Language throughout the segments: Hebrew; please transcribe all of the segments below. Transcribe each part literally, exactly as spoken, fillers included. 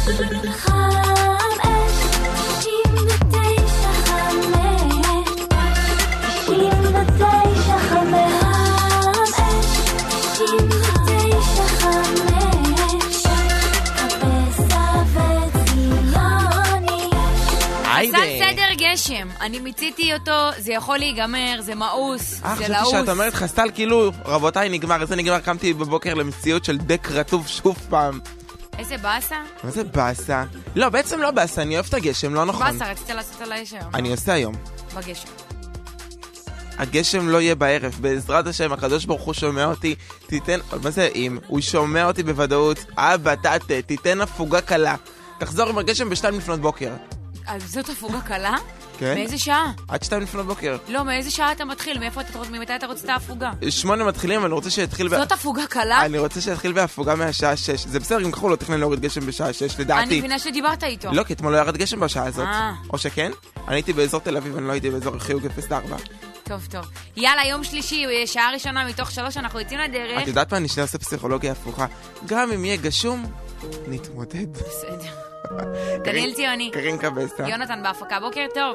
אני מציתי אותו, זה יכול להיגמר, זה מאוס, זה חשבתי לאוס. שאת אומרת חסטל כאילו, רבותיי, נגמר, איזה נגמר, קמתי בבוקר למציאות של דק רטוב שוב פעם. איזה באסה? מה זה באסה? לא, בעצם לא באסה, אני אוהב את הגשם, לא נכון. באסה, רצית לעשות עליי היום. אני עושה היום. בגשם. הגשם לא יהיה בערב, בעזרת השם, הקדוש ברוך הוא שומע אותי, תיתן, מה זה אם? הוא שומע אותי בוודאות, אבא, תתה, תיתן הפוגה קלה. תחזור עם הגשם בשתיים לפנות בוקר. אז זאת הפוגה קלה? כן? מאיזה שעה? עד שתיים לפנות בוקר. לא, מאיזה שעה אתה מתחיל? מאיפה אתה רוצה? ממתי אתה רוצה את ההפוגה? שמונה מתחילים, אני רוצה שיתחיל... זאת הפוגה קלה? אני רוצה שיתחיל בהפוגה מהשעה שש. זה בסדר, אם ככה לא תכנן להוריד גשם בשעה שש, לדעתי. אני מבינה שדיברת איתו. לא, כי אתמול לא ירד גשם בשעה הזאת. אה. או שכן? אני הייתי באזור תל אביב, אני לא הייתי באזור חיוג אפס ארבע. טוב, טוב. יאללה, יום שלישי, שעה ראשונה מתוך שלוש, אנחנו יוצאים לדרך. את יודעת מה? אני שנייה עושה פסיכולוגיה הפוכה. גם אם יהיה גשום, נתמודד. בסדר. דניאל ציוני. קרין קבסה. יונתן בהפקה, בוקר טוב.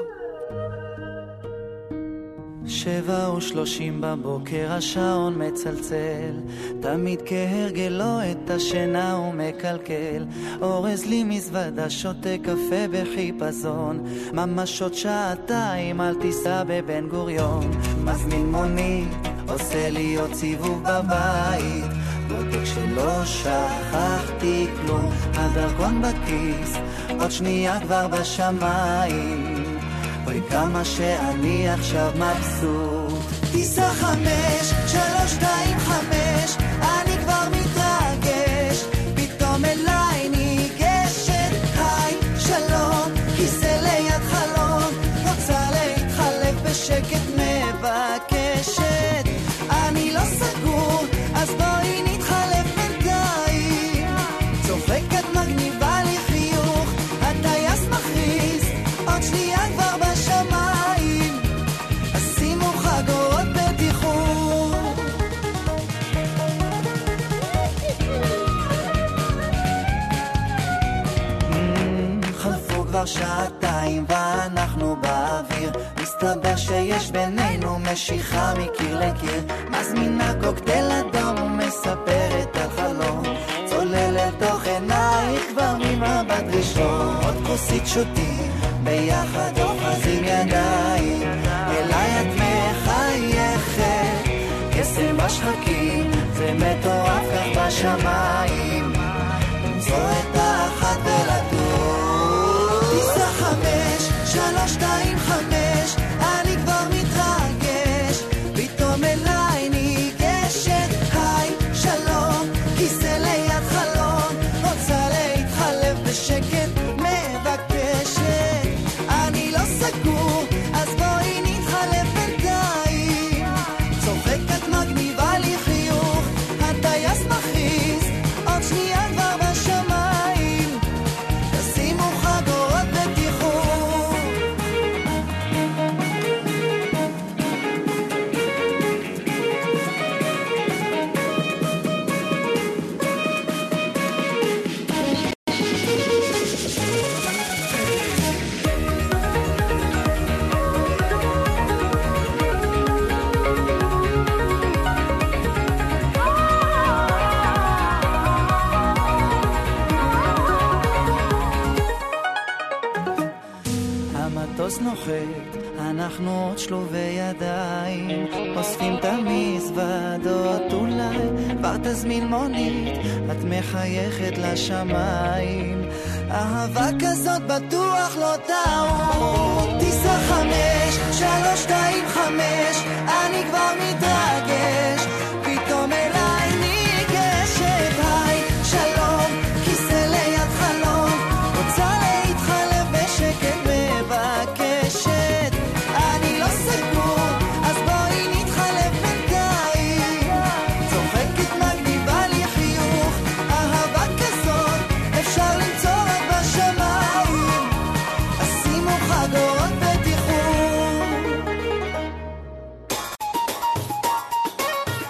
שבע ושלושים בבוקר השעון מצלצל, תמיד כהרגלו את השינה הוא מקלקל, אורז לי מזוודה, שותה קפה בחיפזון, ממש עוד שעתיים על טיסה בבן גוריון, מזמין מונית, עושה לי עוד סיבוב בבית, בודק שלא שכחתי כלום, הדרכון בכיס, עוד שנייה כבר בשמיים, אוי כמה שאני עכשיו מבסוט. טיסה חמש, שלוש, שתיים, חמש, אני כבר מתרגש, פתאום אליי ניגשת, היי, שלום, כיסא ליד חלון, רוצה להתחלף בשקט מבקשת, אני לא סגור, אז בואי נתחלף בינתיים, צוחקת מגניבה לי חיוך, הטייס מכריז, עוד שנייה כבר בשמיים, אז שימו חגורות בטיחות. חלפו כבר שעתיים ואנחנו באוויר, מסתבר שיש בינינו משיכה מקיר לקיר, מזמינה קוקטייל אדום ומספרת על חלום, צולל אל תוך עינייך כבר ממבט ראשון, עוד כוסית שותים ביחד אוחזים ידיים, אליי את מחייכת, קסם בשחקים, זה מטורף כך בשמיים, למצוא את האחת ולדור. טיסה חמש, שלוש, שתיים, חמש, אני כבר מתרגש, פתאום אליי ניגשת, היי, שלום, כיסא ליד חלון, רוצה להתחלף בשקט, מבקשת, אני לא סגור, אז בואי נתחלף בינתיים, צוחקת מגניבה לי חיוך, הטייס מכריז, עוד שנייה כבר בשמיים, תשימו חגורות בטיחות. המטוס נוחת, אנחנו עוד שלובי ידיים, אוספים את המזוודות, אולי כבר תזמין מונית, את מחייכת לשמיים, אהבה כזאת בטוח לא טעות. טיסה חמש, שלוש, שתיים, חמש, אני כבר מתרגש, פתאום אליי ניגשת, היי, שלום, כיסא ליד חלון, רוצה להתחלף בשקט מבקשת, אני לא סגור, אז בואי נתחלף בינתיים, צוחקת מגניבה לי חיוך, אהבה כזאת אפשר למצוא רק בשמיים, אז שימו חגורות בטיחות.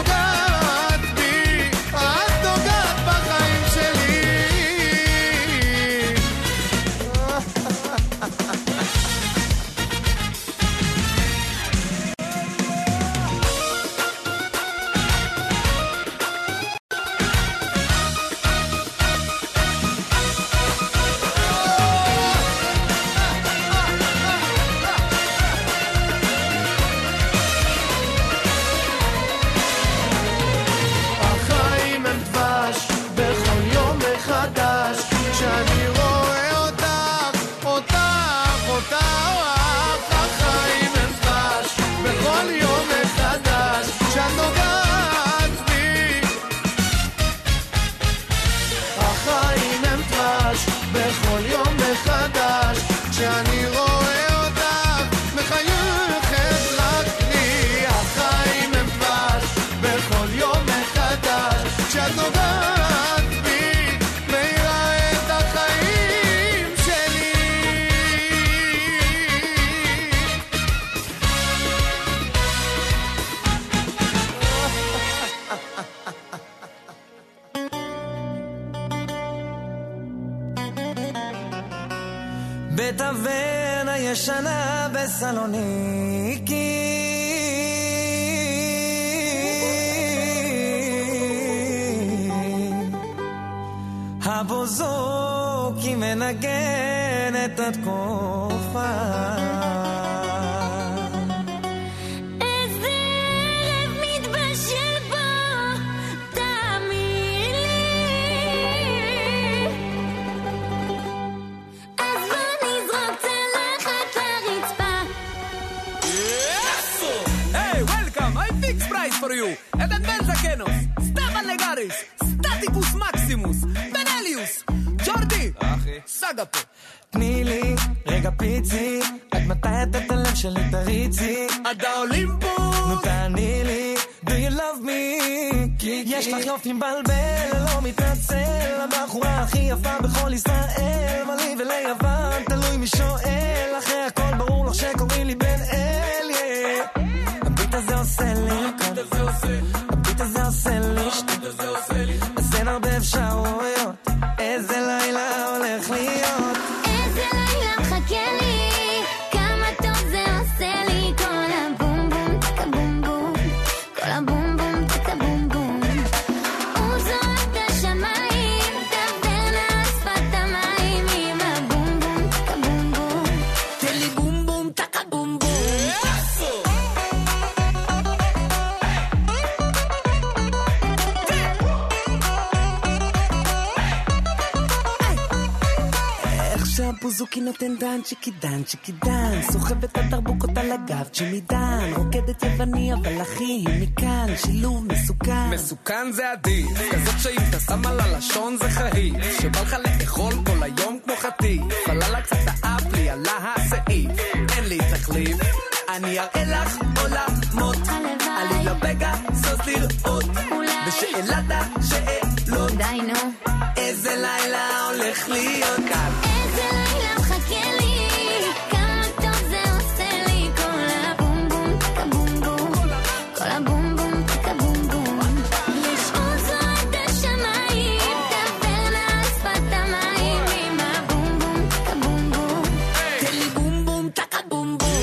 נוגעת בי, את נוגעת בחיים שלי. בתוון הישנה בסלוניקי הבוזוקי מנגן את התקופה for you. את בנזקנוס, סטאבן לגריס, סטטיקוס מקסימוס, בנליוס, ג'ורדי, סגה פה. תני לי רגע פיצי, עד מתי את את הלב שלי תריצי? עד האולימפוס. נו תעני לי, do you love me? יש לך יופי מבלבל, לא מתנצל, הבחורה הכי יפה בכל ישראל, מה לי וליוון, תלוי מי שואל, אחרי הכל ברור לך שקוראים לי בן אל, הביט הזה עושה לי הביט הזה עושה לי אז אין הרבה אפשרויות איזה לילה הולך להיות איזה לילה מחכה לי כמה טוב זה עושה לי כל הבום בום תקה בום בום כל הבום בום תקה בום בום הוא זורק את השמיים תבין על שפת המים עם הבום בום תקה בום בום תן לי בום בום תקה בום בום שהבוזוקי נותן דן צ'יקי דן צ'יקי דן סוחבת התרבוקות על הגב צ'מידן רוקדת יווני אבל אחי היא מכאן שילוב מסוכן מסוכן זה עדיף כזאת שאם אתה שם על הלשון זה חהיף שבא לך לאכול כל היום כמו חטיף פללה קצת האף לי עלה הסעיף אין לי תחליף אני אראה לך עולמות עלי לבגה סוס לראות בשאלת השאלות די נו איזה לילה הולך להיות כאן איזה לילה מחכה לי כמה טוב זה עושה לי כל הבום בום תקה בום בום כל הבום בום תקה בום בום יש עוזו את השמיים תבין על שפת המים עם הבום בום תקה בום בום תן לי בום בום תקה בום בום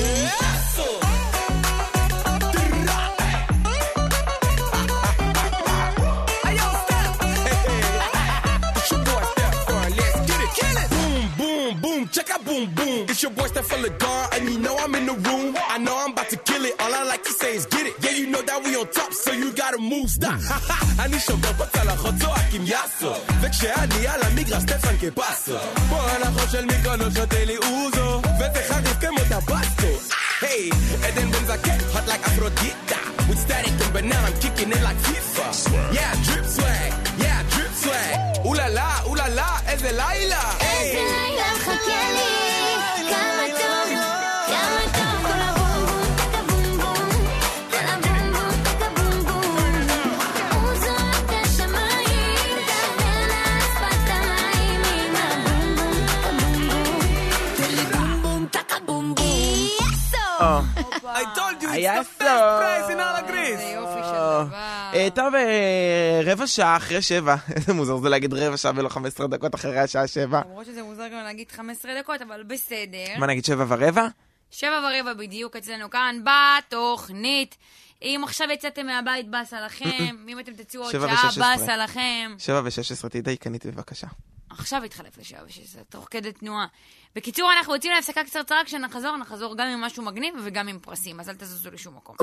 Check out boom boom. It's your boy Steph Lagar, and you know I'm in the room. I know I'm about to kill it. All I like to say is get it. Yeah, you know that we on top, so you gotta move. Stop. אני שובר בצלחות צועקים יאסו, וכשאני על המגרש סטפן כפסו. בוא הנחות של מיקרונו שותה לי אוזו, ותחריף כמו טבסקו. Hey, Eden been like hot like Aphrodite. With static and banana, I'm kicking it like FIFA. Yeah, drip swag. Yeah, drip swag. Ooh la la, ooh la la, איזה לילה. איזה לילה מחכה לי כמה טוב כמה טוב כל הבום בום תקה בום בום כל הבום בום תקה בום בום הוא זורק את השמיים תבין על שפת המים עם הבום בום תקה בום בום תן לי בום בום תקה בום בום I told you it's the best prize in all of Greece. זה יופי של דבר. אה, טוב, אה, רבע שעה אחרי שבע. איזה מוזר זה להגיד רבע שעה ולא חמש עשרה דקות אחרי השעה שבע. למרות שזה מוזר גם להגיד חמש עשרה דקות, אבל בסדר. מה נגיד, שבע ורבע? שבע ורבע בדיוק אצלנו כאן בתוכנית. אם עכשיו יצאתם מהבית בסה לכם, אם אתם תצאו עוד שעה בסה לכם. שבע ושש עשרה, תהיי דייקנית בבקשה. עכשיו התחלף לשעה ושש עשרה, תוך כדי תנועה. בקיצור, אנחנו יוצאים להפסקה קצרצרה, כשנחזור, נחזור גם עם משהו מגניב וגם עם פרסים, אז אל תזוזו לשום מקום.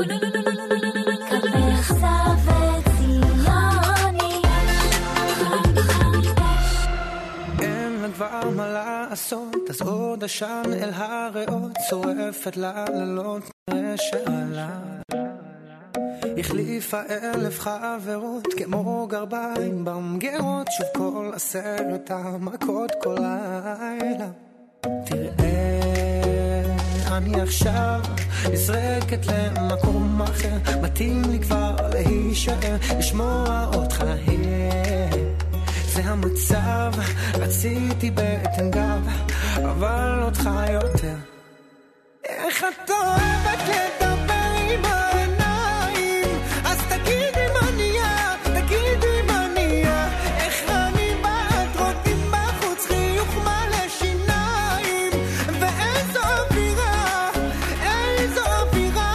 אין לה כבר מה לעשות, אז עוד עשן אל הריאות, שורפת לה לילות שעלה. החליפה אלף חברות כמו גרביים במגרות, שוב כל עשרת המכות כל לילה. תראה, אני עכשיו נזרקת למקום אחר, מתאים לי כבר להישאר, לשמוע אותך. זה המצב, רציתי בטן גב, אבל אותך יותר. איך את אוהבת לדבר עם העיניים, אז תגידי מה נהיה, תגידי מה נהיה. איך אני בעד רוטים בחוץ, חיוך מלא שיניים, ואיזו אווירה, איזו אווירה.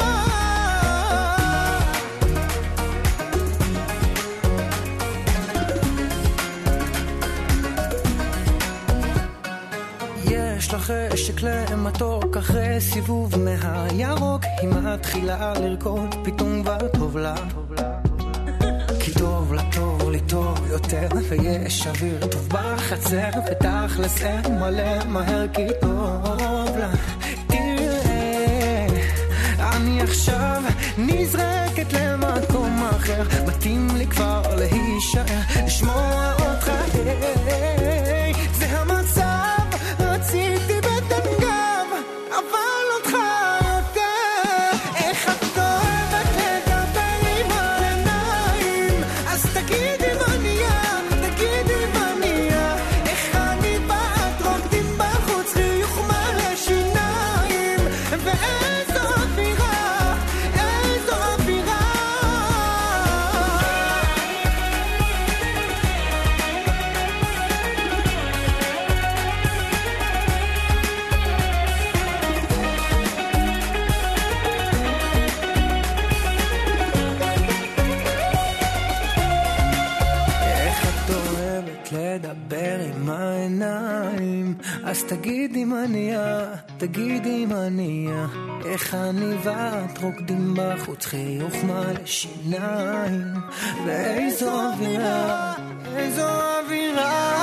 יש לך חשק למתוק אחרי סיבוב מהירוק, היא מתחילה לרקוד, פתאום כבר טוב לה, כי טוב לה, טוב לי טוב יותר, ויש אוויר טוב בחצר, ותכלס אין מלא מהר, כי טוב לה. תראה, אני עכשיו נזרקת למקום אחר, מתאים לי כבר להישאר, לשמוע אותך. זה המצב, רציתי בטן גב, אבל אותך יותר. איך את אוהבת לדבר עם העיניים, אז תגידי מה נהיה, תגידי מה נהיה. איך אני בעד רוקדים בחוץ, חיוך מלא שיניים, ואיזו אווירה, איזו אווירה. איך את אוהבת לדבר עם העיניים, אז תגידי מה נהיה, תגידי מה נהיה. איך אני ואת רוקדים בחוץ, חיוך מלא שיניים, ואיזו אווירה, איזו אווירה.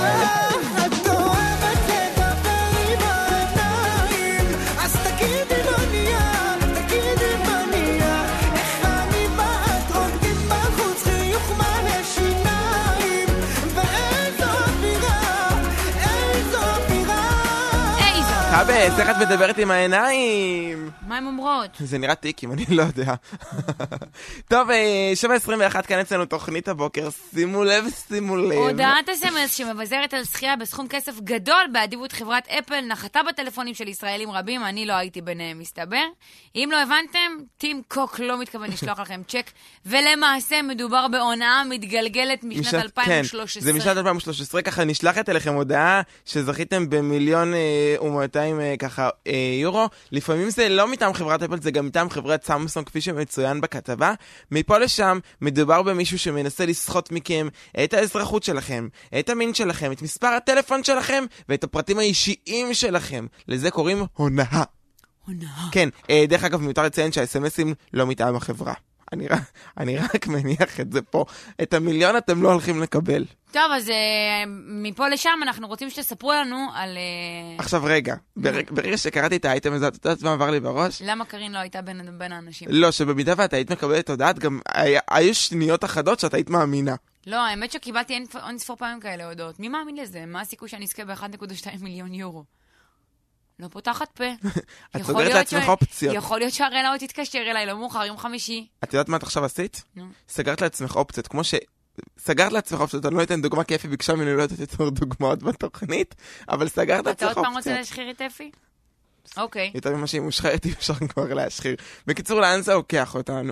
את אוהבת לדבר עם העיניים, אז תגידי מה נהיה, תגידי מה נהיה. איך אני ואת רוקדים בחוץ, חיוך מלא שיניים, ואיזו אווירה, איזו אווירה. איזו. חבס, איך את מדברת עם העיניים? מה הן אומרות? זה נראה טיקים, אני לא יודע. טוב, שבע עשרים ואחת כאן אצלנו תוכנית הבוקר, שימו לב, שימו לב. הודעת אס אם אס שמבזרת על זכייה בסכום כסף גדול באדיבות חברת אפל נחתה בטלפונים של ישראלים רבים, אני לא הייתי ביניהם, מסתבר. אם לא הבנתם, טים קוק לא מתכוון לשלוח לכם צ'ק, ולמעשה מדובר בהונאה מתגלגלת משנת אלפיים ושלוש עשרה. כן, זה משנת אלפיים ושלוש עשרה, ככה נשלחת אליכם הודעה שזכיתם במיליון ומאתיים ככה יורו. לפעמים זה לא מטעם חברת אפל, זה גם מטעם חברת סמסונג, כפי שמצוין בכתבה. מפה לשם מדובר במישהו שמנסה לסחוט מכם את האזרחות שלכם, את המין שלכם, את מספר הטלפון שלכם ואת הפרטים האישיים שלכם. לזה קוראים הונאה. הונאה. כן, דרך אגב מיותר לציין שה-אס אם אסים לא מטעם החברה. אני, אני רק מניח את זה פה. את המיליון אתם לא הולכים לקבל. טוב, אז מפה לשם אנחנו רוצים שתספרו לנו על... עכשיו רגע, ברגע, ברגע שקראתי את האייטם הזה, את יודעת מה עבר לי בראש? למה קרין לא הייתה בין, בין האנשים? לא, שבמידה ואת היית מקבלת הודעת, גם היו שניות אחדות שאת היית מאמינה. לא, האמת שקיבלתי אין, אין ספור פעמים כאלה הודעות. מי מאמין לזה? מה הסיכוי שאני אזכה ב-אחד נקודה שתיים מיליון יורו? לא פותחת פה. את סוגרת לעצמך אופציות. יכול להיות שהרלה עוד תתקשר אליי, לא מאוחר, יום חמישי. את יודעת מה את עכשיו עשית? נו. סגרת לעצמך אופציות, כמו ש... סגרת לעצמך אופציות, אני לא אתן דוגמה, כי אפי ביקשה ממני לא לתת יותר דוגמאות בתוכנית, אבל סגרת לעצמך אופציות. אתה עוד פעם רוצה להשחיר את אפי? אוקיי. יותר ממה שהיא מושחרת, אפשר כבר להשחיר. בקיצור, לאן זה לוקח אותנו?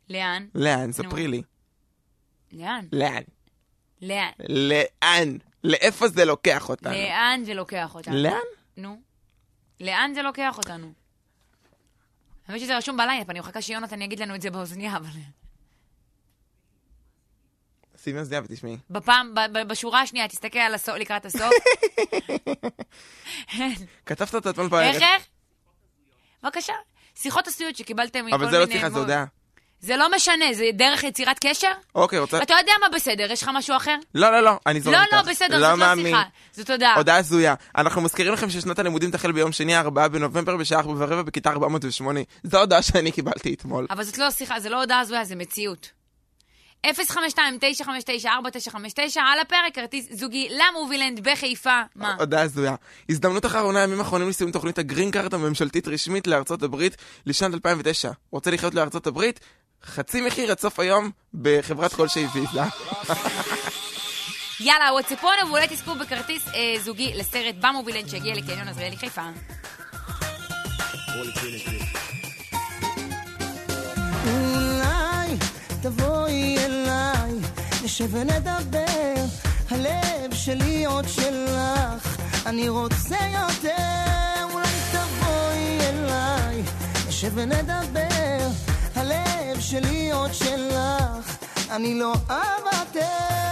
לאן? לאן? ספרי לי. לאן? לאן? לאן? לאן? לאיפה זה לוקח אותנו? לאן זה לוקח אותנו? לאן? נו. לאן זה לוקח אותנו? אני חושבת שזה רשום בליינאפ, אני מחכה שיונתן יגיד לנו את זה באוזניה, אבל... שימי אוזניה ותשמעי. בפעם, ב- ב- בשורה השנייה, תסתכל על הסוף, לקראת הסוף. כתבת אותו אתמול בערב. איך איך? בבקשה. שיחות עשויות שקיבלתם מכל מיני... אבל זה לא שיחה, זה הודעה. זה לא משנה, זה דרך יצירת קשר? אוקיי, רוצה... אתה יודע מה בסדר, יש לך משהו אחר? לא, לא, לא, אני זורק לא, אותך. לא, בסדר, זאת לא שיחה. זאת הודעה. הודעה זויה. אנחנו מזכירים לכם ששנת הלימודים תחל ביום שני, ארבעה בנובמבר, בשעה ארבע ורבע בכיתה ארבע מאות ושמונה. זו הודעה שאני קיבלתי אתמול. אבל זאת לא שיחה, זה לא הודעה זויה, זה מציאות. אפס חמש שתיים תשע חמש תשע ארבע תשע חמש תשע, על הפרק, כרטיס זוגי למובילנד בחיפה. מה? הודעה זויה. הזדמנות אחרונה, ימים אחרונים לסיום תוכנית הגרין קארד הממשלתית רשמית לארצות הברית לשנת אלפיים ותשע. רוצה לחיות לארצות הברית? חצי מחיר עד סוף היום בחברת כלשהי ויזה. יאללה, וואטסאפון, ואולי תזכו בכרטיס אה, זוגי לסרט במובילנד שהגיע לקניון עזריאלי חיפה. אולי תבואי אליי, נשב ונדבר, הלב שלי עוד שלך, אני רוצה יותר. אולי תבואי אליי, נשב ונדבר, הלב שלי עוד שלך, אני לא אוותר.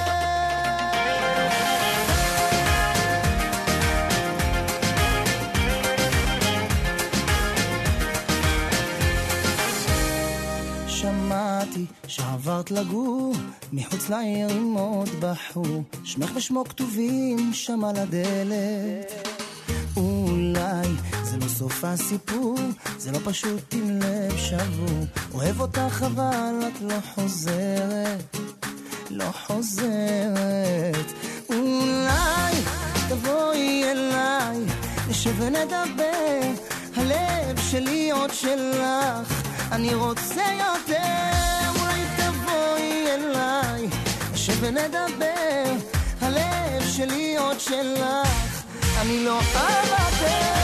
שמעתי שעברת לגור מחוץ לעיר עם עוד בחור, שמך ושמו כתובים שם על הדלת. אולי זה לא סוף הסיפור, זה לא פשוט עם לב שבור, אוהב אותך אבל את לא חוזרת, לא חוזרת. אולי תבואי אליי, נשב ונדבר, הלב שלי עוד שלך, אני רוצה יותר. אולי תבואי אליי, נשב ונדבר, הלב שלי עוד שלך, אני לא אוותר.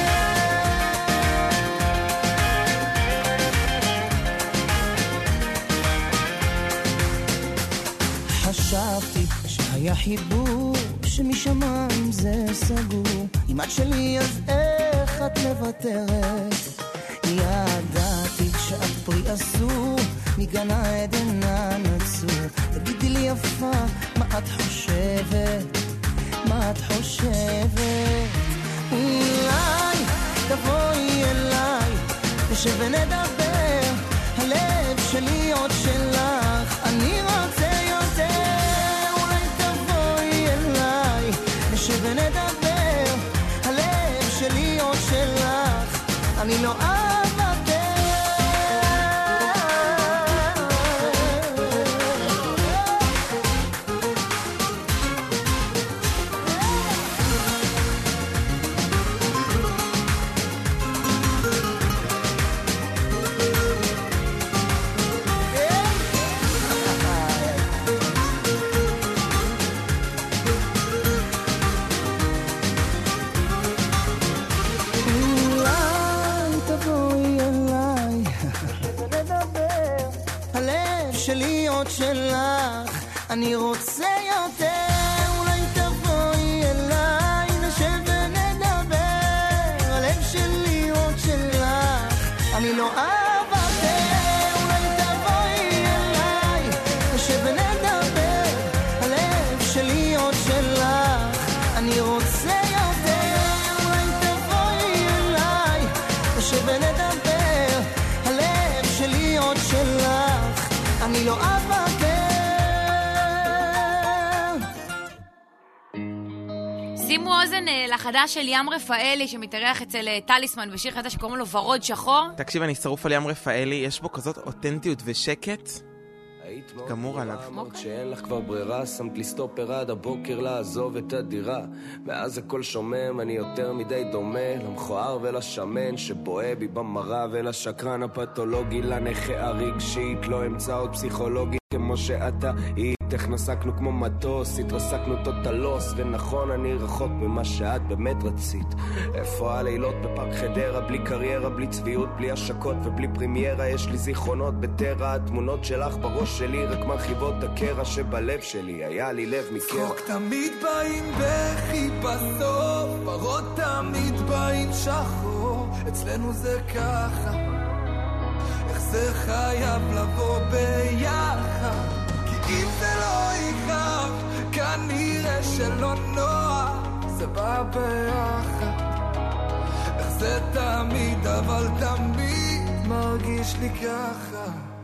חשבתי שהיה חיבור שמשמיים זה סגור, אם את שלי אז איך את מוותרת? ידעתי שאת פרי אסור, מגן העדן הנצור. תגידי לי יפה, מה את חושבת? מה את חושבת? אולי תבואי אליי, נשב ונדבר, הלב שלי עוד שלך, אני רוצה יותר. אולי תבואי אליי, נשב ונדבר, הלב שלי עוד שלך, אני לא אוותר. שלך, אני רוצה יותר. אולי תבואי אליי, נשב ונדבר, הלב שלי עוד שלך, אני לא אוותר. אולי תבואי אליי, נשב ונדבר, הלב שלי עוד שלך, אני רוצה יותר. אולי תבואי אליי, נשב ונדבר, הלב שלי עוד שלך, אני לא אוותר. שימו אוזן לחדש של ים רפאלי שמתארח אצל טליסמן בשיר חדש שקוראים לו ורוד שחור. תקשיב, אני שרוף על ים רפאלי, יש בו כזאת אותנטיות ושקט גמור עליו. אמרת שאין לך כבר ברירה, שמת לי סטופר עד הבוקר לעזוב את הדירה, מאז הכל שומם, אני יותר מדי דומה למכוער ולשמן שבועה בי במראה, ולשקרן הפתולוגי, לנכה הרגשית, לא אמצא עוד פסיכולוגי כמו שאתה. איך נסקנו כמו מטוס, התרסקנו טוטלוס, ונכון אני רחוק ממה שאת באמת רצית. איפה הלילות בפארק חדרה, בלי קריירה, בלי צביעות, בלי השקות ובלי פרימיירה. יש לי זיכרונות בטרה, התמונות שלך בראש שלי רק מרחיבות הקרע שבלב שלי, היה לי לב מקרע. צחוק תמיד באים בכי בסוף, פרות תמיד באים שחור, אצלנו זה ככה, איך זה חייב לבוא ביחד, כי אם זה לא יכאב, כנראה שלא נוח, זה בא ביחד, איך זה תמיד, אבל תמיד מרגיש לי ככה.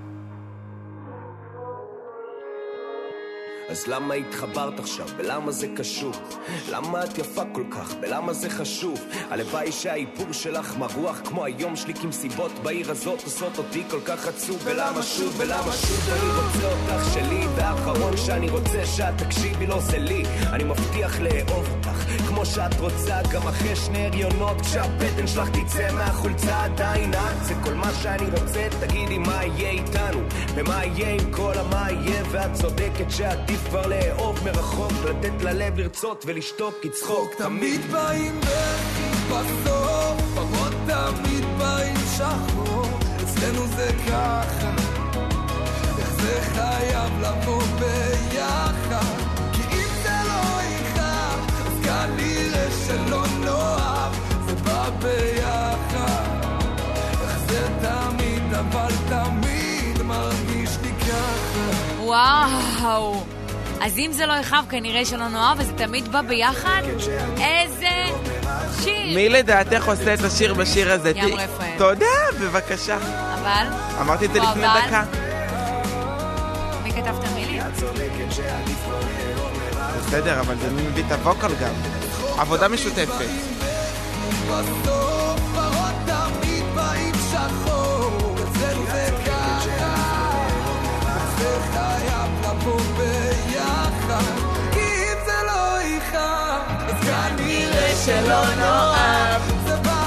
אז למה התחברת עכשיו? ולמה זה קשור? למה את יפה כל כך? ולמה זה חשוב? הלוואי שהאיפור שלך מרוח כמו היום שלי, כי מסיבות בעיר הזאת עושות אותי כל כך עצוב. ולמה שוב? ולמה שוב? אני רוצה אותך שלי, והאחרון שאני רוצה שאת תקשיבי לו זה לי. אני מבטיח לאהוב אותך כמו שאת רוצה, גם אחרי שני הריונות, כשהבטן שלך תצא מהחולצה, עדיין את זה כל מה שאני רוצה. תגידי מה יהיה איתנו ומה יהיה עם כל המה יהיה, ואת צודקת שעדיף כבר לאהוב מרחוק, לתת ללב לרצות ולשתוק, כי צחוק תמיד באים בכי בסוף, פרות תמיד באים שחור, אצלנו זה ככה, איך זה חייב לבוא ביחד, כי אם זה לא יכאב, אז כנראה שלא נוח, זה בא ביחד, איך זה תמיד, אבל תמיד מרגיש לי ככה. וואו, אז אם זה לא יכאב, כנראה שלא נאהב, וזה תמיד בא ביחד. איזה שיר. מי לדעתך עושה את השיר בשיר הזה? ים רפאל. תודה, בבקשה. אבל? אמרתי את זה לפני דקה. מי כתב את המילים? בסדר, אבל זה מי מביא את הווקל גם. עבודה משותפת. בסוף פרות תמיד באים שחור, אצלנו זה ככה, זה חייב לבוא ביחד, כי אם זה לא יכאב, אז כנראה שלא נאהב, זה בא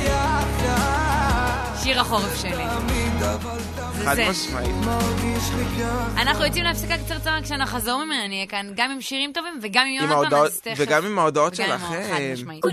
ביחד. שיר החורף שלי. חד משמעית. אנחנו יוצאים להפסקה קצרצרה, כשנחזור ממנה נהיה כאן גם עם שירים טובים וגם עם יונתן, ההודעות- אז תכף. וגם עם ההודעות וגם עם שלכם. חד משמעית.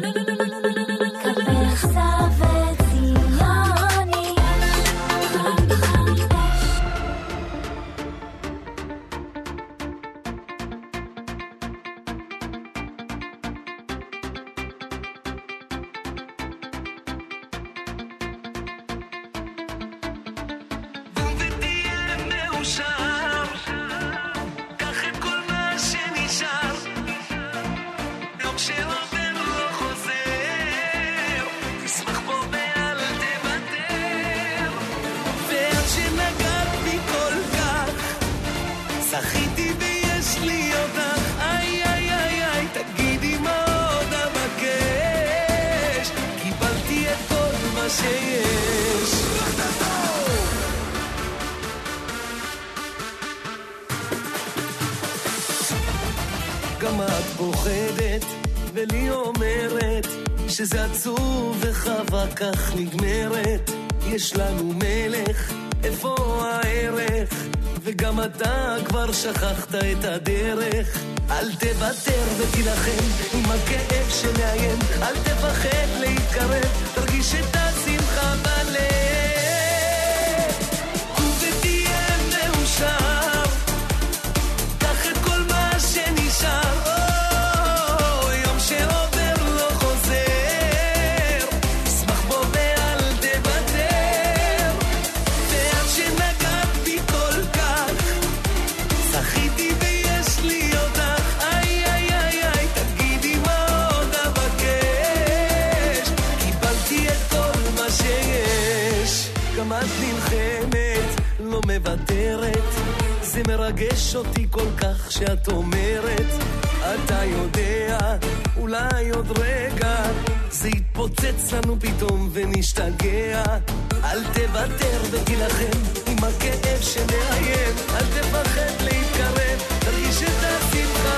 זכיתי ויש לי אותך, איי איי איי איי, תגידי מה עוד אבקש, קיבלתי את כל מה שיש. גם את פוחדת ולי אומרת שזה עצוב וחווה כך נגמרת, יש לנו מלך, איפה הערך? וגם אתה כבר שכחת את הדרך, אל תוותר ותילחם עם הכאב שמאיים, אל תפחד להתקרב, תרגיש את השמחה בלב, ותהיה מאושר, קח את כל מה שנשאר, או, יום שעובר לא חוזר, שמח בו ואל תוותר, ועד שנגעת בי כל כך, זכיתי ויש לי אותך, איי איי איי איי, תגידי מה עוד אבקש, קיבלתי את כל מה שיש. גם את נלחמת, לא מוותרת, זה מרגש אותי כל כך שאת אומרת, אתה יודע, אולי עוד רגע זה יתפוצץ לנו פתאום ונשתגע, אל תוותר ותילחם עם הכאב שמאיים, אל תפחד להתקרב, תרגיש את השמחה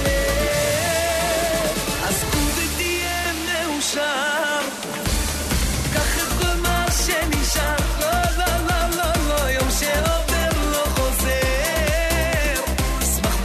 בלב, אז קום ותהיה מאושר, קח את כל מה שנשאר, לא לא לא לא לא, יום שעובר לא חוזר, שמח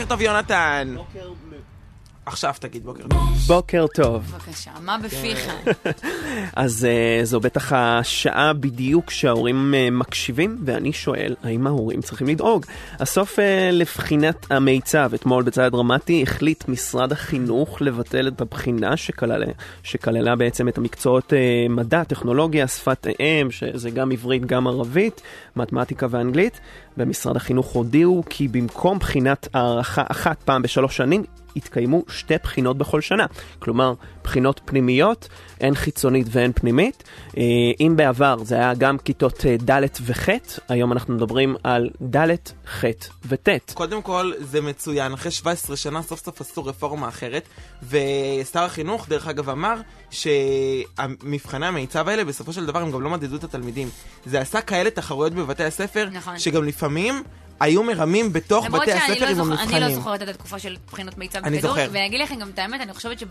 טוב, יונתן. עכשיו תגיד בוקר טוב. בוקר טוב. בבקשה, מה בפיך? אז uh, זו בטח השעה בדיוק שההורים uh, מקשיבים, ואני שואל, האם ההורים צריכים לדאוג? הסוף uh, לבחינת המיצב, אתמול בצעד דרמטי, החליט משרד החינוך לבטל את הבחינה שכללה, שכללה בעצם את המקצועות uh, מדע, טכנולוגיה, שפת אם, שזה גם עברית, גם ערבית, מתמטיקה ואנגלית. במשרד החינוך הודיעו כי במקום בחינת הערכה אחת פעם בשלוש שנים, התקיימו שתי בחינות בכל שנה. כלומר, בחינות פנימיות, אין חיצונית ואין פנימית. אם בעבר זה היה גם כיתות ד' וח', היום אנחנו מדברים על ד', ח' וט'. קודם כל, זה מצוין. אחרי שבע עשרה שנה סוף סוף עשו רפורמה אחרת, ושר החינוך, דרך אגב, אמר שהמבחני המיצב האלה, בסופו של דבר, הם גם לא מדדו את התלמידים. זה עשה כאלה תחרויות בבתי הספר, נכון. שגם לפעמים היו מרמים בתוך בתי הספר עם המבחנים. אני לא זוכרת את התקופה של בחינות מיצב אני בכדור, זוכר. ואני אגיד לכם גם את האמת, אני חושבת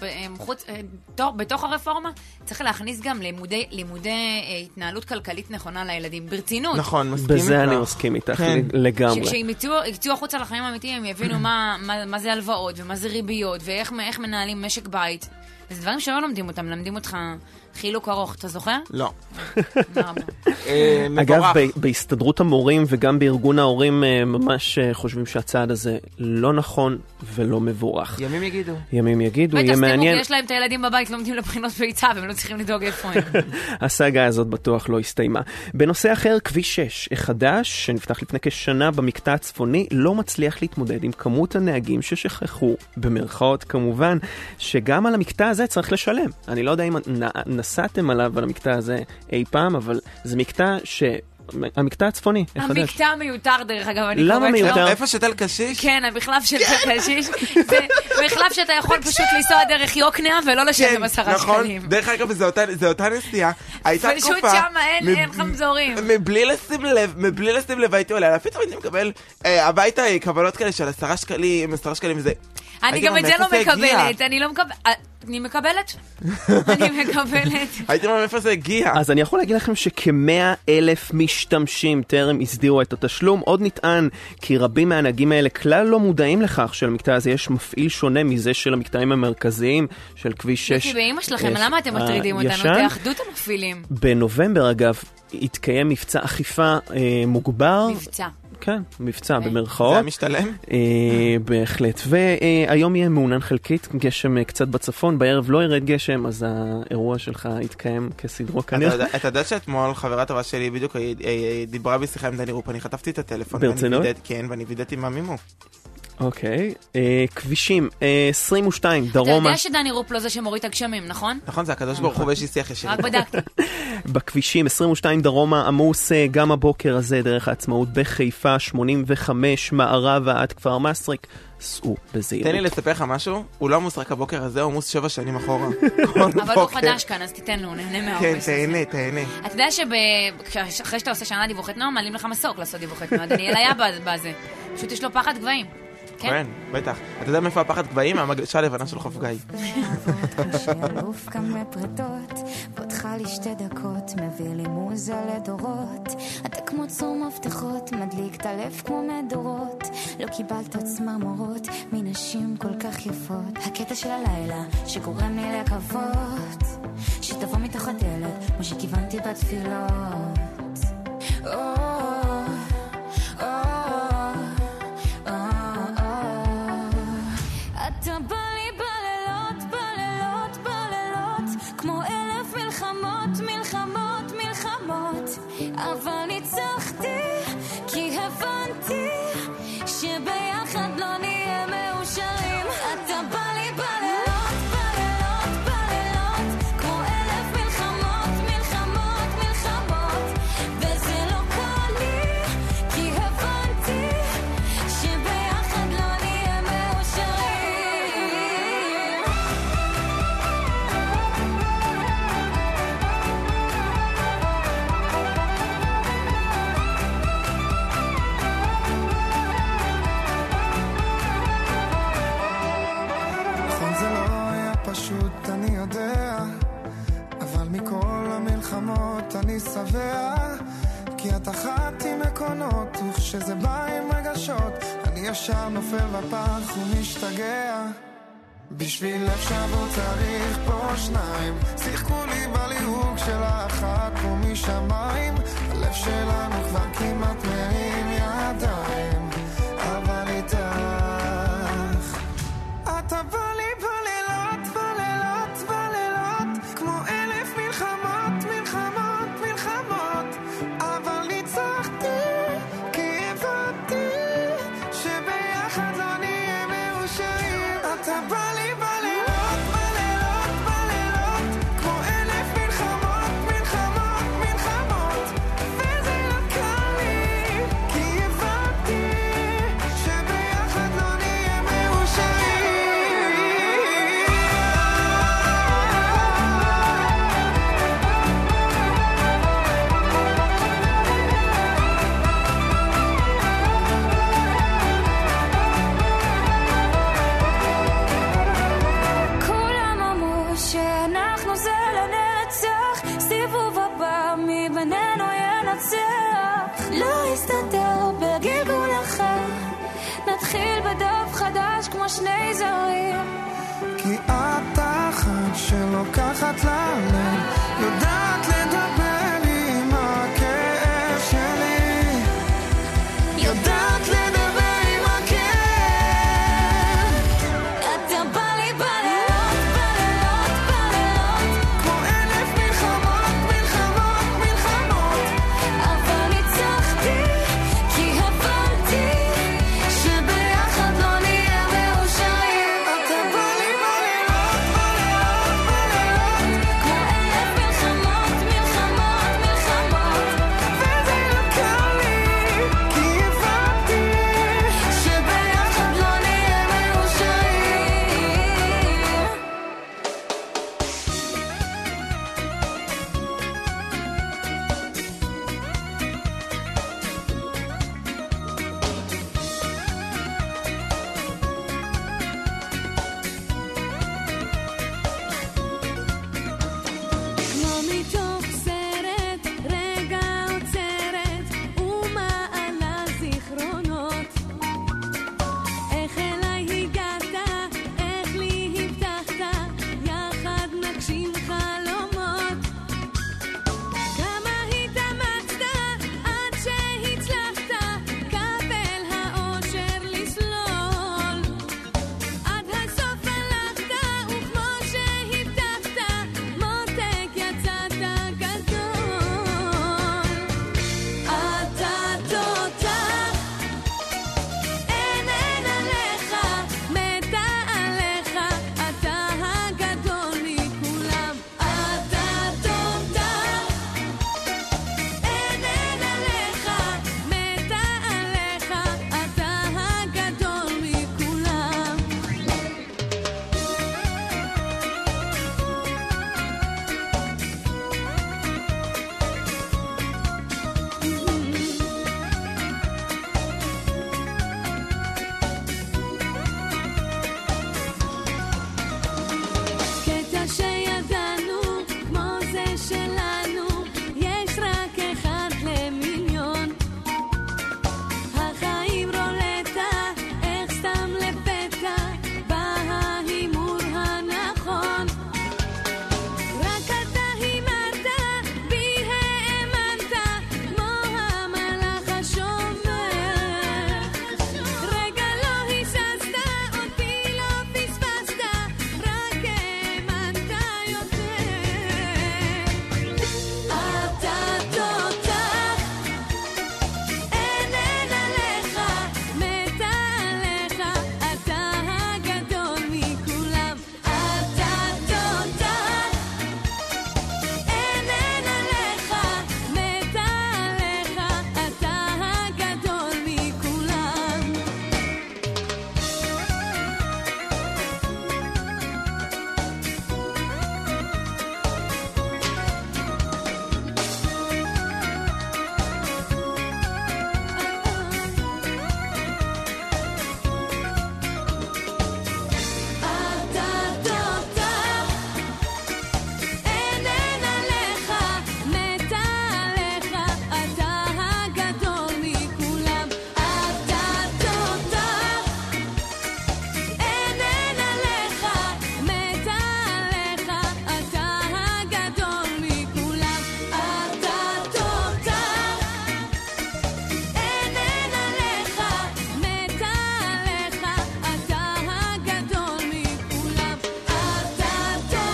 שבתוך הרפורמה צריך להכניס גם לימודי, לימודי אה, התנהלות כלכלית נכונה לילדים, ברצינות. נכון, מסכים איתך. בזה אני מסכים איתך כן. לגמרי. כשהם יצאו החוצה לחיים האמיתיים, הם יבינו מה, מה, מה זה הלוואות ומה זה ריביות, ואיך איך מנהלים משק בית. זה דברים שלא לומדים אותם, למדים אותך חילוק ארוך, אתה זוכר? לא. אה, אגב, ב- בהסתדרות המורים וגם בארגון ההורים אה, ממש אה, חושבים שהצעד הזה לא נכון ולא מבורך. ימים יגידו. ימים יגידו, בטח, יהיה מעניין. סתימו, יש להם את הילדים בבית, לומדים לבחינות ביצה, והם לא צריכים לדאוג איפה הם. הסאגה הזאת בטוח לא הסתיימה. בנושא אחר, כביש שש, החדש, שנפתח לפני כשנה במקטע הצפוני, לא מצליח להתמודד עם כמות הנהגים ששכחו, במרכאות כמובן, שגם על המקטע הזה צריך לשלם. אני לא יודע אם נסעתם עליו על המקטע הזה אי פעם, אבל זה מקטע ש... המקטע הצפוני, החדש. המקטע מיותר דרך אגב, אני למה מיותר? איפה שתל קשיש? כן, המחלף של קשיש. זה מחלף שאתה יכול פשוט לנסוע דרך יוקנעם ולא לשלם עשרה שקלים. נכון, דרך אגב, זה אותה נסיעה. הייתה תקופה... פשוט שם אין חמזורים. מבלי לשים לב, מבלי לשים לב הייתי עולה, לפי תמיד אני מקבל הביתה קבלות כאלה של עשרה שקלים, עשרה שקלים וזה. אני גם את זה לא מקבלת, אני לא מקבלת. אני מקבלת? אני מקבלת. הייתי אומר איפה זה הגיע. אז אני יכול להגיד לכם שכמאה אלף משתמשים טרם הסדירו את התשלום. עוד נטען כי רבים מהנהגים האלה כלל לא מודעים לכך שלמקטע הזה יש מפעיל שונה מזה של המקטעים המרכזיים של כביש שש. כי באמא שלכם, למה אתם מטרידים אותנו? תאחדו את המפעילים. בנובמבר אגב, התקיים מבצע אכיפה מוגבר. מבצע. כן, מבצע במרכאות. זה המשתלם? בהחלט. והיום יהיה מעונן חלקית, גשם קצת בצפון, בערב לא ירד גשם, אז האירוע שלך יתקיים כסדרו כנראה. אתה יודע שאתמול חברה טובה שלי בדיוק דיברה בשיחה עם דני רופ, אני חטפתי את הטלפון. ברצינות? כן, ואני וידאתי מה מימו. אוקיי, כבישים, עשרים ושתיים, דרומה. אתה יודע שדני רופ לא זה שמוריד הגשמים, נכון? נכון, זה הקדוש ברוך הוא ויש לי שיח ישיר. רק בדקתי. בכבישים, עשרים ושתיים דרומה, עמוס גם הבוקר הזה, דרך העצמאות בחיפה, שמונים וחמש מערבה עד כפר מסריק, סעו בזהירות. תן לי לספר לך משהו, הוא לא עמוס רק הבוקר הזה, הוא עמוס שבע שנים אחורה. אבל הוא חדש כאן, אז תיתן לו, נהנה מהעומס. כן, תהנה, תהנה. אתה יודע שאחרי שאתה עושה שנה דיווחי תנועה, מעלים לך מסוק לעשות דיווחי תנועה. דניאל היה בזה. פשוט יש לו פחד גבהים. כן, בטח. אתה יודע מאיפה הפחד גבהים? מהמגלשה הלבנה של חוף גיא. שאלוף כאן בפרטות, פותחה לי שתי דקות, מביא לי מוזה לדורות. אתה כמו צור מפתחות, מדליק את הלב כמו מדורות. לא קיבלת צמרמורות מנשים כל כך יפות. הקטע של הלילה שגורם לי לקוות, שתבוא מתוך הדלת כמו שכיוונתי בתפילות. אתה בא לי בלילות, בלילות, בלילות, כמו אלף מלחמות, מלחמות, מלחמות, אבל ניצחתי כי הבנתי שביחד לא נהיה מאושרים. אתה בא לי בלילות, בלילות, בלילות, כמו אלף מלחמות, מלחמות, מלחמות, וזה לא קל לי כי הבנתי שביחד לא נהיה מאושרים. נכון זה לא היה פשוט, אני יודע, אבל מכל המלחמות אני שבע, כי את אחת עם עקרונות, וכשזה בא עם רגשות אני ישר נופל בפח ומשתגע. בשביל לב שבו צריך פה שניים, שיחקו לי בליהוק של האחת פה משמיים. הלב שלנו כבר כמעט מרים ידיים, אבל איתך אתה בא לי בלילות, בלילות, בלילות, כמו אלף מלחמות, מלחמות, מלחמות. אבל ניצחתי, כי הבנתי שביחד לא נהיה מאושרים. אתה בא לי בלילות, בלילות, בלילות, כמו אלף מלחמות, מלחמות, מלחמות. וזה לא קל לי, כי הבנתי שביחד לא נהיה מאושרים. כולם אמרו שאנחנו זה לנצח, סיבוב הבא מי בינינו ינצח. לא יסתדר בגלגול אחר, נתחיל בדף חדש כמו שני זרים. כי את אחת שלוקחת ללב, יודעת לדבר עם הכאב שלי, יודעת לדבר עם הכאב. אתה בא לי בלילות, בלילות, בלילות, כמו אלף מלחמות, מלחמות, מלחמות. אבל ניצחתי, כי הבנתי שביחד לא נהיה מאושרים. אתה בא לי בלילות, בלילות, בלילות, כמו אלף מלחמות,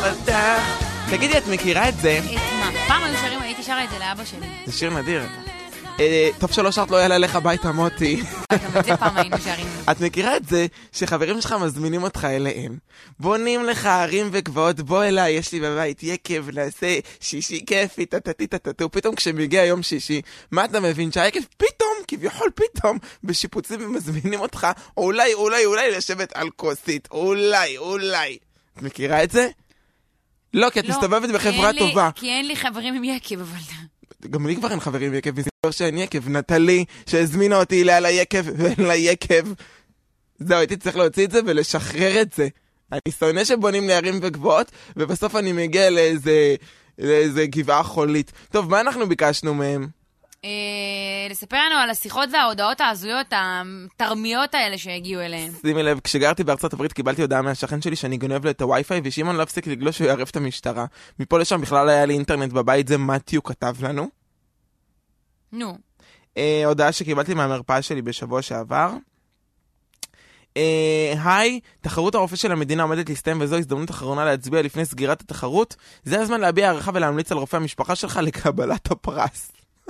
פתח. תגידי, את מכירה את זה? את מה? פעם היו שרים, הייתי שרה את זה לאבא שלי. זה שיר נדיר. אה, טוב שלא שרת לא יעלה לך הביתה מוטי. גם את זה פעם היינו שרים. את מכירה את זה שחברים שלך מזמינים אותך אליהם, בונים לך ערים וגבעות, בוא אליי, יש לי בבית יקב, נעשה שישי כיפי, טטטי טטטו, פתאום כשמגיע יום שישי, מה אתה מבין? שהיקב פתאום, כביכול פתאום, בשיפוצים ומזמינים אותך, אולי, אולי, אולי לשבת על כוסית, אולי, אולי. את מכירה את זה? לא, כי את מסתובבת בחברה טובה. כי אין לי חברים עם יקב, אבל... גם לי כבר אין חברים עם יקב, מסתבר שאין יקב. נטלי, שהזמינה אותי אליה ליקב, ואין לה יקב. זהו, הייתי צריך להוציא את זה ולשחרר את זה. אני שונא שבונים לערים וגבוהות, ובסוף אני מגיע לאיזה, לאיזה גבעה חולית. טוב, מה אנחנו ביקשנו מהם? לספר לנו על השיחות וההודעות ההזויות, התרמיות האלה שהגיעו אליהם. שימי לב, כשגרתי בארצות הברית קיבלתי הודעה מהשכן שלי שאני גונב לו את הווי-פיי, ושימון לא הפסיק לגלוש שהוא יערב את המשטרה. מפה לשם בכלל היה לי אינטרנט בבית, זה מתיו כתב לנו. נו. הודעה שקיבלתי מהמרפאה שלי בשבוע שעבר. היי, תחרות הרופא של המדינה עומדת להסתיים וזו הזדמנות אחרונה להצביע לפני סגירת התחרות. זה הזמן להביע הערכה ולהמליץ על רופא המשפחה שלך לקבלת הפרס.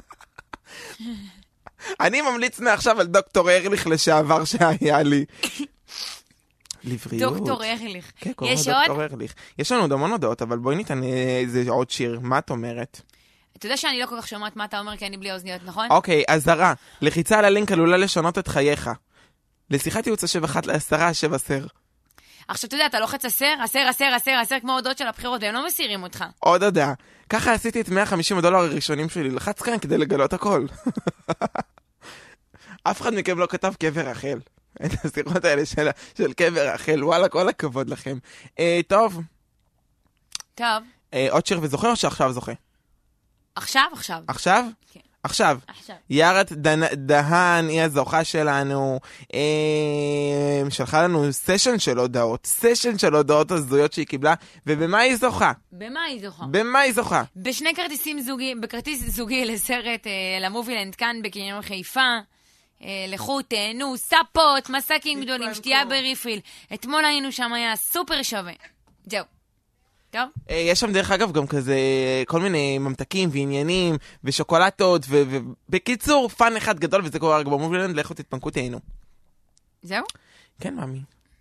אני ממליץ מעכשיו על דוקטור ארליך לשעבר שהיה לי. לבריאות. דוקטור ארליך. כן, קוראים לו דוקטור ארליך. יש לנו עוד המון הודעות, אבל בואי ניתן איזה עוד שיר. מה את אומרת? אתה יודע שאני לא כל כך שומעת מה אתה אומר, כי אני בלי אוזניות, נכון? אוקיי, אזהרה. לחיצה על הלינק עלולה לשנות את חייך. לשיחת ייעוץ השב אחת לעשרה, שב עשר. עכשיו, אתה יודע, אתה לוחץ עשר, עשר, עשר, עשר, עשר, כמו הודעות של הבחירות, והם לא מסירים אותך. עוד הודעה. ככה עשיתי את מאה וחמישים הדולר הראשונים שלי. לחץ כאן כדי לגלות הכל. אף אחד מכם לא כתב קבר רחל. את השיחות האלה של, של קבר רחל. וואלה, כל הכבוד לכם. אה, טוב. טוב. אה, עוד שיר וזוכה או שעכשיו זוכה? עכשיו, עכשיו. עכשיו? כן. עכשיו. עכשיו. יארת דהן היא הזוכה שלנו. אה, שלחה לנו סשן של הודעות. סשן של הודעות הזויות שהיא קיבלה. ובמה היא זוכה? במה היא זוכה? במה היא זוכה? בשני כרטיסים זוגי, בכרטיס זוגי לסרט אה, למובילנד כאן בקניון חיפה. אה, לכו תהנו, ספות, מסקים גדולים, שתייה בריפיל. אתמול היינו שם, היה סופר שווה. זהו. טוב. יש שם דרך אגב גם כזה כל מיני ממתקים ועניינים ושוקולטות ובקיצור פן אחד גדול וזה קורה רק במובילנד. לכו תתפנקו תהנו. זהו? כן מאמי.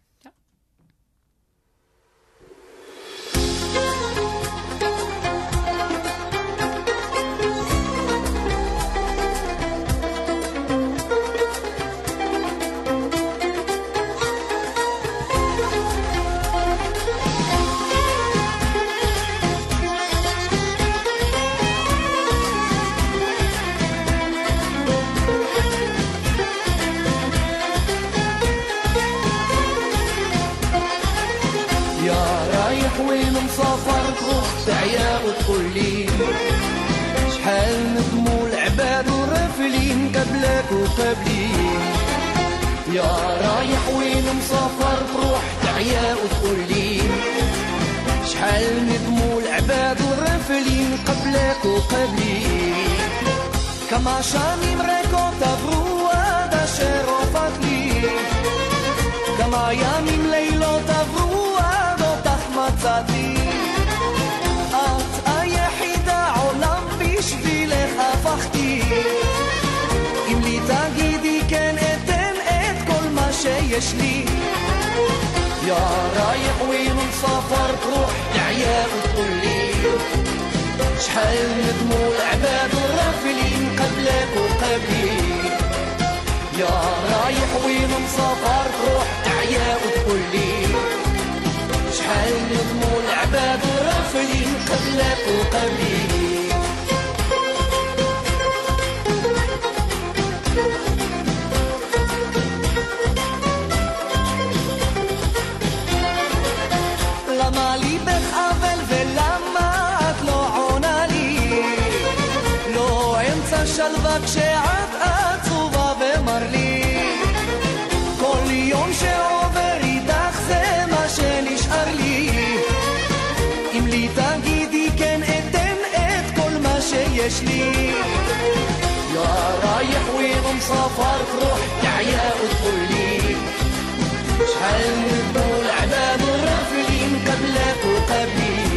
مسافر تروح تعيا وتقول لي شحال ندموا العباد ورافلين قبلك وقبلين يا رايح وين مسافر تروح تعيا وتقول لي شحال ندموا العباد ورافلين قبلك وقبلين كما شامي مريكوتا بروا دا شرفت لي كما يامين ليلوتا بروا دو تخمتاتي את היחידה עולם בשבילך הפכתי אם לי תגידי כן אתן את כל מה שיש לי יא رايح وين مسافر تروح تعيا وتقول لي شحال ندموا العباد والرافلين قبلك وقبلي يا رايح وين مسافر تروح تعيا وتقول لي شحال ندموا العباد ورافلين قبلك وقبلي למה ליבך אבל ולמה את לא עונה לי לא אמצע שלווה כשאת עצובה ומר לי כל יום שעובר איתך זה מה שנשאר לי אם לי תגידי כן אתן את כל מה שיש לי יא رايح وين مسافر تروح تعيا وتقول لي شحال ندموا العباد والرافلين قبلك وقبلي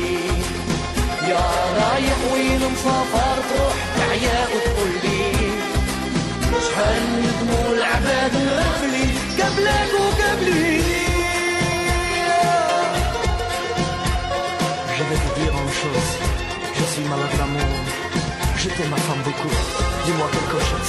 vais te dire une chose. Je suis malade d'amour. Je t'aime ma femme beaucoup. Dis-moi quelque chose.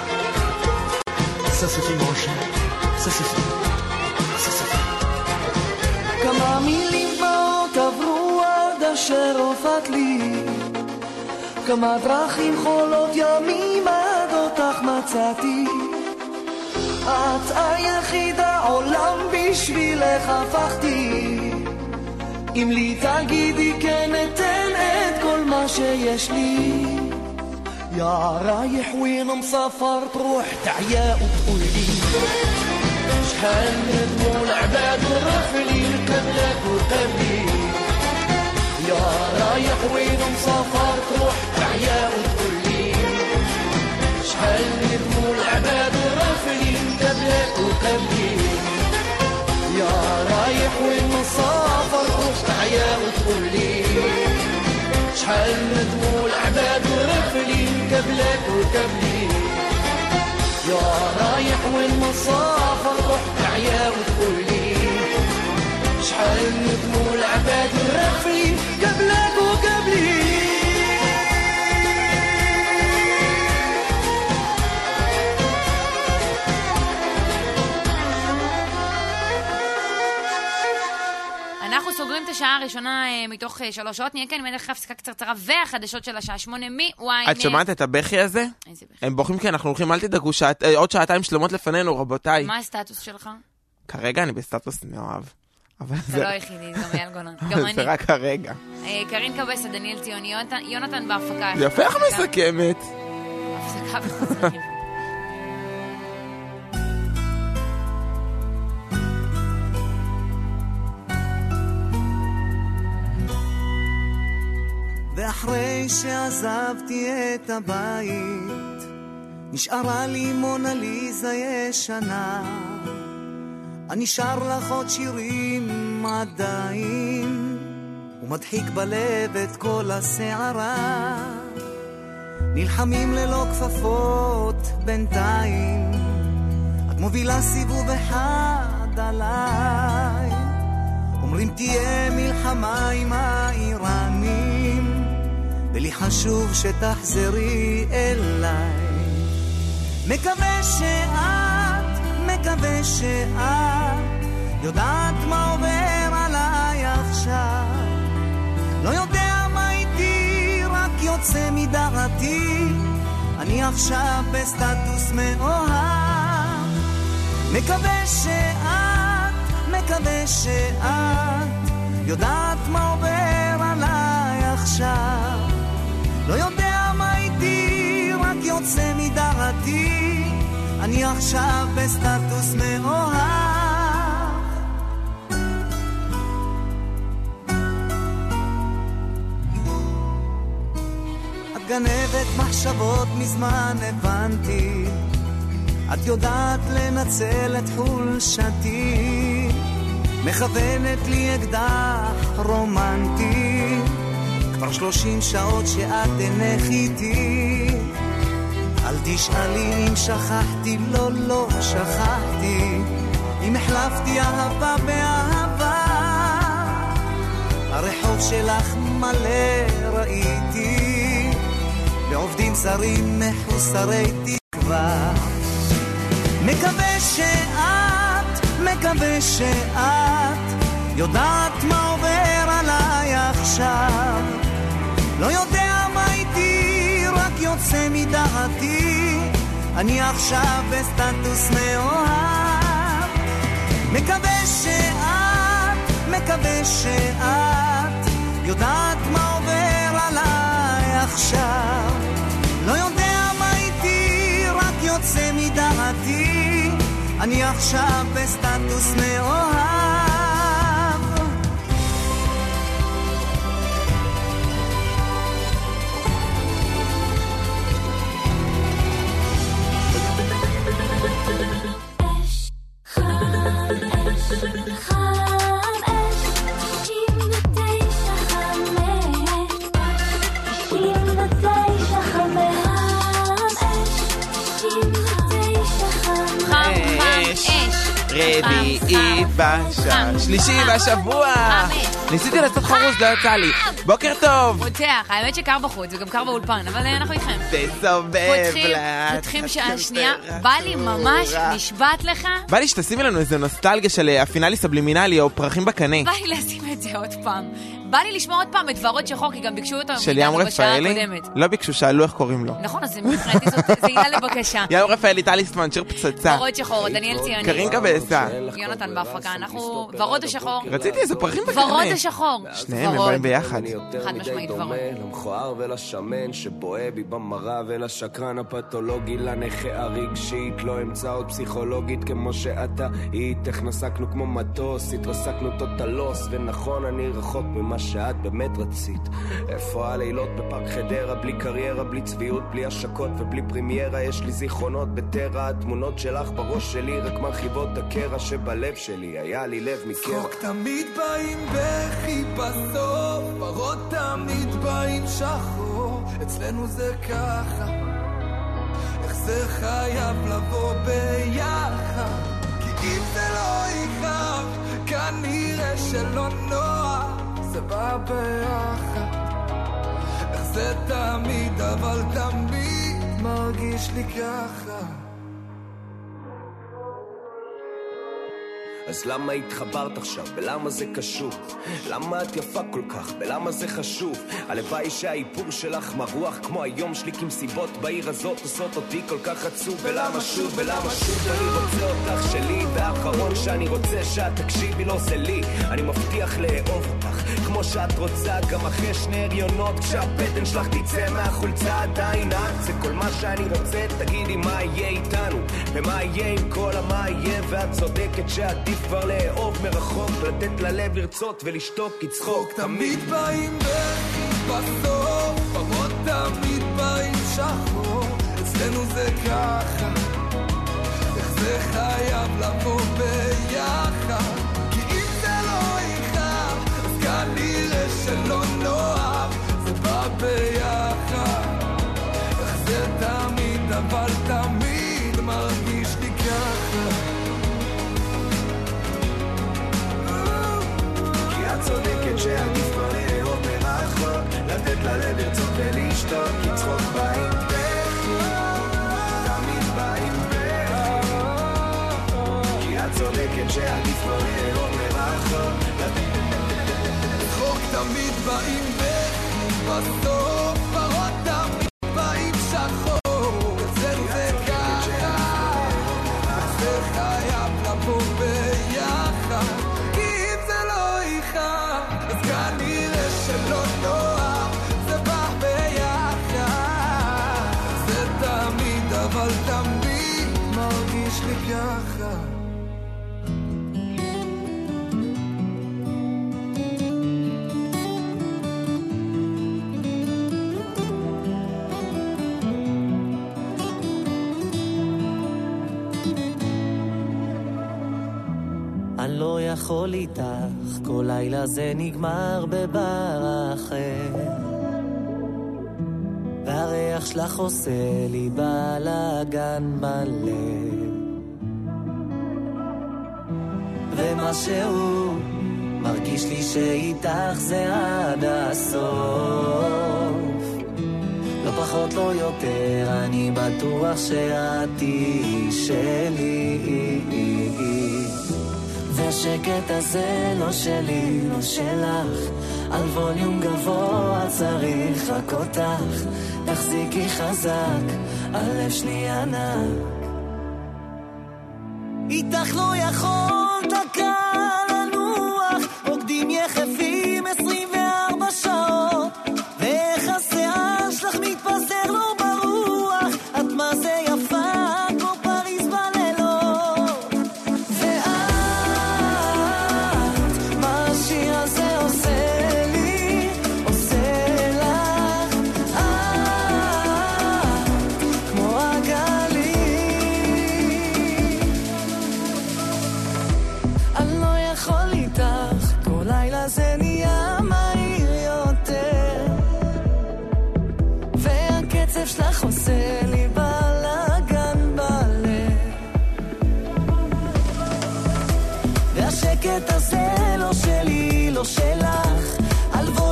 Ça suffit mon cher. Ça suffit. ça suffit. כמה מילים באות עברו עד אשר הופעת לי. כמה דרכים חולות ימים עד אותך מצאתי. את היחידה עולם בשבילך הפכתי. אם לי תגידי כן אתן את כל מה שיש לי. يا رايح وين مسافر تروح تعيا وتقول لي شحال من دموع العباد ورفلي قبلك وقبلي. يا رايح وين مسافر تروح تعيا وتقول لي شحال من دموع العباد ورفلي قبلك وقبلي. يا رايح وين مسافر تروح تعيا وتقول لي شحال من دموع العباد ورفلي قبلك وقبلي. يا رايح وين مسافر روح تعيا وتقول لي شحال من دموع العباد ورفلي قبلك وقبلي. אנחנו סוגרים את השעה הראשונה מתוך שלוש שעות, נהיה כאן מלך הפסקה קצרצרה והחדשות של השעה שמונה מ-וויינט. את שומעת את הבכי הזה? איזה בכי? הם בוכים כי אנחנו הולכים, אל תדאגו, עוד שעתיים שלמות לפנינו, רבותיי. מה הסטטוס שלך? כרגע אני בסטטוס מאוהב. אתה לא היחידי, גם אייל גולן. גם אני. זה רק כרגע. קרין קבסה, דניאל ציוני, יונתן בהפקה. יפה איך מסכמת. הפסקה וחוזרים. ואחרי שעזבתי את הבית נשארה לי מונליזה ישנה. אני שר לך עוד שירים עדיין ומדחיק בלב את כל הסערה. נלחמים ללא כפפות בינתיים, את מובילה סיבוב אחד עליי. אומרים תהיה מלחמה עם האיראנים ולי חשוב שתחזרי אליי. מקווה שאת, מקווה שאת יודעת מה עובר עליי עכשיו. לא יודע מה איתי, רק יוצא מדעתי, אני עכשיו בסטטוס מאוהב. מקווה שאת, מקווה שאת יודעת מה עובר עליי עכשיו. לא יודע מה איתי, רק יוצא מדעתי, אני עכשיו בסטטוס מאוהב. את גנבת מחשבות מזמן הבנתי, את יודעת לנצל את חולשתי, מכוונת לי אקדח רומנטי, כבר שלושים שעות שאת אינך איתי. אל תשאלי אם שכחתי, לא לא שכחתי, אם החלפתי אהבה באהבה. הרחוב שלך מלא ראיתי, בעובדים זרים מחוסרי תקווה. מקווה שאת, מקווה שאת יודעת מה עובר עליי עכשיו. לא יודע מה איתי, רק יוצא מדעתי, אני עכשיו בסטטוס מאוהב. מקווה שאת, מקווה שאת יודעת מה עובר עליי עכשיו. לא יודע מה איתי, רק יוצא מדעתי, אני עכשיו בסטטוס מאוהב. רביעי בשעה, שלישי בשבוע. ניסיתי לעשות חרוז, לא יצא לי. בוקר טוב. פותח, האמת שקר בחוץ, וגם קר באולפן, אבל אנחנו איתכם. תסובב פותחים, פותחים שעה שנייה, בא לי ממש, נשבעת לך. בא לי שתשימי לנו איזה נוסטלגיה של הפינאלי סבלימינלי או פרחים בקנה. בא לי לשים את זה עוד פעם. בא לי לשמוע עוד פעם את ורוד שחור, כי גם ביקשו אותו של ים רפאלי? לא ביקשו, שאלו איך קוראים לו. נכון, אז מבחינתי זה עילה לבקשה. ים רפאלי, טליסמן, שיר פצצה. ורוד שחור, דניאל ציוני. קרינקה בעשה. יונתן בהפקה, אנחנו ורוד השחור. רציתי איזה פרחים בקנה. ורוד השחור. שניהם, הם באים ביחד. חד משמעית ורוד. למכוער ולשמן שבועה בי במראה ולשקרן הפתולוגי לנכה הרגשית לא אמצא עוד פסיכולוגית כמו שאתה היית איך נסקנו כמו מטוס התרסקנו טוטלוס ונכון אני רחוק ממה שאת באמת רצית איפה הלילות בפארק חדרה בלי קריירה בלי צביעות בלי השקות ובלי פרימיירה יש לי זיכרונות בטרה התמונות שלך בראש שלי רק מרחיבות הקרע שבלב שלי היה לי לב מקרע צחוק תמיד באים בכי בסוף ורוד תמיד באים שחור אצלנו זה ככה איך זה חייב לבוא ביחד כי אם זה לא יכאב כנראה שלא נוח זה בא ביחד איך זה תמיד אבל תמיד מרגיש לי ככה אז למה התחברת עכשיו? ולמה זה קשור? למה את יפה כל כך? ולמה זה חשוב? הלוואי שהאיפור שלך מרוח כמו היום שלי כמסיבות בעיר הזאת עושות אותי כל כך עצוב ולמה שוב? ולמה שוב? אני רוצה אותך שלי והאחרון שאני רוצה שאת תקשיבי לא זה לי אני מבטיח לאהוב אותך כמו שאת רוצה גם אחרי שני הריונות כשהבטן שלך תצא מהחולצה עדיין את זה כל מה שאני רוצה תגידי מה יהיה איתנו ומה יהיה עם כל המה יהיה ואת צודקת שעדיף כבר לאהוב מרחוק לתת ללב לרצות ולשתוק כי צחוק תמיד באים בכי בסוף ורוד תמיד באים שחור אצלנו זה ככה איך זה חייב לבוא ביחד כי אם זה לא יכאב אז כנראה שלא נוח זה בא ביחד איך זה תמיד אבל תמיד מרגיש לי ככה את צודקת שעדיף כבר לאהוב מרחוק לתת ללב לרצות ולשתוק כי צחוק באים בכי תמיד באים בכי כי את צודקת שעדיף כבר לאהוב מרחוק צחוק תמיד באים בכי בסוף ורוד תמיד באים שחור אצלנו זה ככה זה חייב לבוא ביחד אז כנראה שלא נוח זה בא ביחד זה תמיד אבל תמיד מרגיש לי ככה אני לא יכול איתך, כל לילה זה נגמר בבר אחר והריח שלך עושה לי בלגן בלב ומשהו מרגיש לי שאיתך זה עד הסוף לא פחות לא יותר, אני בטוח שאת תהיי שלי והשקט הזה לא שלי, לא שלך על ווליום גבוה צריך רק אותך תחזיקי חזק, הלב שלי ענק איתך לא יכול דקה לנוח רוקדים יחפים עשרים וארבע שעות ואיך השיער שלך מתפזר לא ברוח את מה זה יפה כמו פריז בלילות ואת מה השיר הזה עושה לי עושה לך את כמו הגלים אני לא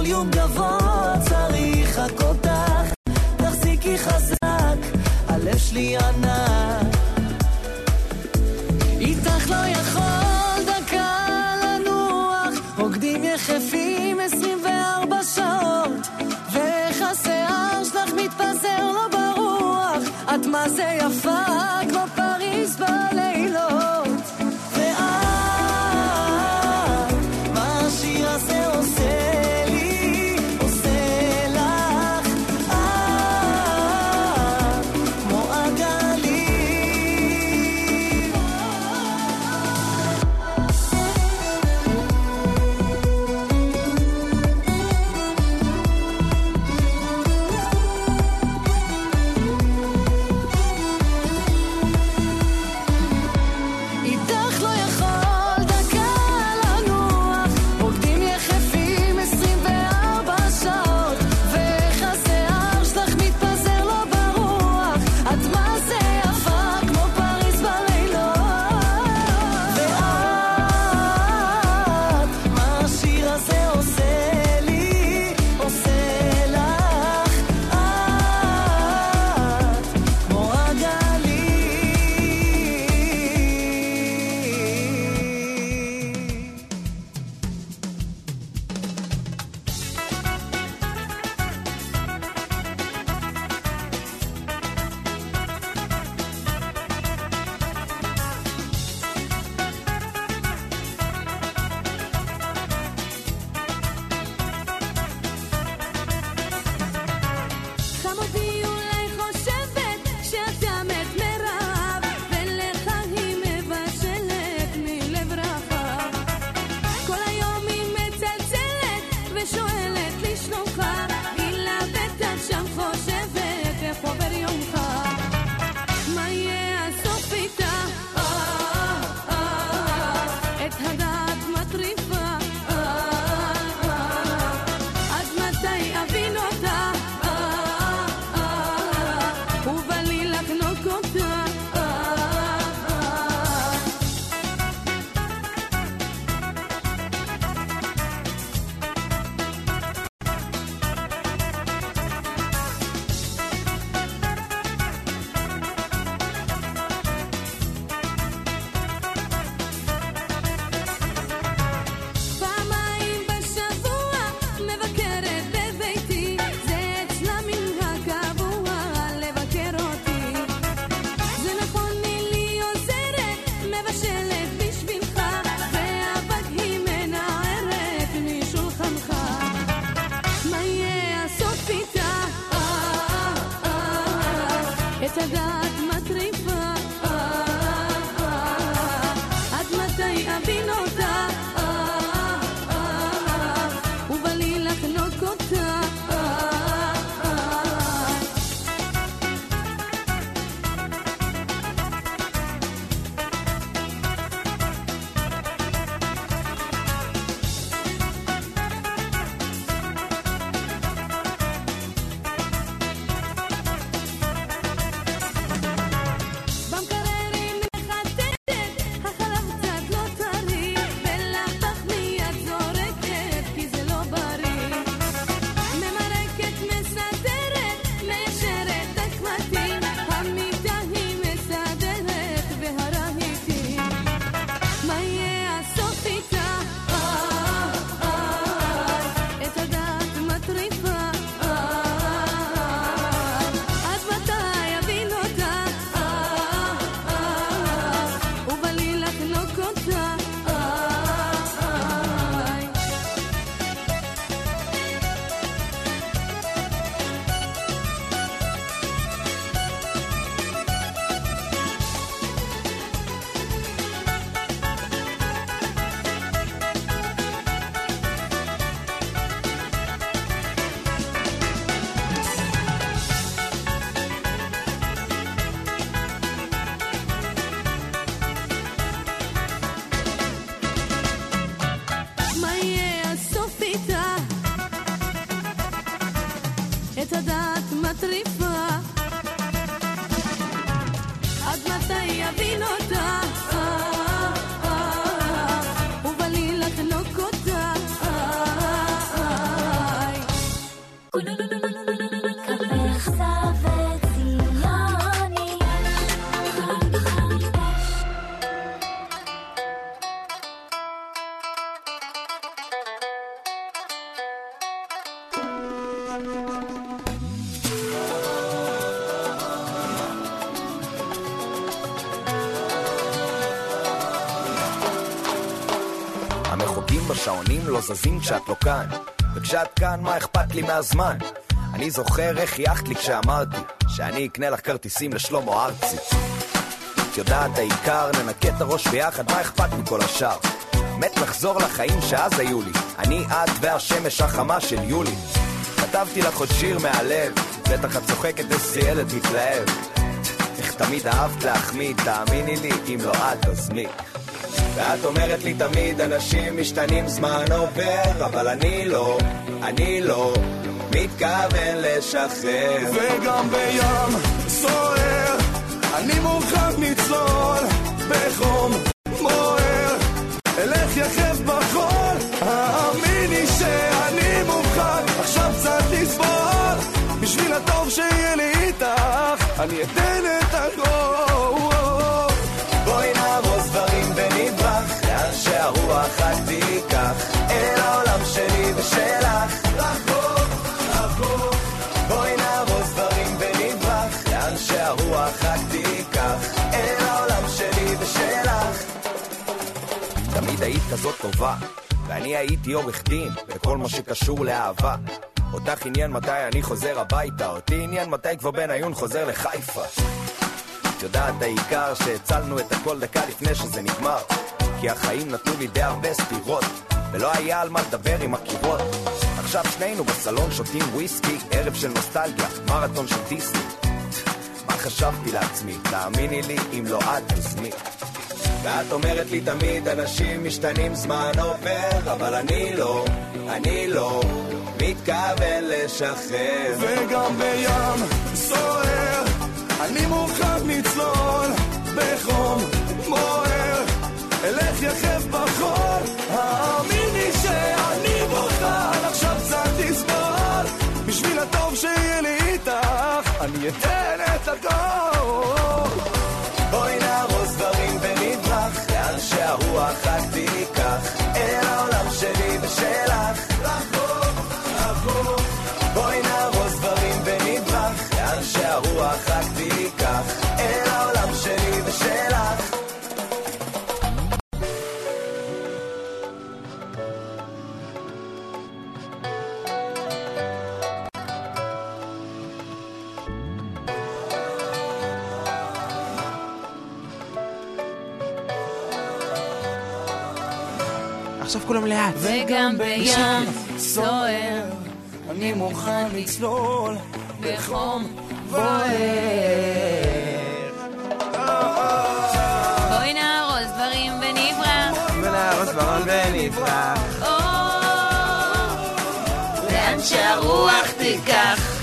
ווליום גבוה צריך רק אותך, תחזיקי חזק, הלב שלי ענק, איתך לא יכול דקה לנוח, רוקדים יחפים עשרים וארבע שעות, ואיך השיער שלך מתפזר לא ברוח, את מה זה יפה כמו פריז בלילות, ואת מה השיר הזה עושה לי, עושה לך, את כמו עגלים בשעונים לא זזים כשאת לא כאן, וכשאת כאן מה אכפת לי מהזמן? אני זוכר איך חייכת לי כשאמרתי שאני אקנה לך כרטיסים לשלמה ארצי. את יודעת העיקר, ננקה את הראש ביחד, מה אכפת מכל השאר? מת לחזור לחיים שאז היו לי, אני, את והשמש החמה של יולי. כתבתי לך עוד שיר מהלב, בטח את צוחקת איזה ילד מתלהב. איך תמיד אהבת להחמיא, תאמיני לי, אם לא את אז מי? ואת אומרת לי תמיד אנשים משתנים, זמן עובר, אבל אני לא, אני לא מתכוון לשחרר. וגם בים סוער אני מוכן לצלול בחום מואר, אלך יחף בחול, האמיני שאני מוכן עכשיו קצת לסבול, בשביל הטוב שיהיה לי איתך אני אתן את הכל. בואי נארוז דברים ונברח לאן שהרוח רק תיקח, אל העולם שלי ושלך, לחגוג, לחגוג. בואי נארוז דברים ונברח לאן שהרוח רק תיקח, אל העולם שלי ושלך. תמיד היית כזאת טובה, ואני הייתי עורך דין בכל מה שקשור לאהבה. אותך עניין מתי אני חוזר הביתה, אותי עניין מתי כבר בן עיון חוזר לחיפה. את יודעת העיקר שהצלנו את הכל דקה לפני שזה נגמר, כי החיים נתנו לי די הרבה סתירות ולא היה על מה לדבר עם הקירות. עכשיו שנינו בסלון שותים וויסקי, ערב של נוסטלגיה, מרתון של דיסני. מה חשבתי לעצמי, תאמיני לי, אם לא את תזמי. ואת אומרת לי תמיד אנשים משתנים, זמן עובר, אבל אני לא, אני לא מתכוון לשחרר. וגם בים סוער אני מוכן לצלול בחום מואר, אלך יחף בחול, האמיני שאני מוכן עכשיו קצת לסבול, בשביל הטוב שיהיה לי איתך אני אתן את הכל. בואי נארוז דברים ונברח לאן שהרוח רק תיקח, אל העולם שלי ושלך, לחגוג, לחגוג. בואי נארוז דברים ונברח לאן שהרוח רק תיקח, אל העולם שלי ושלך. עכשיו כולם לאט. וגם בים סוער אני מוכן לצלול בחום בוער. בואי נארוז דברים ונברח, ונארוז דברים ונברח, לאן שהרוח תיקח.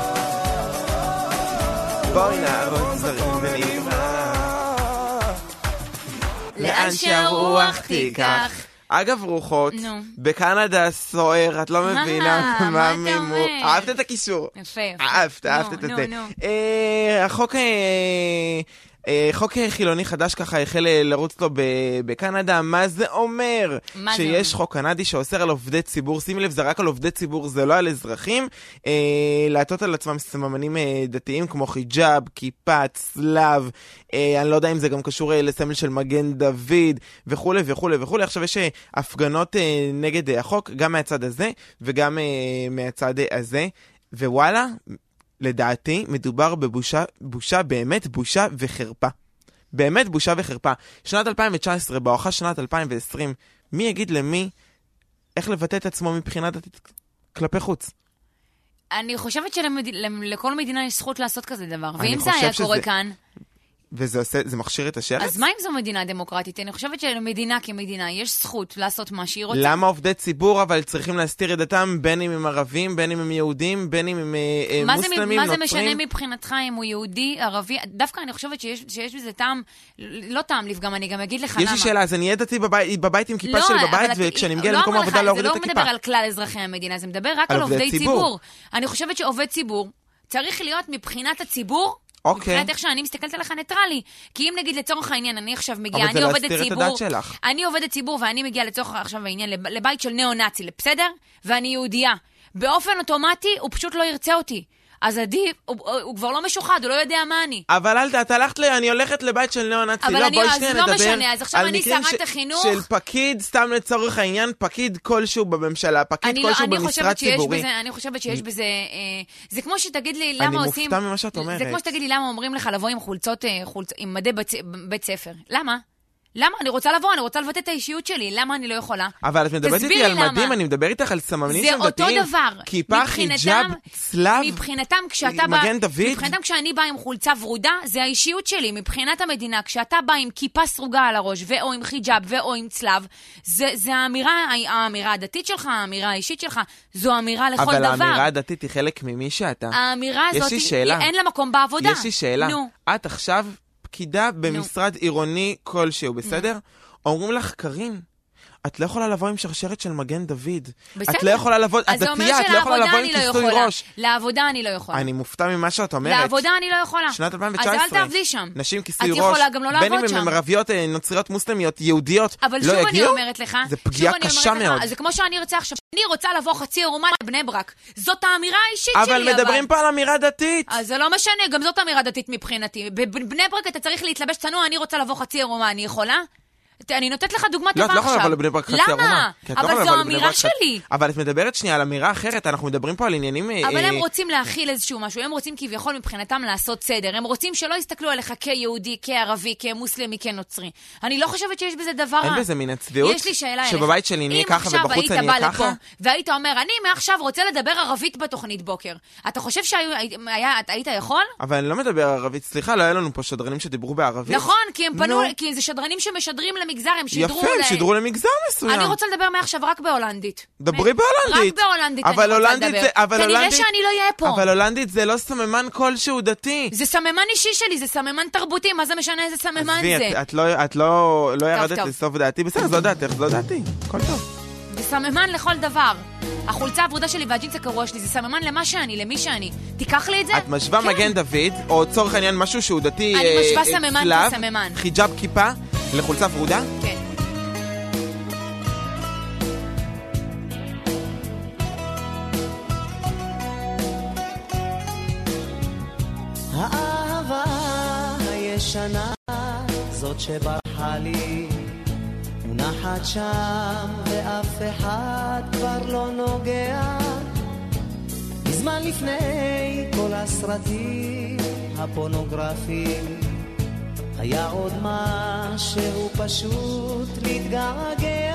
בואי נארוז דברים ונברח, לאן שהרוח תיקח. אגב רוחות, בקנדה סוער, את לא מבינה מה מימו. אהבת את הקישור. יפה. אהבת, אהבת את זה. החוק... חוק חילוני חדש ככה החל לרוץ לו בקנדה. מה זה אומר? שיש חוק קנדי שאוסר על עובדי ציבור, שימי לב, זה רק על עובדי ציבור, זה לא על אזרחים, לעטות על עצמם סממנים דתיים כמו חיג'אב, כיפה, צלב, אני לא יודע אם זה גם קשור לסמל של מגן דוד וכו' וכו' וכו'. עכשיו יש הפגנות נגד החוק, גם מהצד הזה וגם מהצד הזה, ווואלה, לדעתי מדובר בבושה, בושה, באמת בושה וחרפה. באמת בושה וחרפה. שנת אלפיים תשע עשרה, באוחה שנת אלפיים עשרים, מי יגיד למי איך לבטא את עצמו מבחינת כלפי חוץ? אני חושבת שלכל מדינה יש זכות לעשות כזה דבר. ואם זה היה קורה כאן, וזה עושה, זה מכשיר את השרץ? אז מה אם זו מדינה דמוקרטית? אני חושבת שלמדינה כמדינה יש זכות לעשות מה שהיא רוצה. למה עובדי ציבור אבל צריכים להסתיר את דתם, בין אם הם ערבים, בין אם הם יהודים, בין אם הם מה מוסלמים, זה, נוצרים? מה זה משנה מבחינתך אם הוא יהודי, ערבי? דווקא אני חושבת שיש, שיש בזה טעם, לא טעם לפגם, אני גם אגיד לך למה. יש לי שאלה, אז אני אהיה דתי בבית, בבית עם כיפה לא, שלי בבית, וכשאני מגיע למקום העבודה להוריד את הכיפה. זה לא מדבר על כלל אזרחי המדינה, זה מדבר רק על, על עובדי ציבור. ציבור. אני חושבת שעובד ציבור צריך להיות מבחינת הציבור, אוקיי. מבחינת איך שאני מסתכלת עליך ניטרלי. כי אם נגיד לצורך העניין, אני עכשיו מגיעה, אני עובדת ציבור, אני עובדת ציבור ואני מגיעה לצורך עכשיו העניין לבית של ניאו-נאצי, בסדר? ואני יהודייה. באופן אוטומטי הוא פשוט לא ירצה אותי. אז עדיף, הוא, הוא כבר לא משוחד, הוא לא יודע מה אני. אבל אל דעת, הלכת לי, אני הולכת לבית של ניאו-נאצי. אבל לא, אני, בואי אז שנייה לא נדבר משנה, אז עכשיו אני שרת החינוך. של פקיד, סתם לצורך העניין, פקיד כלשהו בממשלה, פקיד כלשהו לא, במשרד ציבורי. בזה, אני חושבת שיש בזה, אה, זה כמו שתגיד לי למה אני עושים... מופתע ממה שאת אומרת. זה כמו שתגיד לי למה אומרים לך לבוא עם חולצות, חולצ, עם מדי בית, בית ספר. למה? למה? אני רוצה לבוא, אני רוצה לבטא את האישיות שלי. למה אני לא יכולה? אבל את מדברת איתי על מדים, אני מדבר איתך על סממנים של דתיים. זה אותו דבר. כיפה, חיג'אב, צלב, מבחינתם, כשאתה בא, מגן דוד. מבחינתם, כשאני באה עם חולצה ורודה, זה האישיות שלי. מבחינת המדינה, כשאתה בא עם כיפה סרוגה על הראש, ואו עם חיג'אב, ואו עם צלב, זה, זה האמירה, האמירה הדתית שלך, האמירה האישית שלך, זו אמירה לכל אבל דבר. אבל האמירה הדתית היא חלק ממי שאתה. האמירה הזאת, אין לה מקום בעבודה. יש לי שאלה. נו. את עכשיו פקידה במשרד עירוני כלשהו, בסדר? אומרים לך, קרין, את לא יכולה לבוא עם שרשרת של מגן דוד. בסדר. את לא יכולה לבוא, את דתייה, את לא יכולה לבוא עם כיסוי ראש. לעבודה אני לא יכולה. אני מופתע ממה שאת אומרת. לעבודה אני לא יכולה. שנת אלפיים תשע עשרה. אז אל תעבדי שם. נשים כיסוי ראש. את יכולה גם לא לעבוד שם. בין אם הם ערביות, נוצריות, מוסלמיות, יהודיות, לא יגיעו. אבל שוב אני אומרת לך. זה פגיעה קשה מאוד. זה כמו שאני רוצה עכשיו. אני רוצה לבוא חצי עירומה לבני ברק. זאת האמירה האישית שלי. אבל מדברים פה על אמירה דתית. אז זה לא משנה, גם זאת אמירה דתית מבחינתי. בבני ברק אתה צריך להתלבש צנוע, אני רוצה לבוא חצי עירומה, אני יכולה? אני נותנת לך דוגמה טובה עכשיו. לא, את לא יכולה לבוא לבני ברק חצי עירומה. למה? אבל זו אמירה שלי. אבל את מדברת שנייה על אמירה אחרת, אנחנו מדברים פה על עניינים... אבל הם רוצים להכיל איזשהו משהו, הם רוצים כביכול מבחינתם לעשות סדר, הם רוצים שלא יסתכלו עליך כיהודי, כערבי, כמוסלמי, כנוצרי. אני לא חושבת שיש בזה דבר רע. אין בזה מן הצביעות? יש לי שאלה אליך. שבבית שלי נהיה ככה ובחוץ אני אהיה ככה? והיית אומר, אני מעכשיו רוצה לדבר ערבית בתוכנית בוקר. אתה חושב שהיית יכול? אבל אני לא מדבר ערבית. סליחה, לא היה לנו פה שדרנים שדיברו בערבית. נכון, כי הם פנו, כי זה שדרנים שמשדרים למגזר, הם שידרו יפה, הם שידרו למגזר מסוים. אני רוצה לדבר מעכשיו רק בהולנדית. דברי בהולנדית. רק בהולנדית אני רוצה לדבר. כנראה שאני לא אהיה פה. אבל הולנדית זה לא סממן כלשהו דתי. זה סממן אישי שלי, זה סממן תרבותי, מה זה משנה איזה סממן זה? עזבי, את לא ירדת לסוף דעתי, בסדר, זו דעתך, זו דעתי, הכל טוב. זה סממן לכל דבר. החולצה העבודה שלי והג'ינס הקרוע שלי, זה סממן למה שאני, למי שאני. תיקח לי את זה? את משווה מגן דוד, או צורך העניין משהו שהוא דתי, אני משווה סממן כסממן. חיג'אב כיפה, לחולצה ורודה? כן. האהבה הישנה, זאת שברחה לי, מונחת שם ואף אחד כבר לא נוגע. בזמן לפני כל הסרטים הפורנוגרפיים היה עוד משהו פשוט להתגעגע.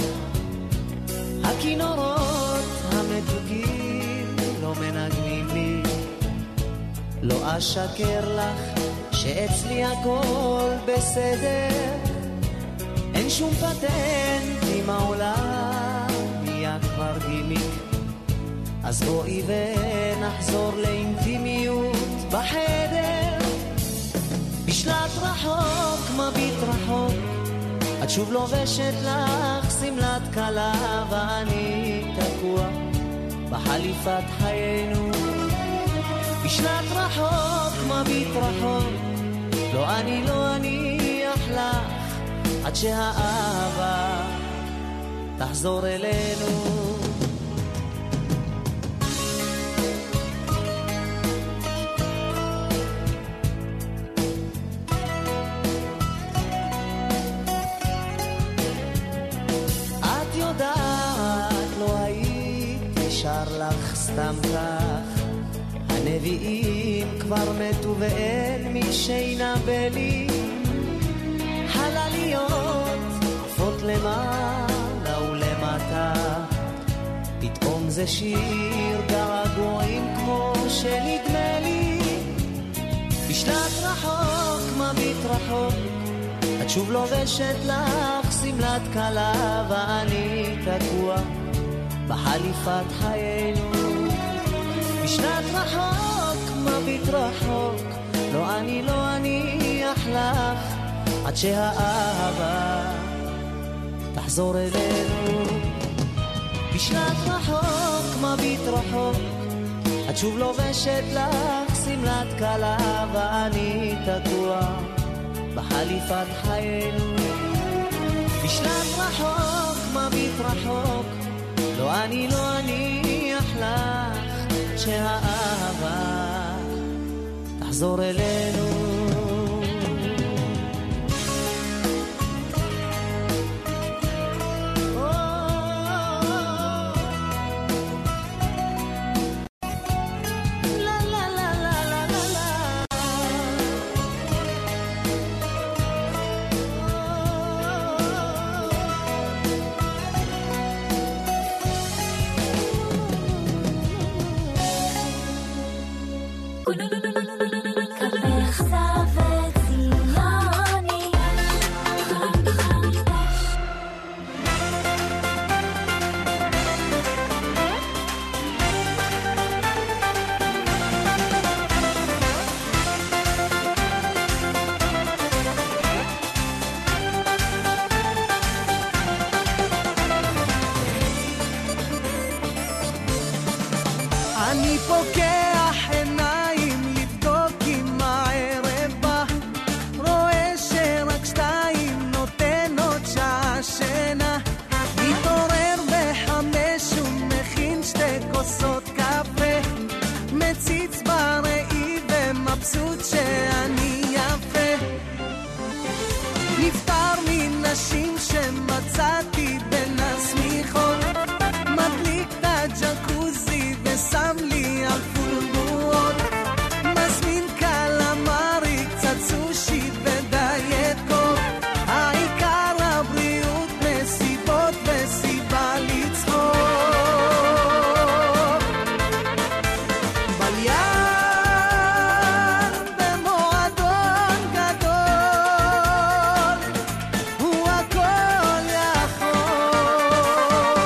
הכינורות המתוקים לא מנגנים לי, לא אשקר לך שאצלי הכל בסדר. אין שום פטנט עם העולם, נהיה כבר גימיק. אז בואי ונחזור לאינטימיות בחדר. בשלט רחוק, מביט רחוק, את שוב לובשת לך שמלת כלה, ואני תקוע בחליפת חיינו. בשלט רחוק, מביט רחוק, לא אני לא אניח לך עד שהאהבה תחזור אלינו. את יודעת, לא היית נשאר לך סתם כך. הנביאים כבר מתו ואין מי שינבא לי. חלליות עפות למעלה ולמטה, פתאום זה שיר געגועים כמו שנדמה לי. בשלט רחוק מביט רחוק את שוב לובשת לך סמלת קלה ואני תקוע בחליפת חיינו בשלט רחוק מביט רחוק לא אני לא אניח לך עד שהאהבה תחזור אלינו בשלט רחוק מביט רחוק את שוב לובשת לך סמלת קלה ואני תקוע בחליפת חיינו בשלט רחוק מביט רחוק לא אני לא אניח לך שהאהבה תחזור אלינו אני פוקח עיניים לבדוק אם הערב בא רואה שרק שתיים נותן עוד שעה שינה מתעורר בחמש ומכין שתי כוסות קפה מציץ בראי ומבסוט שאני יפה נפטר מנשים שמצאתי בין הסמיכות מדליק את הג'קוזי ושם לי על פולגורות מזמין קלמרי קצת סושי ודיאט קוק העיקר הבריאות מסיבות וסיבה לצחוק בליין במועדון גדול הוא הכל יכול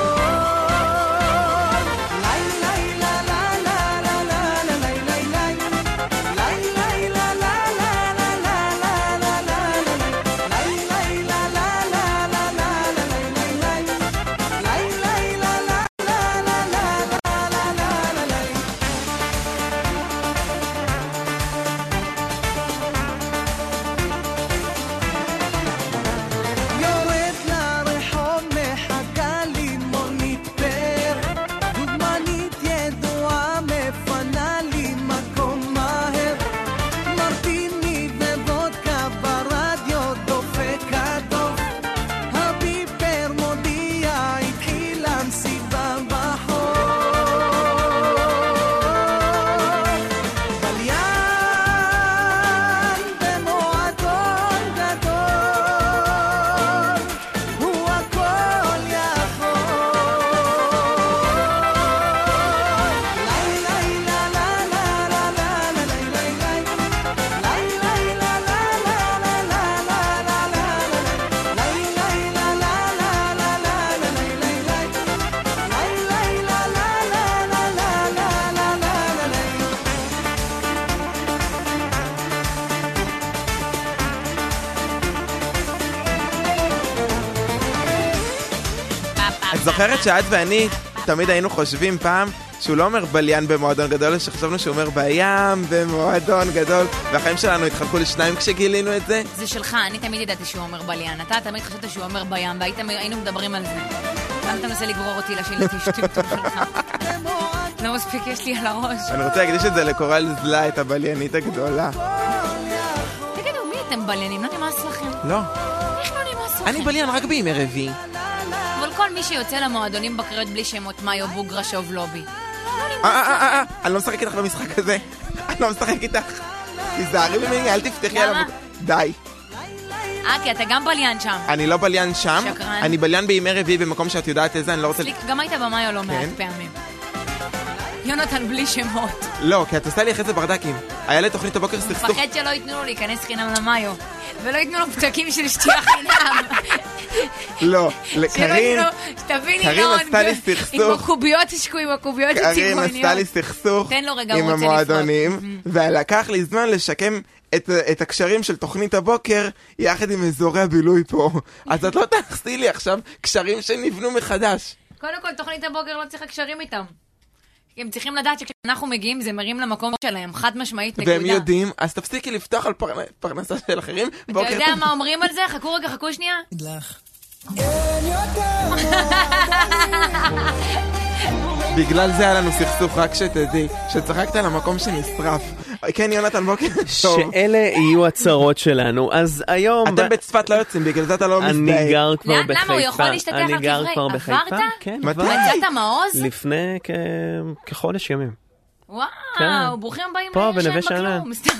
יורד לרחוב מחכה לי מונית פאר דוגמנית ידועה מפנה לי מקום מהר מרטיני ווודקה ברדיו דופק הדוף הביפר מודיע התחילה מסיבה בחוף בליין במועדון גדול הוא הכל את זוכרת שאת ואני תמיד היינו חושבים פעם שהוא לא אומר בליין במועדון גדול, שחשבנו שהוא אומר בים במועדון גדול, והחיים שלנו התחלקו לשניים כשגילינו את זה? זה שלך, אני תמיד ידעתי שהוא אומר בליין. אתה תמיד חשבת שהוא אומר בים, והיינו מדברים על זה. למה אתה מנסה לגרור אותי לשאלה טמטום שלך? לא מספיק יש לי על הראש. אני רוצה להקדיש את זה לקורל זלה, את הבליינית הגדולה. תגידו, מי אתם בליינים? לא נמאס לכם? לא. איך לא נמאס לכם? אני בליין רק בימי רביעי. אבל כל מי שיוצא למועדונים בקריות בלי שמות מאיו בוגרה שוב לובי. אה, אה, אה, אני לא משחק איתך במשחק הזה. אני לא משחק איתך. תיזהרי ממני, אל תפתחי על המות. די. אה, כי אתה גם בליין שם. אני לא בליין שם. שקרן. אני בליין בימי רביעי במקום שאת יודעת איזה, אני לא רוצה... גם היית במאיו לא מעט פעמים. יונתן בלי שמות. לא, כי את עושה לי אחרי זה ברדקים. היה לי תוכנית הבוקר סכסוך. מפחד שלא ייתנו לו להיכנס חינם למיו. ולא ייתנו לו פתקים של שתייה חינם. לא, קרין, תביני קרין לא, עשתה לי סכסוך. עם הקוביות השקו, עם הקוביות קרין הצבעוניות. עשתה לי סכסוך תן לו רגע, עם הוא רוצה המועדונים, ולקח לי זמן לשקם את, את הקשרים של תוכנית הבוקר יחד עם אזורי הבילוי פה. אז את לא תחסי לי עכשיו קשרים שנבנו מחדש. קודם כל, תוכנית הבוקר לא צריכה קשרים איתם. הם צריכים לדעת שכשאנחנו מגיעים זה מרים למקום שלהם, חד משמעית נקודה. והם יודעים, אז תפסיקי לפתוח על פרנ... פרנסה של אחרים. אתה יודע טוב. מה אומרים על זה? חכו רגע, חכו שנייה. לך. בגלל זה היה לנו סכסוך, רק שתדעי, שצחקת על המקום שנשרף. כן, יונתן, בוקר טוב. שאלה יהיו הצרות שלנו, אז היום... אתם בצפת לא יוצאים, בגלל זה אתה לא מזדהה. אני גר כבר בחיפה. למה הוא יכול להשתתף על אני גר כבר בחיפה? בחיפה. עברת? כן, מתי? מצאת מעוז? לפני כחודש ימים. וואו, ברוכים הבאים פה, לעיר בנווה שאין בה שאנן. כלום, סתם.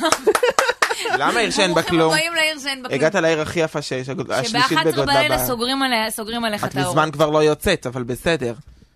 למה העיר שאין בה ברוכים כלום? הבאים לעיר שאין בה כלום. הגעת לעיר הכי יפה שיש, השלישית שב-אחת עשרה בגודלה. בלילה סוגרים עליה- סוגרים עליך את את האור. מזמן כבר לא יוצאת, אבל בסדר.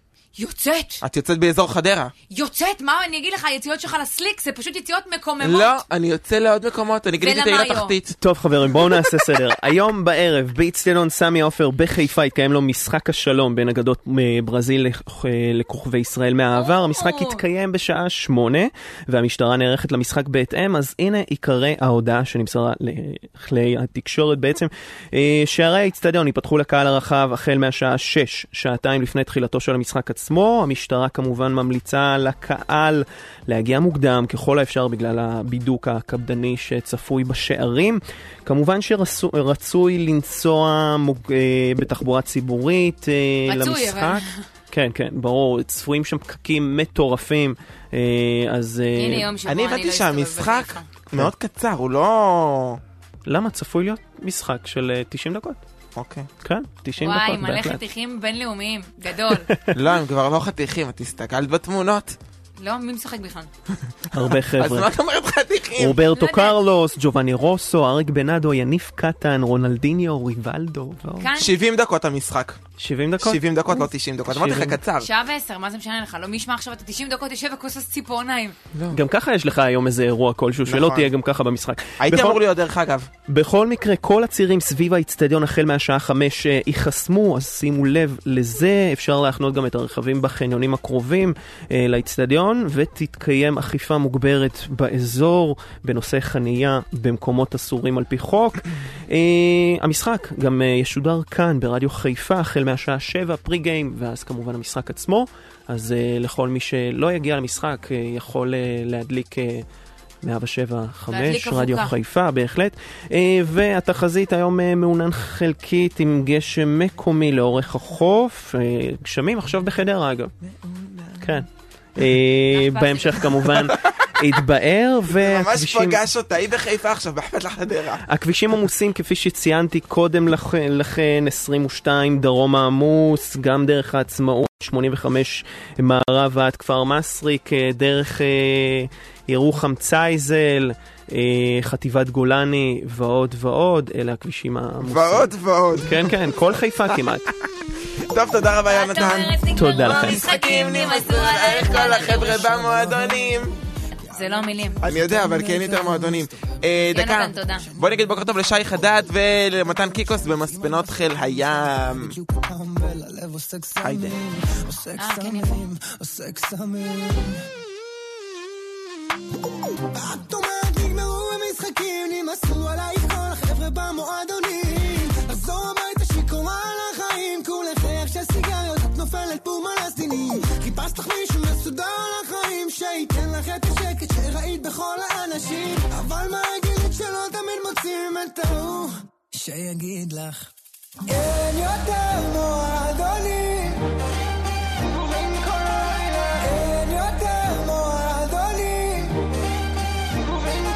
יוצאת! את יוצאת באזור חדרה. יוצאת! מה אני אגיד לך, היציאות שלך לסליק, זה פשוט יציאות מקוממות. לא, אני יוצא לעוד מקומות, אני גיליתי את העיר ולמה התחתית. טוב חברים, בואו נעשה סדר. היום בערב באצטדיון סמי עופר בחיפה התקיים לו משחק השלום בין אגדות ברזיל לכוכבי ישראל מהעבר. המשחק התקיים בשעה שמונה והמשטרה נערכת למשחק בהתאם. אז הנה עיקרי ההודעה שנמסרה לכלי התקשורת בעצם. שערי האצטדיון ייפתחו לקהל הרחב החל מהשעה שש, שעתיים לפני תחילתו של המשחק עצמו. המשטרה כמובן ממליצה לקהל להגיע מוקדם ככל האפשר בגלל הבידוק הקפדני שצפוי בשערים. כמובן שרצוי לנסוע מוג... בתחבורה ציבורית רצוי, למשחק. אבל... כן, כן, ברור, צפויים שם פקקים מטורפים. אז... הנה יום שבו אני אני לא הבנתי אסתובב שהמשחק בחיפה. מאוד קצר, הוא לא... למה? צפוי להיות משחק של תשעים דקות. אוקיי. כן, תשעים וואי, דקות. מלא בהחלט. חתיכים בינלאומיים, גדול. לא, הם כבר לא חתיכים, את הסתכלת בתמונות. לא, מי משחק בכלל? הרבה אז חבר'ה. מה את אומרת חתיכים? רוברטו לא יודעת. קרלוס, ג'ובאני רוסו, אריק בנאדו, יניף קטן, רונלדיניו, ריבלדו. ועוד. כאן שבעים דקות המשחק. שבעים דקות? שבעים דקות, לא תשעים דקות. אמרתי לך שבעים. קצר. שעה ועשר, מה זה משנה לך? לא מי ישמע עכשיו, אתה תשעים דקות יושב וכוסס ציפורניים. גם ככה יש לך היום איזה אירוע כלשהו, שלא נכון. תהיה גם ככה במשחק. הייתי בכל- אמור להיות דרך אגב. בכל מקרה, כל הצירים סביב האצטדיון החל מהשעה חמש אה, ייחסמו, אז שימו לב לזה. אפשר להחנות גם את הרכבים בחניונים הקרובים אה, לאצטדיון, ותתקיים אכיפה מוגברת באזור בנושא חנייה במקומות אסורים על פי חוק. אה, המשחק גם אה, ישודר כאן ברדיו חיפה החל מהשעה שבע, פרי גיים, ואז כמובן המשחק עצמו. אז אה, לכל מי שלא יגיע למשחק אה, יכול אה, להדליק... אה, מאה שבע חמש, להדליק רדיו אבוקה. חיפה, בהחלט. אה, והתחזית היום אה, מעונן חלקית עם גשם מקומי לאורך החוף. אה, גשמים עכשיו בחדרה, אגב. כן. אה, בהמשך כמובן התבאר, ממש והכבישים... פגש אותה, היא בחיפה עכשיו, באחת לחדרה. הכבישים עמוסים כפי שציינתי קודם לכן, לכן עשרים ושתיים דרום העמוס, גם דרך העצמאות, שמונים וחמש מערב ועד כפר מסריק, אה, דרך אה, ירוחם צייזל, אה, חטיבת גולני ועוד ועוד. אלה הכבישים העמוסים. ועוד ועוד. כן, כן, כל חיפה כמעט. טוב, תודה רבה יונתן. תודה לכם. משחקים נמאסו איך כל החבר'ה במועדונים. זה לא מילים. אני יודע, אבל כן יותר מועדונים. אה, דקה. יונתן, תודה. בוא נגיד בוקר טוב לשי חדד ולמתן קיקוס במספנות חיל הים. היידה. אה, כן, יפה. את אומרת נגמרו המשחקים, נמאסו עלייך כל החבר'ה במועדונים. לחזור הביתה שיכורה על החיים, כולך ריח של סיגריות, את נופלת בום על הסדינים. חיפשת לך מישהו מסודר על החיים, שייתן לך את השקט שראית בכל האנשים. אבל מה הגילית שלא תמיד מוצאים את ההוא שיגיד לך אין יותר מועדונים, אין יותר מועדונים, אין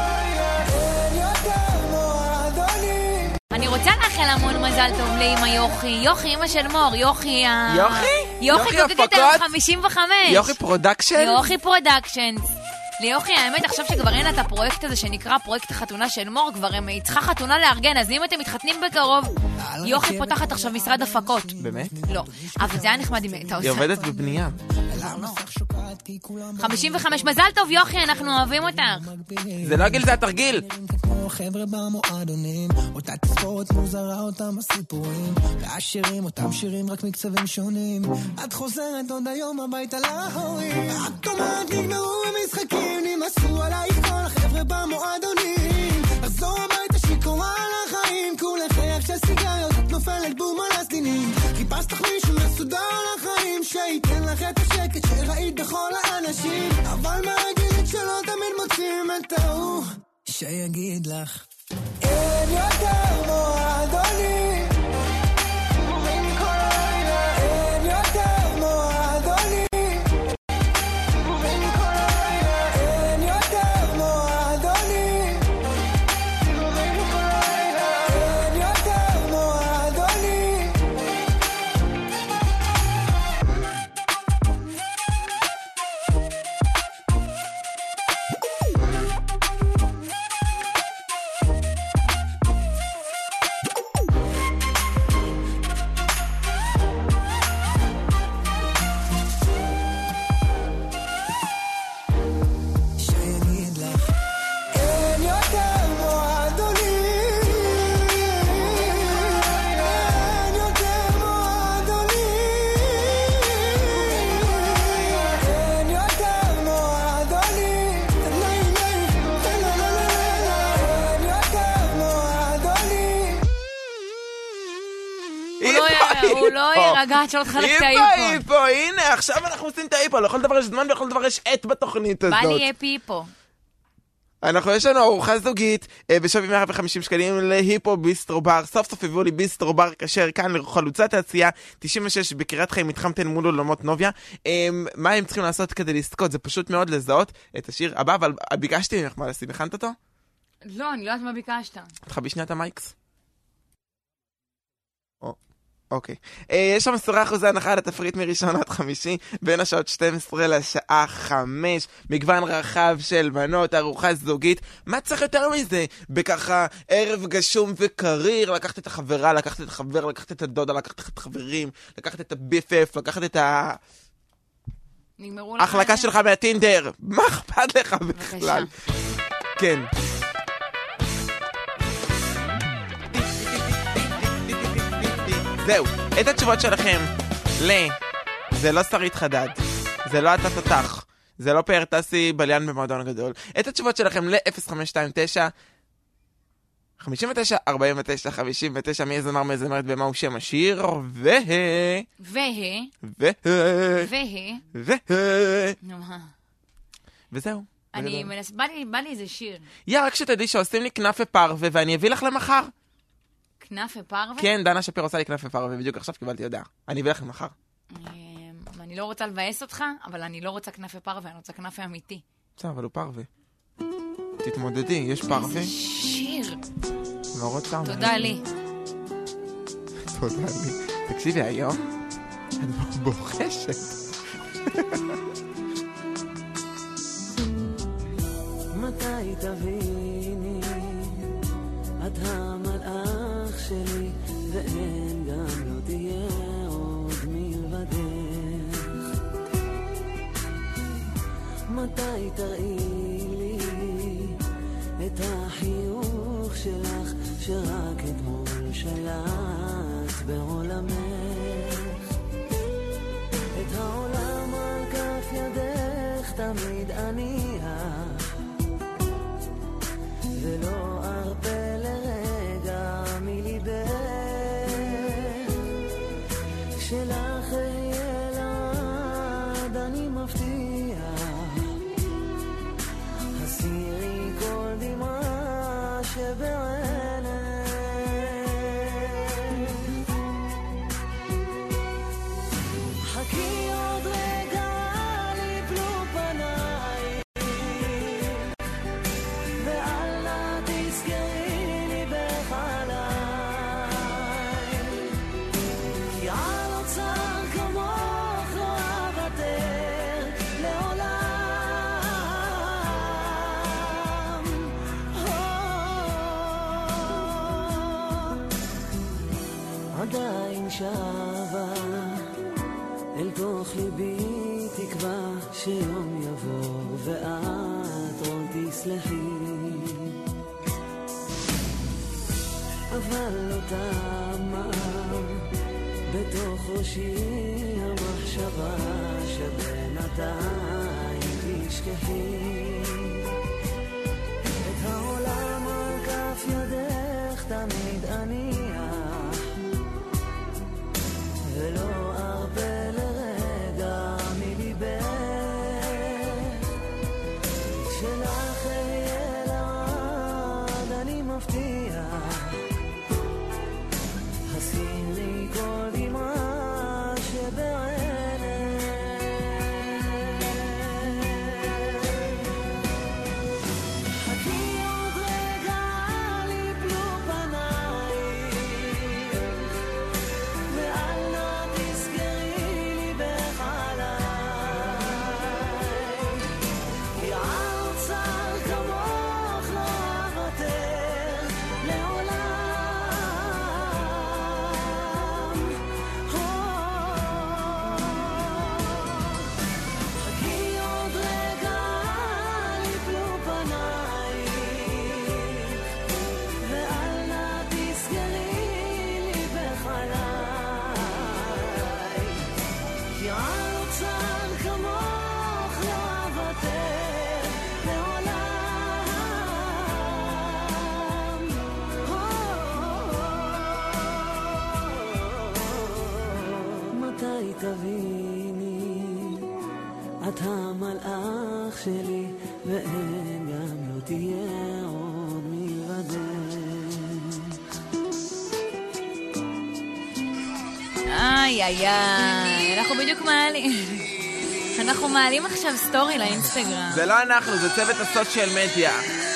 יותר מועדונים. אני רוצה לאחל המון מזל טוב לאמא יוכי. יוכי, אמא של מור. יוכי ה... יוכי? יוכי יוכי חוגגת הפקות? היום חמישים וחמש. יוכי פרודקשן? יוכי פרודקשנס. ליוכי, האמת, עכשיו שכבר אין את הפרויקט הזה שנקרא פרויקט החתונה של מור, כבר הם צריכה חתונה לארגן, אז אם אתם מתחתנים בקרוב, יוכי פותחת עכשיו משרד הפקות. באמת? לא, אבל זה היה נחמד אם הייתה עושה. היא עובדת בבנייה. חמישים וחמש, מזל טוב יוכי, אנחנו אוהבים אותך. זה לא הגיל, זה התרגיל. כמו חבר'ה במועדונים, אותה תספורת מוזרה, אותם הסיפורים, והשירים, אותם שירים רק מקצבים שונים. את חוזרת עוד היום הביתה להורים, את אומרת נגמרו המשחקים, נמאסו עלייך כל החבר'ה במועדונים, לחזור הביתה שיכורה על החיים, כולך ריח של סיגריות, את נופלת בום על הסדינים, חיפשת לך מישהו מסודר על החיים, שייתן לך את השקט שראית בכל האנשים, אבל מהרגילות שלא תמיד מוצאים את ההוא שיגיד לך אין יותר מועדונים, רואים כל הלילה, אין יותר מועדונים, רואים כל הלילה, אין יותר מועדונים, רואים כל הלילה, אין יותר מועדונים. שיגיד לך אין יותר מועדונים, אין יותר מועדונים, אין יותר מועדונים, אין יותר מועדונים. הוא לא י- הוא לא יירגע עד שלא תחלק את היפו, האיפון. היפו, הנה, עכשיו אנחנו עושים את האיפו. לכל דבר יש זמן ולכל דבר יש עת בתוכנית הזאת. בא לי יהיה פיפו. אנחנו, יש לנו ארוחה זוגית אה, בשווי מאה וחמישים שקלים להיפו ביסטרו בר. סוף סוף הביאו לי ביסטרו בר כשר כאן לחלוצת העשייה תשעים ושש בקריית חיים, מתחם תל מול אולמות נוביה. אה, מה הם צריכים לעשות כדי לזכות? זה פשוט מאוד לזהות את השיר הבא, אבל ביקשתי ממך מה לשים, הכנת אותו? לא, אני לא יודעת מה ביקשת. תחבי שנייה את המייקס. אוקיי. אה, יש שם עשרה אחוזי הנחה על התפריט מראשון עד חמישי, בין השעות שתים עשרה לשעה חמש, מגוון רחב של מנות, ארוחה זוגית. מה צריך יותר מזה? בככה ערב גשום וקריר, לקחת את החברה, לקחת את החבר, לקחת את הדודה, לקחת את החברים, לקחת את הביפף, לקחת את נגמרו לך. ההחלקה שלך מהטינדר. מה אכפת לך בכלל? כן. זהו, את התשובות שלכם ל... זה לא שרית חדד, זה לא אתה תותח, זה לא פאר טסי בליין במועדון הגדול. את התשובות שלכם ל-אפס חמש שתיים תשע חמישים ותשע ארבעים ותשע חמישים ותשע. מי זמר מזמרת במהו שם השיר? ו... ו... ו... ו... ו... נו מה? וזהו. אני מנס... בא לי, בא לי איזה שיר. יא, רק שתדעי שעושים לי כנף ופרווה ואני אביא לך למחר. כנף ופרווה? כן, דנה שפיר עושה לי כנף ופרווה, ובדיוק עכשיו קיבלתי הודעה. אני אביא לכם מחר. אני לא רוצה לבאס אותך, אבל אני לא רוצה כנף ופרווה, אני רוצה כנף אמיתי. בסדר, אבל הוא פרווה. תתמודדי, יש פרווה. איזה שיר. לא רוצה. תודה לי. תודה לי. תקשיבי, היום את בוחשת. מתי תביני, את המלאך שלי, ואין גם לא תהיה עוד מלבדך. מתי תראי לי את החיוך שלך, שרק אתמול שלט בעולמך. את העולם על כף ידך תמיד אניח, ולא ארפה לרגע מליבך. שלך אהיה לעד אני מבטיח, הסירי כל דמעה שבעינך. חכי עוד רגע ליפלו פניי, ואל נא תזכרי לי בחיי, כי על אוצר כמוך לא אוותר שבה אל תוך ליבי תקווה שיום יבוא ואת עוד תסלחי, אבל לא תמה בתוך ראשי המחשבה שבינתיים תשכחי את העולם על כף ידך תמיד אניח ולא ארפה לרגע מליבך שלך אהיה לעד אני מבטיח הסירי כל דמעה שבעינך חכי עוד רגע ליפלו פנייך ואל נא תזכרי ליבך עליי כי האוצר כמוך לא אוותר לעולם חכי עוד רגע ליפלו פנייך ואל נא תזכרי ליבך עליי כי האוצר כמוך לא אוותר לעולם מתי תביני את המלאך שלי ואין גם לא תהיה עוד מלבדך איי איי איי, אנחנו בדיוק מעלים. אנחנו מעלים עכשיו סטורי לאינסטגרם. זה לא אנחנו, זה צוות הסושיאל מדיה.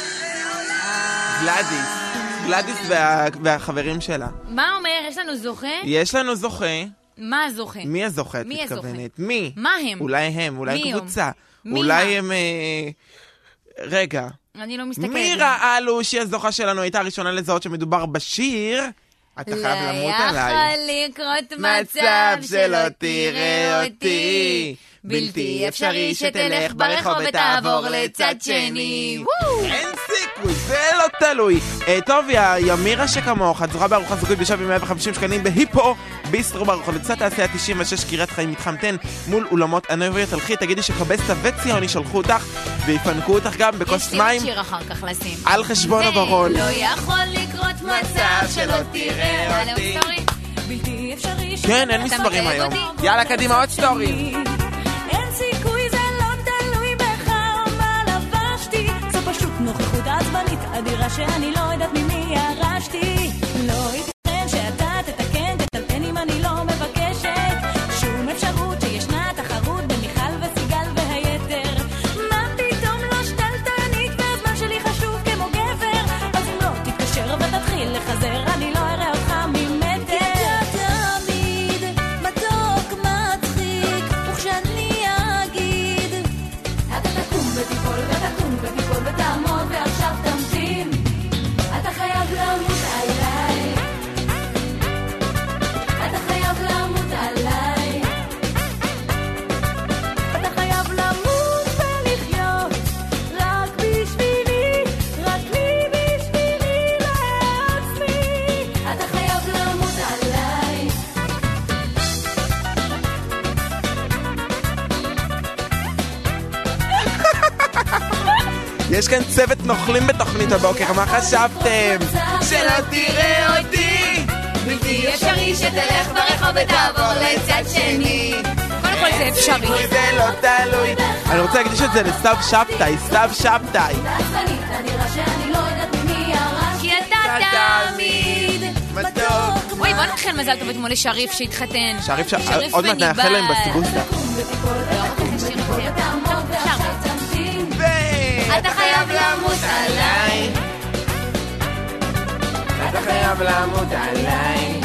גלדיס. גלדיס וה- והחברים שלה. מה אומר? יש לנו זוכה? יש לנו זוכה. מה הזוכה? מי הזוכה? את מי הזוכה? מתכוונת? מי? מה הם? אולי הם, אולי מי הם? קבוצה. מי אולי מה? הם... אה, רגע. אני לא מסתכלת. מירה אלו, שהיא הזוכה שלנו, הייתה הראשונה לזהות שמדובר בשיר. אתה חייב למות עליי. לא יכול לקרות מצב שלא תראה אותי, בלתי אפשרי שתלך ברחוב ותעבור לצד שני. אין סיכוי, זה לא תלוי. אה, טוב, יא מירה שכמוך, את זוכה בארוחה זוגית בשווי מאה וחמישים שקלים בהיפו ביסטרו ברחוב תעשייה תשעים ושש קריית חיים מתחמתן מול אולמות הנובריה. תלכי, תגידי שקבסטה וציון ישלחו אותך ויפנקו אותך גם בכוס יש לי מים עוד שיר אחר כך לשים. על חשבון הברון. זה לא יכול לקרות מצב שלא תראה אותי, בלתי אפשרי כן, אין מספרים היום. יאללה, קדימה, עוד סטורי. אין סיכוי, זה לא תלוי בך או מה לבשתי, זו פשוט נוכחות עצבנית אדירה שאני לא יודעת ממי ירשתי. לא ייתכן שאתה תתקן, תטלטן אם אני לא מבקשת שום אפשרות שישנה תחרות בין מיכל וסיגל והיתר. מה פתאום לא שתלטנית והזמן שלי חשוב כמו גבר, אז אם לא תתקשר ותתחיל לחזר אני לא אראה אותך ממטר. תמיד מתוק מצחיק וכשאני אגיד אתה תקום ותיפול ותקום ותיפול ותעמוד ועכשיו תמתין, אתה חייב למות עליי, אתה חייב למות עליי, אתה חייב למות ולחיות רק בשבילי, רק לי בשבילי לעצמי, אתה חייב למות עליי. יש כאן צוות נוכלים בתוכנית הבוקר, מה חשבתם? שלא תראה אותי, בלתי אפשרי שתלך ברחוב ותעבור לצד שני. קודם כל זה אפשרי. זה לא תלוי. אני רוצה להקדיש את זה לסתיו שבתאי, סתיו שבתאי. עצבנית אדירה שאני לא יודעת ממי ירשתי, כי אתה תמיד מתוק. אוי, בוא נאחל מזל טוב אתמול לשריף שהתחתן. שריף ש... שריף עוד מעט נאחל להם בסגוסטה. אתה חייב למות עליי, אתה חייב למות עליי,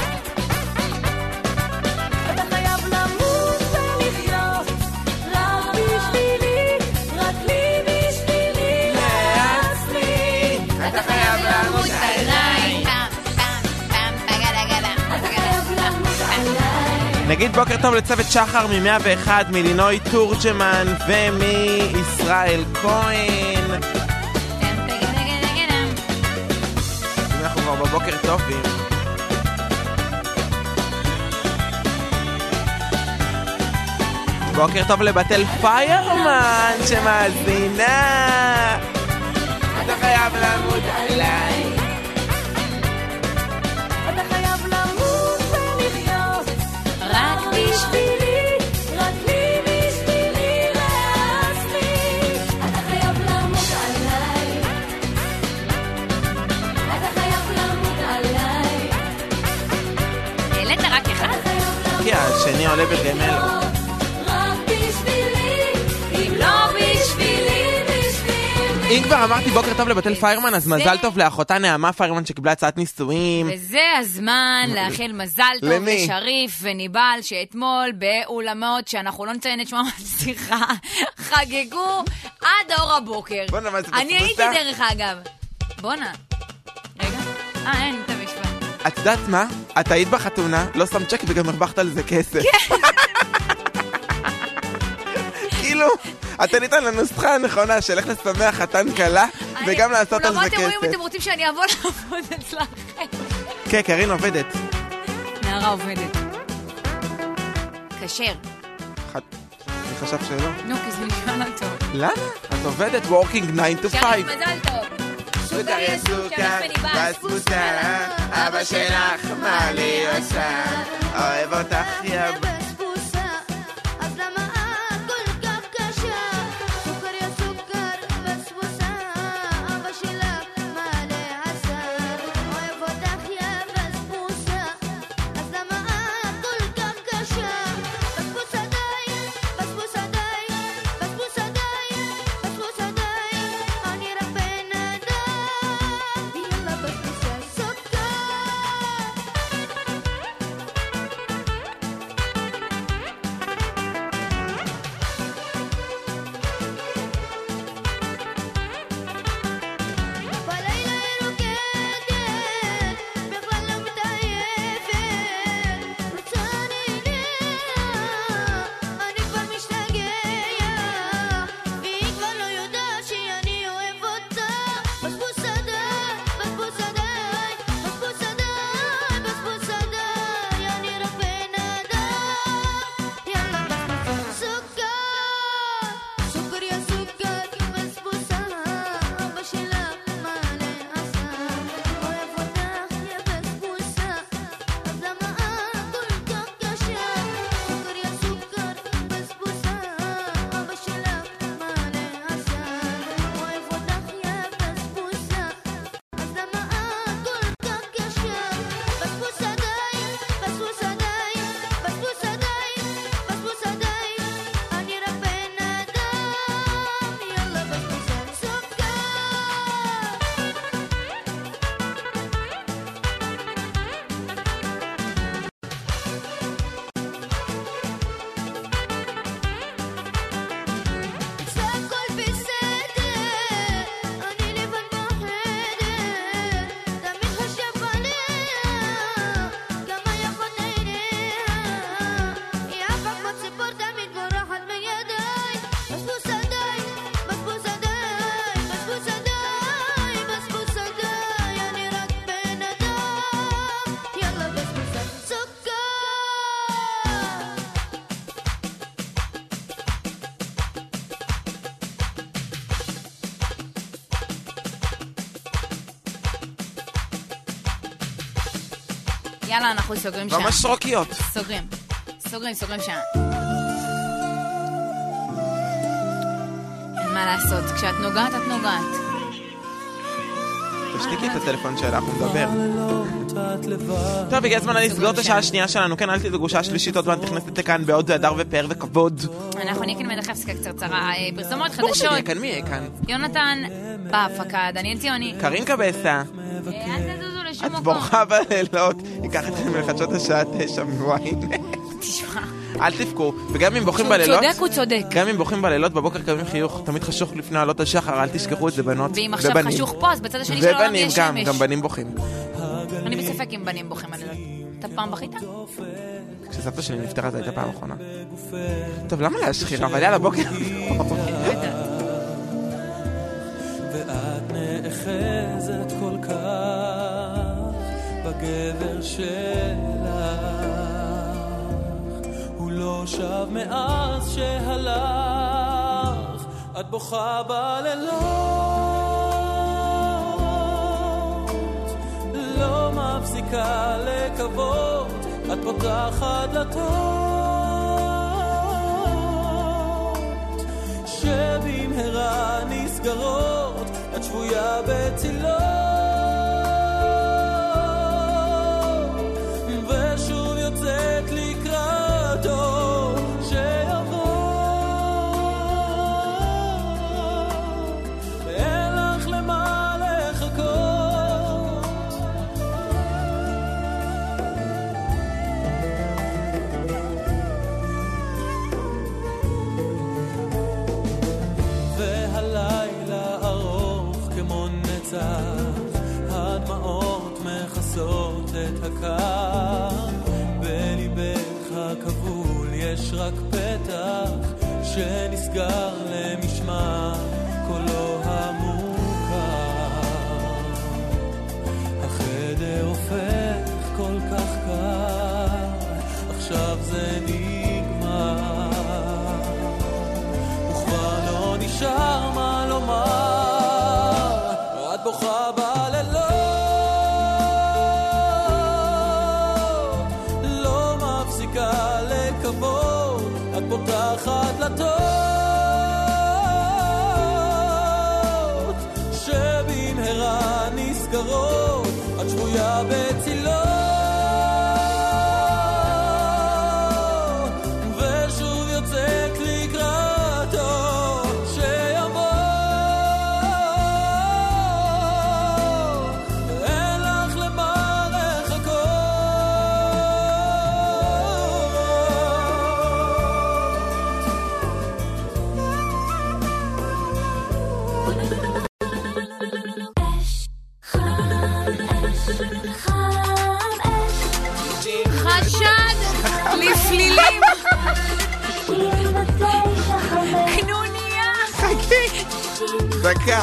אתה חייב למות ולחיות רק בשבילי, רק לי בשבילי לעצמי, אתה חייב למות עליי. אתה חייב למות עליי. נגיד בוקר טוב לצוות שחר מ-מאה ואחת, מלינוי תורג'מן ומישראל כהן. אנחנו כבר בבוקר טובים. בוקר טוב לבטל פיירמן שמאזינה. אתה חייב למות עליי, אתה חייב למות ולחיות רק בשבילי, רק לי בשבילי לעצמי. אתה חייב למות עליי, אתה חייב למות עליי. העלית רק אחד? כי השני עולה בגמל. אם כבר אמרתי בוקר טוב לבטל פיירמן, אז מזל טוב לאחותה נעמה פיירמן שקיבלה הצעת נישואים. וזה הזמן לאחל מזל טוב לשריף וניבל שאתמול באולמות שאנחנו לא נציין את שמם בשיחה חגגו עד אור הבוקר. בוא נמד את אני הייתי דרך אגב. בונה. רגע. אה, אין, אתה משפט. את יודעת מה? את היית בחתונה, לא שם צ'ק וגם הרווחת על זה כסף. כאילו... אתה ניתן לנוסחה הנכונה של איך לשמח חתן קלה וגם לעשות על זה כסף. אולי אם אתם רוצים שאני אעבור לעבוד אצלכם. כן, קרין עובדת. נערה עובדת. כשר. אני חשב שלא. נו, כי זה נשמע לא טוב. למה? את עובדת working nine to five. שריף מזל טוב. סוכר יא סוכר, בסבוסה, אבא שלך מה לי עושה, אוהב אותך יא יאללה, אנחנו סוגרים שם. ממש רוקיות. סוגרים. סוגרים, סוגרים שם. אין מה לעשות, כשאת נוגעת, את נוגעת. תשתיקי את הטלפון שלך, הוא מדבר. טוב, הגיע הזמן לסגור את השעה השנייה שלנו. כן, אל תדאגו, שעה שלישית עוד מעט נכנסת לכאן בעוד והדר ופאר וכבוד. אנחנו נהיה כאן מדחף סקה קצרצרה. פרסומות ברור חדשות. שנהיה כאן, מי יהיה כאן? יונתן בהפקה, דניאל ציוני. קרין קבסה. אל תזוזו לשום את מקום. בורחה בלילות. ייקח אתכם מלחדשות השעה תשע מוויין. תשמע. אל תפקו, וגם אם בוכים בלילות, צודק הוא צודק. גם אם בוכים בלילות, בבוקר קמים חיוך, תמיד חשוך לפני עלות השחר, אל תשכחו את זה בנות ובנים. ואם עכשיו חשוך פה, אז בצד השני של העולם יש ובנים גם, שמש. גם בנים בוכים. אני בספק אם בנים בוכים בלילות. אתה פעם בכית? כשסבתא שלי נפטרה, זו הייתה פעם אחרונה. טוב, למה להשחיר? אבל יאללה, בוקר. ואת נאחזת כל כך בגבר שלך, הוא לא שב מאז שהלך, את בוכה בלילות, לא מפסיקה לקוות, את פותחת דלתות שבמהרה נסגרות, את שבויה בצילות, ושוב יוצאת לקראתו שיבוא, ואין לך למה לחכות. והלילה ארוך כמו נצח, הדמעות מכסות את הקר, בליבך הכבול יש רק פתח שנסגר למשמע קולו המוכר, החדר הופך כל כך קר, עכשיו זה נגמר, וכבר לא נשאר מה לומר, את בוכה בלילות, לא מפסיקה לקוות, את פותחת דלתות שבמהרה נסגרות, את שבויה בצילות, ושוב יוצאת לקראתו שיבוא, אין לך למה לחכות. חשד לפלילים. קנוניה. חכי. דקה.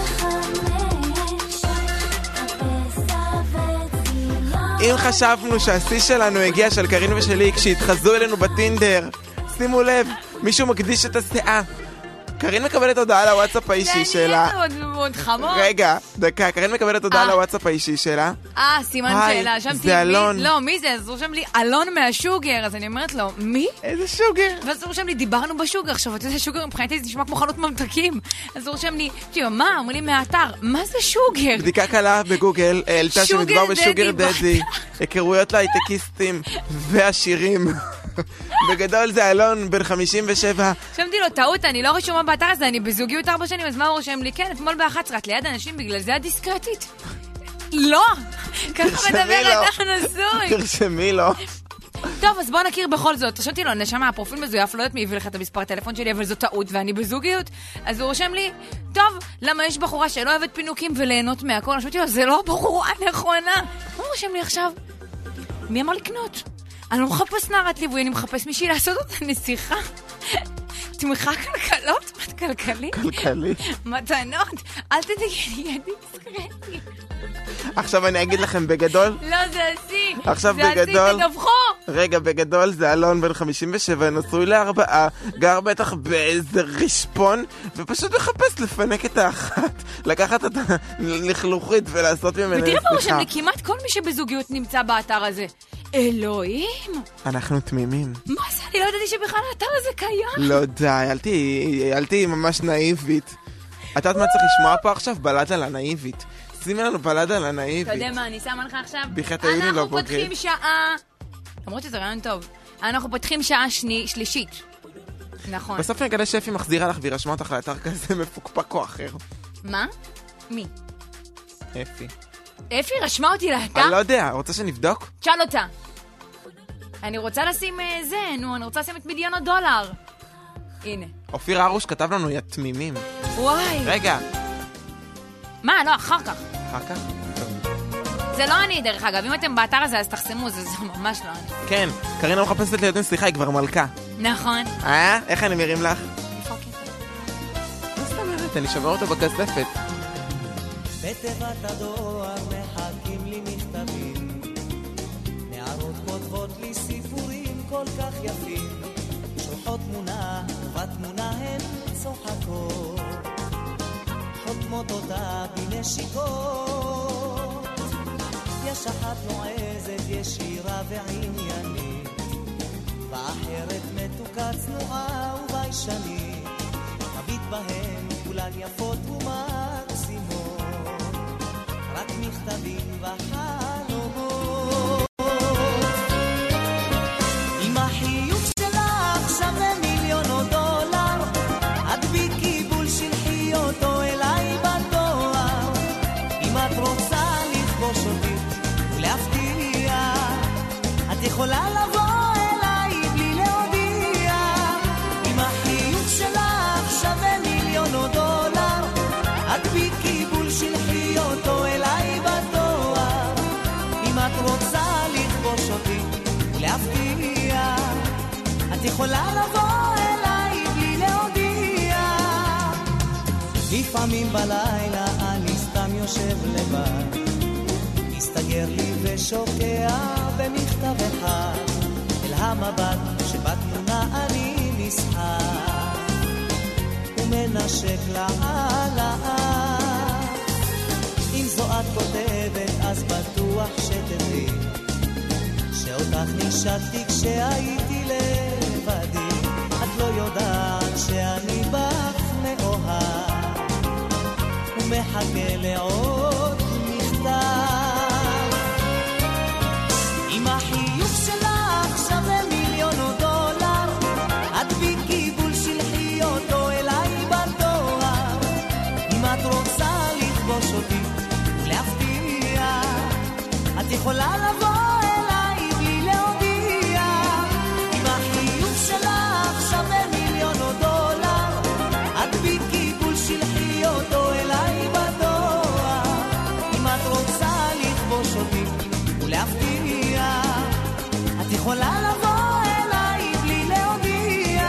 אם חשבנו שהשיא שלנו הגיע של קרין ושלי כשהתחזו אלינו בטינדר, שימו לב, מישהו מקדיש את הסאה. קרין מקבלת הודעה לוואטסאפ האישי שלה. זה נהיה מאוד חמור. רגע, דקה, קרין מקבלת הודעה לוואטסאפ האישי שלה. אה, סימן היי, שאלה. שמתי זה אלון. לא, מי זה? אז הוא רושם לי, אלון מהשוגר. אז אני אומרת לו, מי? איזה שוגר? ואז הוא רושם לי, דיברנו בשוגר. עכשיו, אתה יודע, שוגר מבחינתי זה נשמע כמו חנות ממתקים. אז הוא רושם לי, תראו, מה? אומרים לי מהאתר, מה זה שוגר? בדיקה קלה בגוגל העלתה שוגר שמדובר בשוגר דדי. דדי, היכרויות להייטקיסטים ועשירים. בגדול זה אלון בן חמישים ושבע. רשמתי לו, טעות, אני לא רשומה באתר הזה, אני בזוגיות ארבע שנים, אז מה הוא רושם לי? כן, אתמול ב-אחת עשרה, את ליד אנשים, בגלל זה הדיסקרטית. לא! ככה מדבר אדם נשוי. תרשמי לו. טוב, אז בוא נכיר בכל זאת. רשמתי לו, נשמה, הפרופיל מזויף, לא יודעת מי הביא לך את המספר הטלפון שלי, אבל זו טעות, ואני בזוגיות. אז הוא רושם לי, טוב, למה יש בחורה שלא אוהבת פינוקים וליהנות מהכל? רשמתי לו, זה לא בחורה נכונה. הוא רושם לי עכשיו, מי אמר לקנות? אני לא מחפש נערת ליווי, אני מחפש מישהי לעשות אותה נסיכה. תמיכה כלכלות? מה כלכלי? כלכלי. מתנות? אל תדגי, ידי דיסקרטי. עכשיו אני אגיד לכם בגדול. לא, זה עשי. עכשיו זה בגדול. עשי, תדווחו. רגע, בגדול זה אלון בן חמישים ושבע, נשוי לארבעה, גר בטח באיזה רשפון, ופשוט מחפש לפנק את האחת, לקחת את הלכלוכית ולעשות ממנה ותראה פה סליחה. שם, כמעט כל מי שבזוגיות נמצא באתר הזה. אלוהים. אנחנו תמימים. מה זה? אני לא ידעתי שבכלל האתר הזה קיים. לא די, אל תהיי, אל תהיי ממש נאיבית. אתה יודעת מה צריך לשמוע פה עכשיו? בלדה לנאיבית. שימי לנו בלדה לנאיבית. אתה יודע מה, אני שמה לך עכשיו? בחטא היו לי לא אנחנו בוגד. פותחים שעה... למרות שזה רעיון טוב. אנחנו פותחים שעה שני, שלישית. נכון. בסוף נגלה שפי מחזירה לך והיא רשמה אותך לאתר כזה מפוקפק או אחר. מה? מי? אפי. אפי רשמה אותי לאתר? אני לא יודע, רוצה שנבדוק? תשאל אותה. אני רוצה לשים אה, זה, נו, אני רוצה לשים את מיליון הדולר. הנה. אופיר ארוש כתב לנו יא תמימים. וואי. רגע. מה? לא, אחר כך. אחר כך? טוב. זה לא אני, דרך אגב. אם אתם באתר הזה, אז תחסמו, זה ממש לא אני. כן, קרינה מחפשת לידן, סליחה, היא כבר מלכה. נכון. אה? איך אני מרים לך? מה זאת אומרת? אני שומע אותו בכספת. בתיבת הדואר מחכים לי מכתבים, נערות כותבות לי סיפורים כל כך יפים, שולחות תמונה ובתמונה הן צוחקות, חותמות אותה בנשיקות. יש אחת נועזת, ישירה ועניינית, ואחרת מתוקה צנועה וביישנית, מביט בהן כולן יפות ומקסימות, רק מכתבים וחלומות. עם החיוך שלך שווה מיליון או דולר, הדביקי בול שלחי אותו אליי בדואר. אם את רוצה לכבוש אותי ולהפתיע, את יכולה לבוא אליי בלי להודיע. עם החיוך שלך שווה מיליון או דולר, הדביקי בול שלחי אותו אליי בדואר. אם את רוצה לכבוש אותי ולהפתיע, את יכולה לבוא אליי בלי להודיע. לפעמים בלילה אני סתם יושב לבד, מסתגר לי ושוקע במכתב אחד, אל המבט שבתמונה אני נסחר ומנשק לעלה. אם זו את כותבת אז בטוח שתדעי שאותך נשאתי כשהייתי לבדי. את לא יודעת שאני בך מאוהב ומחכה לעוד מכתב. עם החיוך שלך שווה מיליון או דולר, הדביקי בול שלחי אותו אליי בדואר. אם את רוצה לכבוש אותי ולהפתיע, את יכולה לבוא אליי בלי להודיע. עם החיוך שלך שווה מיליון או דולר, הדביקי בול שלחי אותו אליי בדואר. אם את רוצה לכבוש אותי ולהפתיע, את יכולה לבוא אליי בלי להודיע.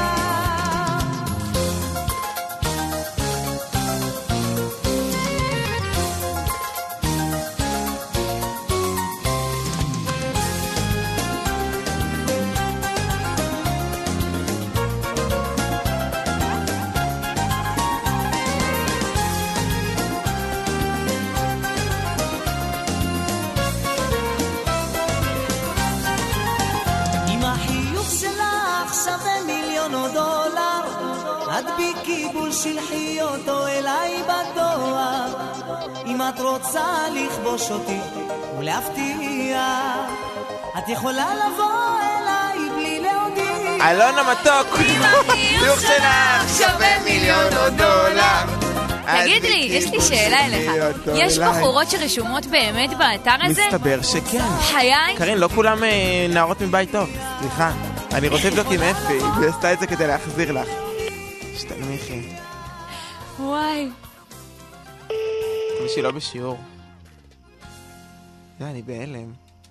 הדביקי בול שלחי אותו אליי בדואר. אם את רוצה לכבוש אותי ולהפתיע, את יכולה לבוא אליי בלי להודיע. אלון המתוק, חיוך שלך שווה מיליון או דולר. תגיד לי, יש לי שאלה אליך. יש בחורות שרשומות באמת באתר הזה? מסתבר שכן. חיי? קרין, לא כולם נערות מבית טוב. סליחה, אני רוצה לבדוק עם אפי, והיא עשתה את זה כדי להחזיר לך. שתנמיכי. וואי. ושהיא לא בשיעור. זה, אני בהלם.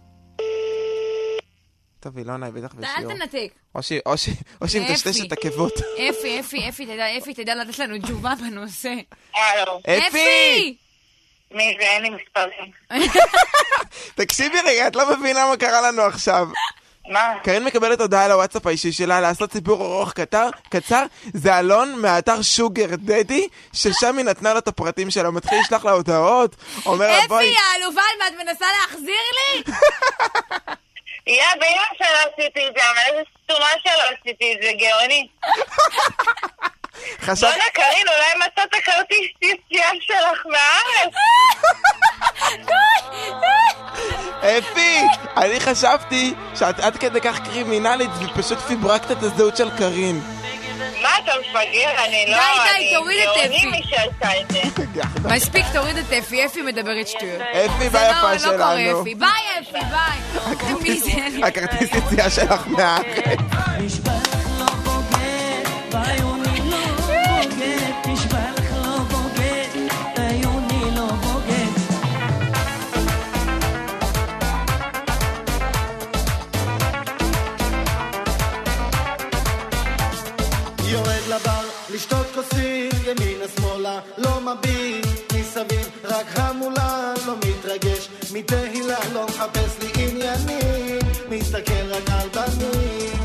טוב, אילונה, היא בטח בשיעור. אל תנתק. או שהיא מטשטש את עקבות. אפי, אפי, אפי, תדע, אפי, תדע לתת לנו תשובה בנושא. הלו. אפי! מי זה? אין לי מספרים. תקשיבי רגע, את לא מבינה מה קרה לנו עכשיו. מה? קרין מקבלת הודעה לוואטסאפ האישי שלה לעשות סיפור ארוך קצר, קצר, זה אלון מהאתר שוגר דדי, ששם היא נתנה לו את הפרטים שלה, הוא מתחיל לשלח לה הודעות, אומר לה בואי... אפי, האלובל, מה את מנסה להחזיר לי? יא, ביום שלא עשיתי את זה, אבל איזה סתומה שלא עשיתי את זה, גאוני. חשב... בוא'נה, קרין, אולי מצאת הכרטיס יציאה שלך מהארץ. אפי, אני חשבתי שאת עד כדי כך קרימינלית ופשוט פיברקת את הזהות של קרין. מה אתה מפגר? אני לא... די, די, תוריד את אפי. גאוני מי שעשה את זה. מספיק, תוריד את אפי, אפי מדברת שטויות. אפי, ביי יפה שלנו. זה לא קורה, אפי. ביי, אפי, ביי. מי זה? הכרטיס יציאה שלך מהארץ. טיפה לא מביט מסביב, רק המולה לא מתרגש מתהילה, לא מחפש לי עניינים, מסתכל רק על בנים.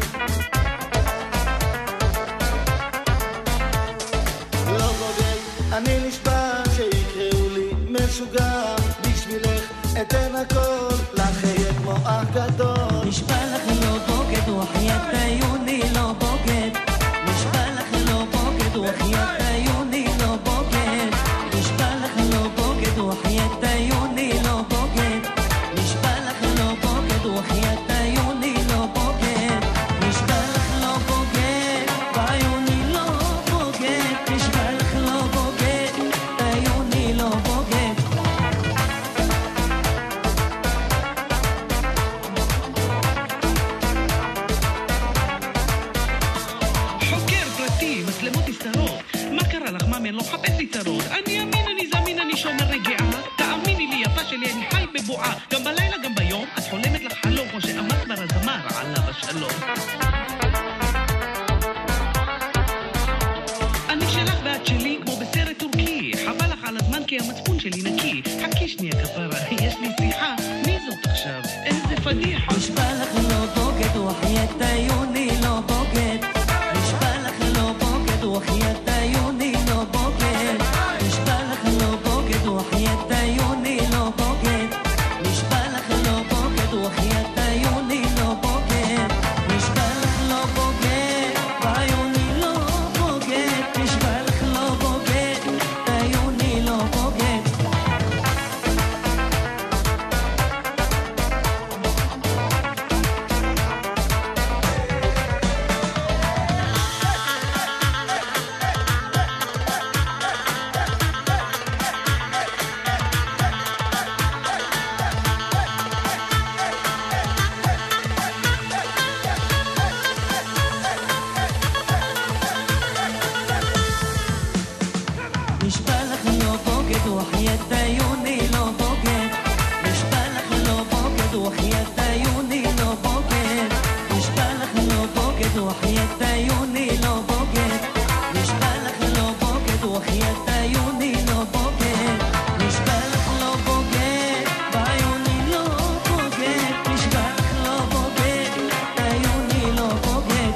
לא בוגד, אני נשבע שיקראו לי משוגע, בשבילך אתן הכל, לך יהיה כמו אח גדול. נשבע לך לא בוגד, וחיית עיוני לא בוגד. נשבע לך לא בוגד, וחיית עיוני לא בוגד. נשבע לך לא בוגד, וחיית עיוני לא בוגד. נשבע לך לא בוגד, וחיית עיוני לא בוגד. נשבע לך לא בוגד, ועיוני לא בוגד. נשבע לך לא בוגד, עיוני לא בוגד. חוקר פרטי, מצלמות הסתרות. מה קרה לך, מאמן? לא חפש לי צרות. אני אמין, אני זמין, אני שומר רגיעה. תאמיני לי, יפה שלי, אני חי בבועה. גם בלילה, גם ביום, את חולמת לך חלום, כמו שאמר כבר הזמר, עליו השלום. אני שלך ואת שלי, כמו בסרט טורקי. חבל לך על הזמן, כי המצפון שלי נקי. חכי שנייה כפרה, יש לי שיחה. מי זאת עכשיו? איזה פדיחה. נשבע לך לא בוגד, וחיית עיוני לא בוגד. נשבע לך לא בוגד, וחיית עיוני לא בוגד. נשבע לך לא בוגד, וחיית עיוני לא בוגד. נשבע לך לא בוגד, וחיית עיוני לא בוגד. נשבע לך לא בוגד, ועיוני לא בוגד. נשבע לך לא בוגד, עיוני לא בוגד. נשבע לך לא בוגד, וחיית עיוני לא בוגד. נשבע לך לא בוגד, וחיית עיוני לא בוגד. נשבע לך לא בוגד, וחיית עיוני לא בוגד. נשבע לך לא בוגד, וחיית עיוני לא בוגד. נשבע לך לא בוגד, ועיוני לא בוגד. נשבע לך לא בוגד, עיוני לא בוגד.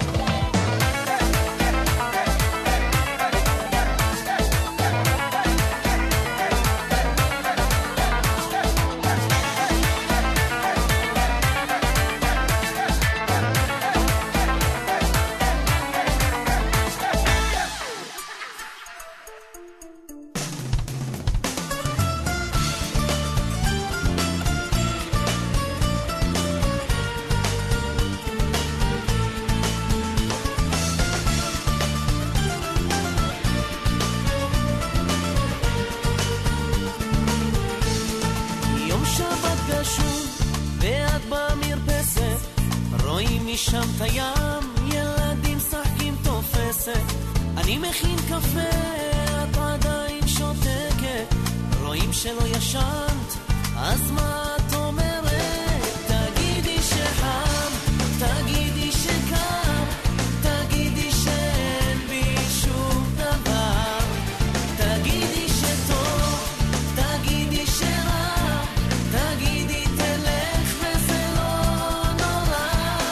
יום שבת גשום, ואת במרפסת, רואים משם את הים, ילדים שחקים תופסת. אני מכין קפה, את עדיין שותקת, רואים שלא ישנת, אז מה את אומרת? תגידי שחם, תגידי שקר, תגידי שאין בי שום דבר, תגידי שטוב, תגידי שרע, תגידי תלך וזה לא נורא.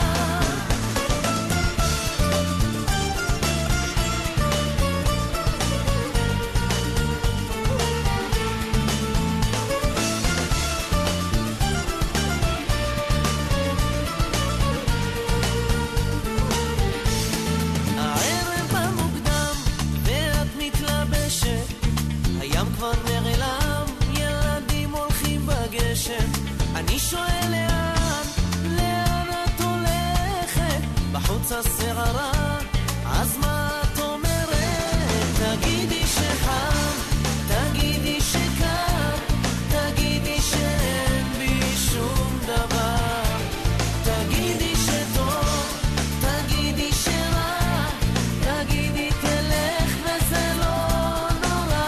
הערב במוקדם ואת מתלבשת, הים כבר נעלם, ילדים הולכים בגשם. אני שואל לאן, לאן את הולכת? בחוץ הסערה, אז מה את אומרת? תגידי שחם, תגידי שקר, תגידי שאין בי שום דבר, תגידי שטוב, תגידי שרע, תגידי תלך וזה לא נורא.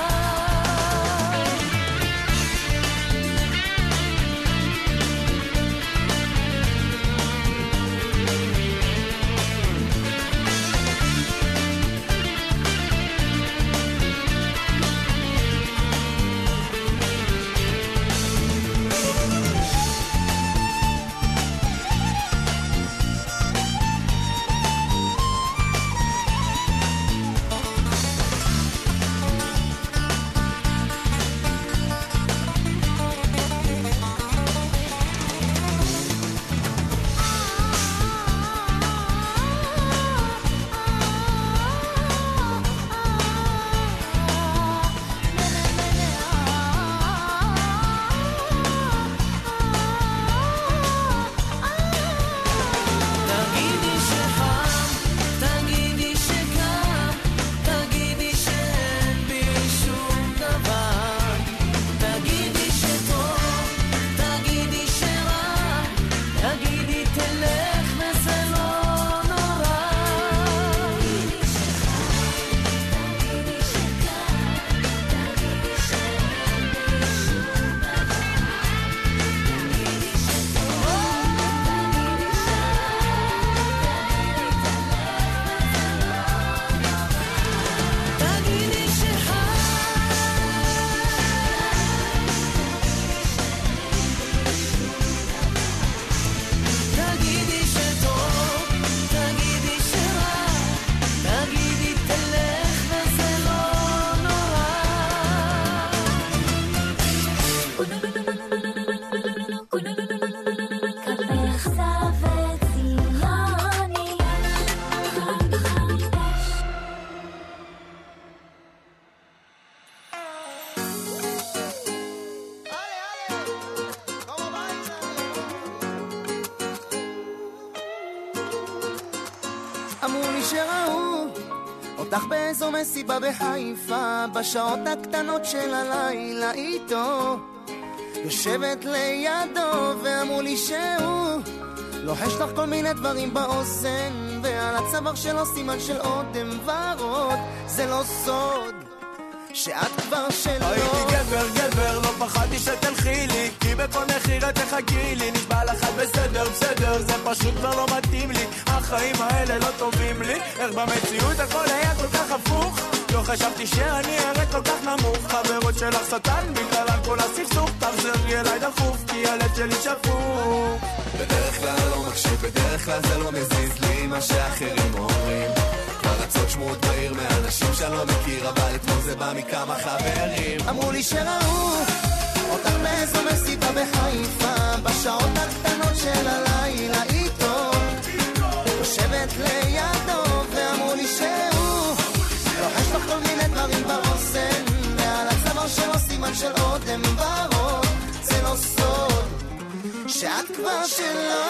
אותך באיזו מסיבה בחיפה, בשעות הקטנות של הלילה איתו, יושבת לידו ואמרו לי שהוא לוחש לך כל מיני דברים באוזן, ועל הצוואר שלו סימן של אודם ורוד. זה לא סוד שאת כבר שלו. הייתי גבר גבר, לא פחדתי שתלכי לי, כי בכל מחיר את תחכי לי. נשבע לך את בסדר בסדר, זה פשוט כבר לא מתאים לי, החיים האלה לא טובים לי. איך במציאות הכל היה כל כך הפוך, לא חשבתי שאני ארד כל כך נמוך. חברות שלך שטן, בגללן כל הסכסוך, תחזרי אליי דחוף, כי הלב שלי שפוך. בדרך כלל לא מקשיב, בדרך כלל זה לא מזיז לי מה שאחרים אומרים. כבר רצות שמועות בעיר מאנשים שאני לא מכיר, אבל אתמול זה בא מכמה חברים. אמרו לי שראו אותך באיזו מסיבה בחיפה, בשעות הקטנות של הלילה איתו, יושבת לידו ואמרו לי שהוא לוחש לך כל מיני דברים באוזן, ועל הצוואר שלו סימן של אודם ורוד. זה לא סוד שאת כבר שלו.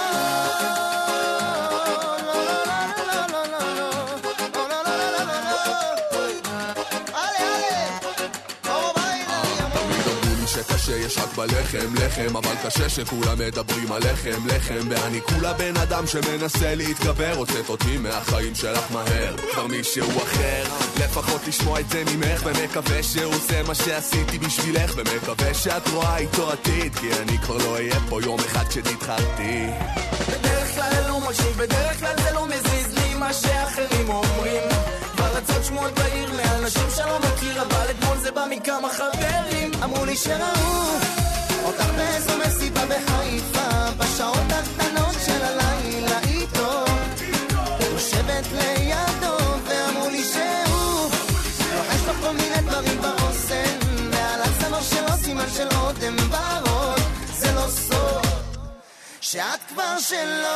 שיש רק בלחם, לחם, אבל קשה שכולם מדברים על לחם, לחם. ואני כולה בן אדם שמנסה להתגבר, הוצאת אותי מהחיים שלך מהר, כבר מישהו אחר. לפחות לשמוע את זה ממך, ומקווה שהוא עושה מה שעשיתי בשבילך, ומקווה שאת רואה איתו עתיד, כי אני כבר לא אהיה פה יום אחד כשתתחרתי. בדרך כלל לא מקשיב, בדרך כלל זה לא מזיז לי מה שאחרים אומרים. כבר רצות שמועות בעיר מאנשים שלא מכיר, אבל אתמול זה בא מכמה חברים. אמרו לי שראו אותך באיזו מסיבה בחיפה, בשעות הקטנות של הלילה איתו, יושבת לידו ואמרו לי שהוא לוחש לך כל מיני דברים באוזן, ועל הצוואר שלו סימן של אודם ורוד. זה לא סוד שאת כבר שלו.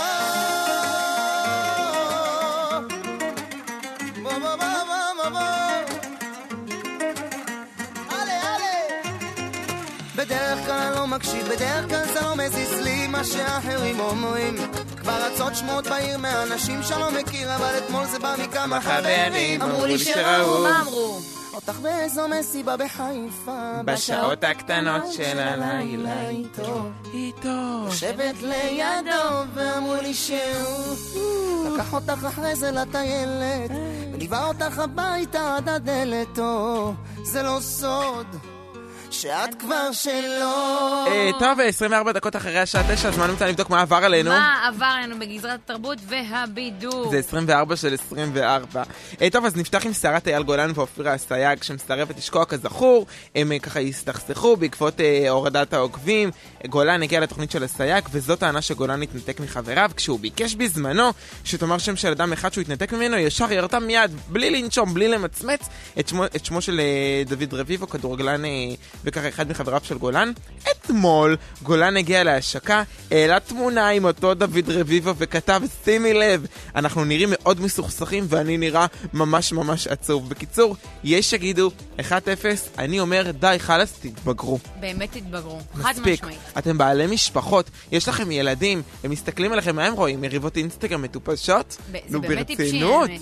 בדרך כלל לא מקשיב, בדרך כלל זה לא מזיז לי מה שאחרים אומרים. כבר רצות שמות בעיר מאנשים שלא מכיר, אבל אתמול זה בא מכמה חברים. אמרו לי שראו, מה אמרו? אותך באיזו מסיבה בחיפה, בשעות הקטנות של הלילה איתו, איתו יושבת לידו ואמרו לי שהוא לקח אותך אחרי זה לטיילת וליווה אותך הביתה עד הדלת. זה לא סוד שאת כבר שלו. טוב, עשרים וארבע דקות אחרי השעה תשע, הזמן נמצא לבדוק מה עבר עלינו. מה עבר עלינו בגזרת התרבות והבידור. זה עשרים וארבע של עשרים וארבע. טוב, אז נפתח עם שרת אייל גולן ואופירה אסייג, שמסרבת לשקוע כזכור. הם ככה הסתכסכו בעקבות הורדת העוקבים. גולן הגיע לתוכנית של אסייג, וזאת טענה שגולן התנתק מחבריו, כשהוא ביקש בזמנו שתאמר שם של אדם אחד שהוא התנתק ממנו, ישר ירתה מיד, בלי לנשום, בלי למצמץ, את שמו, את שמו של דוד רביבו, כדורגלן וככה אחד מחבריו של גולן. אתמול גולן הגיע להשקה, העלה תמונה עם אותו דוד רביבו וכתב, שימי לב, אנחנו נראים מאוד מסוכסכים ואני נראה ממש ממש עצוב. בקיצור, יש שגידו אחת אפס, אני אומר די, חלס, תתבגרו. באמת תתבגרו, חד מספיק. משמעית. אתם בעלי משפחות, יש לכם ילדים, הם מסתכלים עליכם, מה הם רואים? מריבות אינסטגרם מטופשות? זה באמת טיפשי, האמת.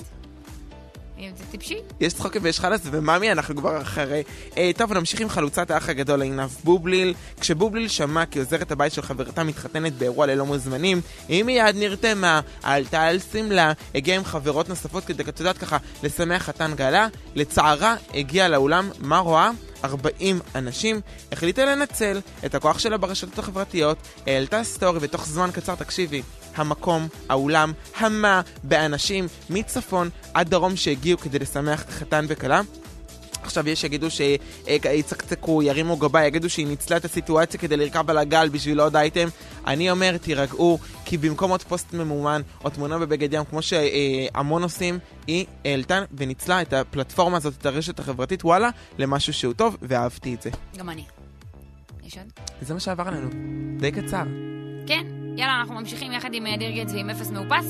זה טיפשי. יש צחוקים ויש חלס, וממי אנחנו כבר אחרי. אה, טוב, נמשיך עם חלוצת האח הגדול עינב בובליל. כשבובליל שמע כי עוזרת הבית של חברתה מתחתנת באירוע ללא מוזמנים, היא מיד נרתמה, עלתה על סמלה, הגיעה עם חברות נוספות כדי, את יודעת ככה, לשמח חתן גלה. לצערה, הגיעה לאולם, מה רואה? ארבעים אנשים. החליטה לנצל את הכוח שלה ברשתות החברתיות, העלתה סטורי, ותוך זמן קצר, תקשיבי, המקום, האולם, המה באנשים מצפון עד דרום שהגיעו כדי לשמח את חתן וכלה. עכשיו יש שיגידו שיצקצקו, ירימו גבה, יגידו שהיא ניצלה את הסיטואציה כדי לרכב על הגל בשביל עוד אייטם. אני אומר, תירגעו, כי במקום עוד פוסט ממומן או תמונה בבגד ים, כמו שהמון עושים, היא העלתה וניצלה את הפלטפורמה הזאת, את הרשת החברתית, וואלה, למשהו שהוא טוב, ואהבתי את זה. גם אני. יש עוד? זה מה שעבר עלינו. די קצר. כן, יאללה, אנחנו ממשיכים יחד עם דירגץ ועם אפס מאופס.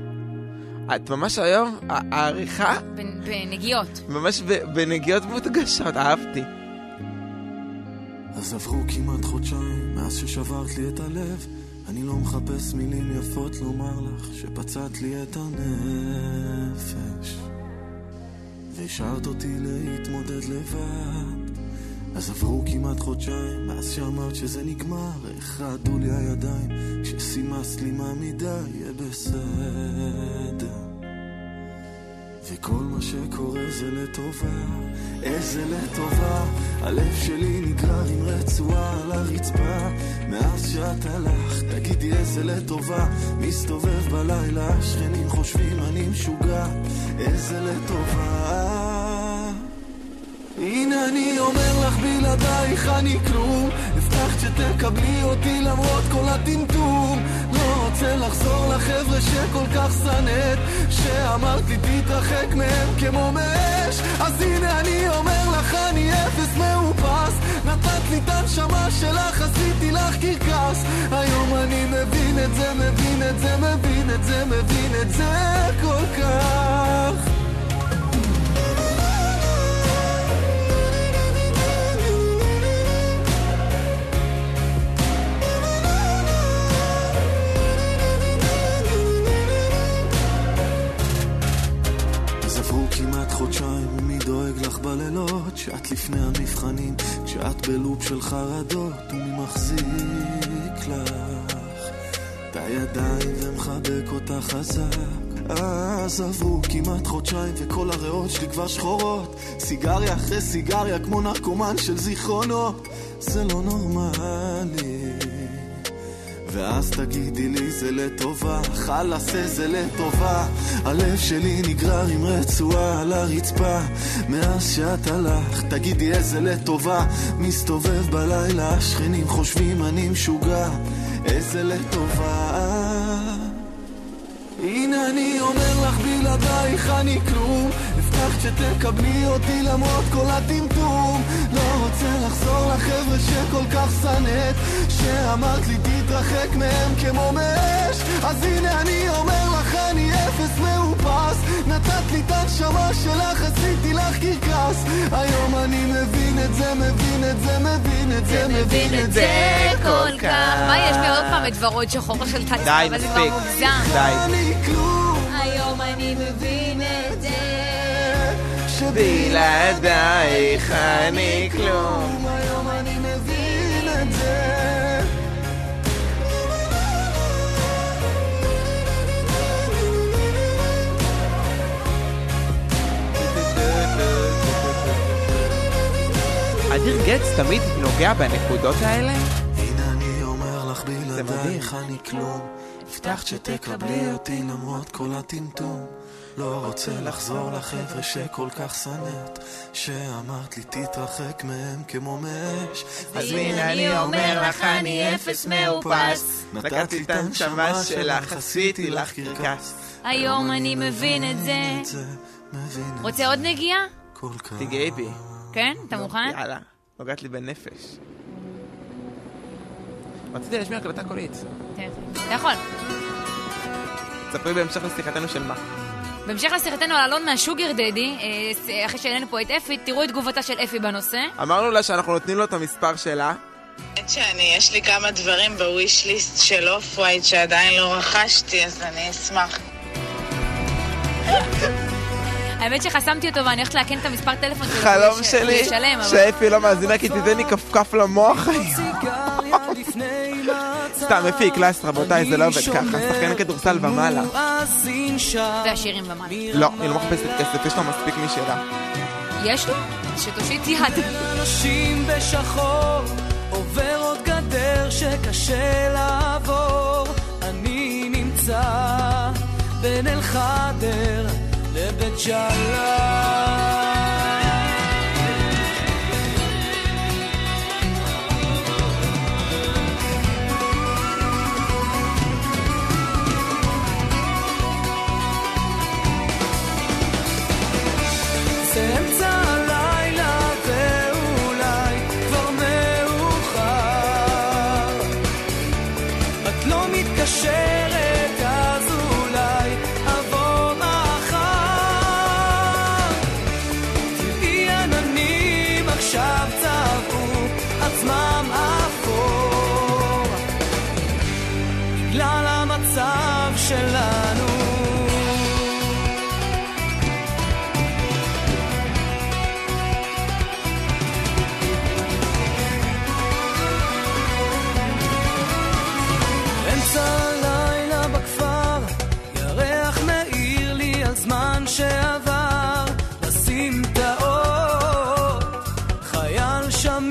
את ממש היום, העריכה? בנגיעות. ממש בנגיעות מודגשות, אהבתי. אז עברו כמעט חודשיים מאז ששברת לי את הלב, אני לא מחפש מילים יפות לומר לך שפצעת לי את הנפש. והשארת אותי להתמודד לבד. אז עברו כמעט חודשיים מאז שאמרת שזה נגמר. איך רעדו לי הידיים כשסימסת לי מה מדי יהיה בסדר. וכל מה שקורה זה לטובה, איזה לטובה. הלב שלי נגרר עם רצועה על הרצפה. מאז שאת הלך תגידי איזה לטובה. מסתובב בלילה השכנים חושבים אני משוגע. איזה לטובה. הנה אני אומר לך בלעדייך אני כלום. הבטחת שתקבלי אותי למרות כל הטמטום. לא רוצה לחזור לחבר'ה שכל כך סנט, שאמרת לי תתרחק מהם כמו מאש. אז הנה אני אומר לך אני אפס מאופס. נתת לי את הנשמה שלך עשיתי לך קרקס. היום אני מבין את זה, מבין את זה, מבין את זה, מבין את זה כל כך. כמעט חודשיים, מי דואג לך בלילות שאת לפני המבחנים, כשאת בלופ של חרדות ומי מחזיק לך את הידיים ומחבק אותך חזק. אז עברו כמעט חודשיים וכל הריאות שלי כבר שחורות, סיגריה אחרי סיגריה כמו נרקומן של זיכרונות. זה לא נורמלי. ואז תגידי לי זה לטובה, חלאס איזה לטובה. הלב שלי נגרר עם רצועה על הרצפה. מאז שאת הלך תגידי איזה לטובה. מסתובב בלילה השכנים חושבים אני משוגע. איזה לטובה. הנה אני אומר לך בלעדייך אני כלום. הבטחת שתקבלי אותי למרות כל הטמטום. לא רוצה לחזור לחבר'ה שכל כך סנט, שאמרת לי תתרחק מהם כמו מאש. אז הנה אני אומר לך אני אפס מאופס. נתת לי את הנשמה שלך עשיתי לך קרקס. היום אני מבין את זה, מבין את זה, מבין את זה, מבין את זה כל כך. מה יש לי עוד פעם את ורוד שחור של טייס? די, אבל זה מספיק. כבר מוגזם. די. היום אני מבין את זה שבלעדייך אני כלום. היום אני מבין את זה. אדיר גץ תמיד נוגע בנקודות האלה. הנה אני אומר לך בלעדייך אני כלום. הבטחת שתקבלי אותי למרות כל הטמטום. לא רוצה לחזור לחבר'ה שכל כך סנט, שאמרת לי תתרחק מהם כמו מאש. אז הנה אני אומר לך אני אפס מאופס. נתת לי את הנשמה שלך עשיתי לך קרקס. היום אני מבין את זה. רוצה עוד נגיעה? תגעי בי. כן? אתה מוכן? יאללה, נוגעת לי בנפש. רציתי להשמיע הקלטה קולית. אתה יכול. ספרי בהמשך לשיחתנו של מה? בהמשך לשיחתנו על אלון מהשוגר דדי, אחרי שהעלינו פה את אפי, תראו את תגובתה של אפי בנושא. אמרנו לה שאנחנו נותנים לו את המספר שלה. האמת שאני, יש לי כמה דברים בוויש ליסט של אוף ווייט שעדיין לא רכשתי, אז אני אשמח. האמת שחסמתי אותו ואני הולכת להקן את המספר טלפון שלו. חלום שלי, שאפי לא מאזינה כי תיתן לי כפכף למוח. סתם, אפי קלאס, רבותיי, זה לא עובד ככה. שחקן כדורסל ומעלה. והשירים ומעלה. לא, היא לא מחפשת כסף, יש לו מספיק משלה. יש לו? שתושיט יד. אנשים בשחור, עובר עוד גדר שקשה לעבור. אני נמצא בין אל חדר לבית ג'אלה.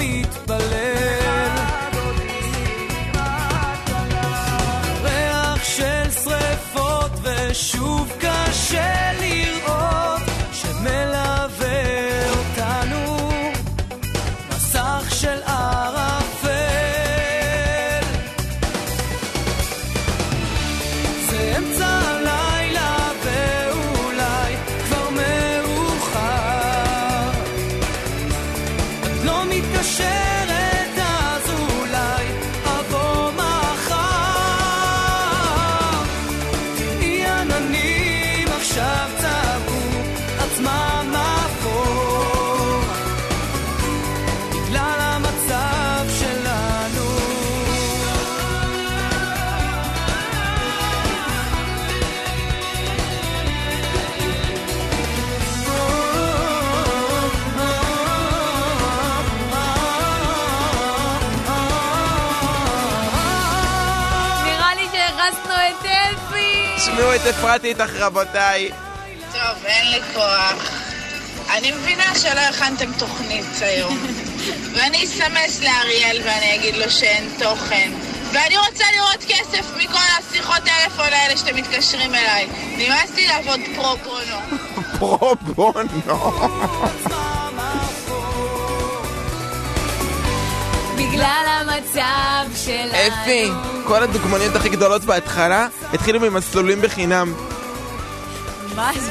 מתפלל. ריח של שריפות ושוב קשה לראות שמלווה אותנו מסך של ערפל. זה אמצע הלילה ואולי כבר מאוחר, את לא מתקשרת אז אולי אבוא מחר. תראי עננים עכשיו צבעו עצמם אפור בגלל המצב שלנו. נראה לי שהרסנו את אפי. שמעו את אפרתי איתך רבותיי. טוב, אין לי כוח. אני מבינה שלא הכנתם תוכנית היום. ואני אסמס לאריאל ואני אגיד לו שאין תוכן. ואני רוצה לראות כסף מכל השיחות טלפון האלה שאתם מתקשרים אליי. נמאס לי לעבוד פרו בונו. פרו בונו. בגלל המצב שלנו. אפי, כל הדוגמניות הכי גדולות בהתחלה התחילו ממסלולים בחינם. מה זה?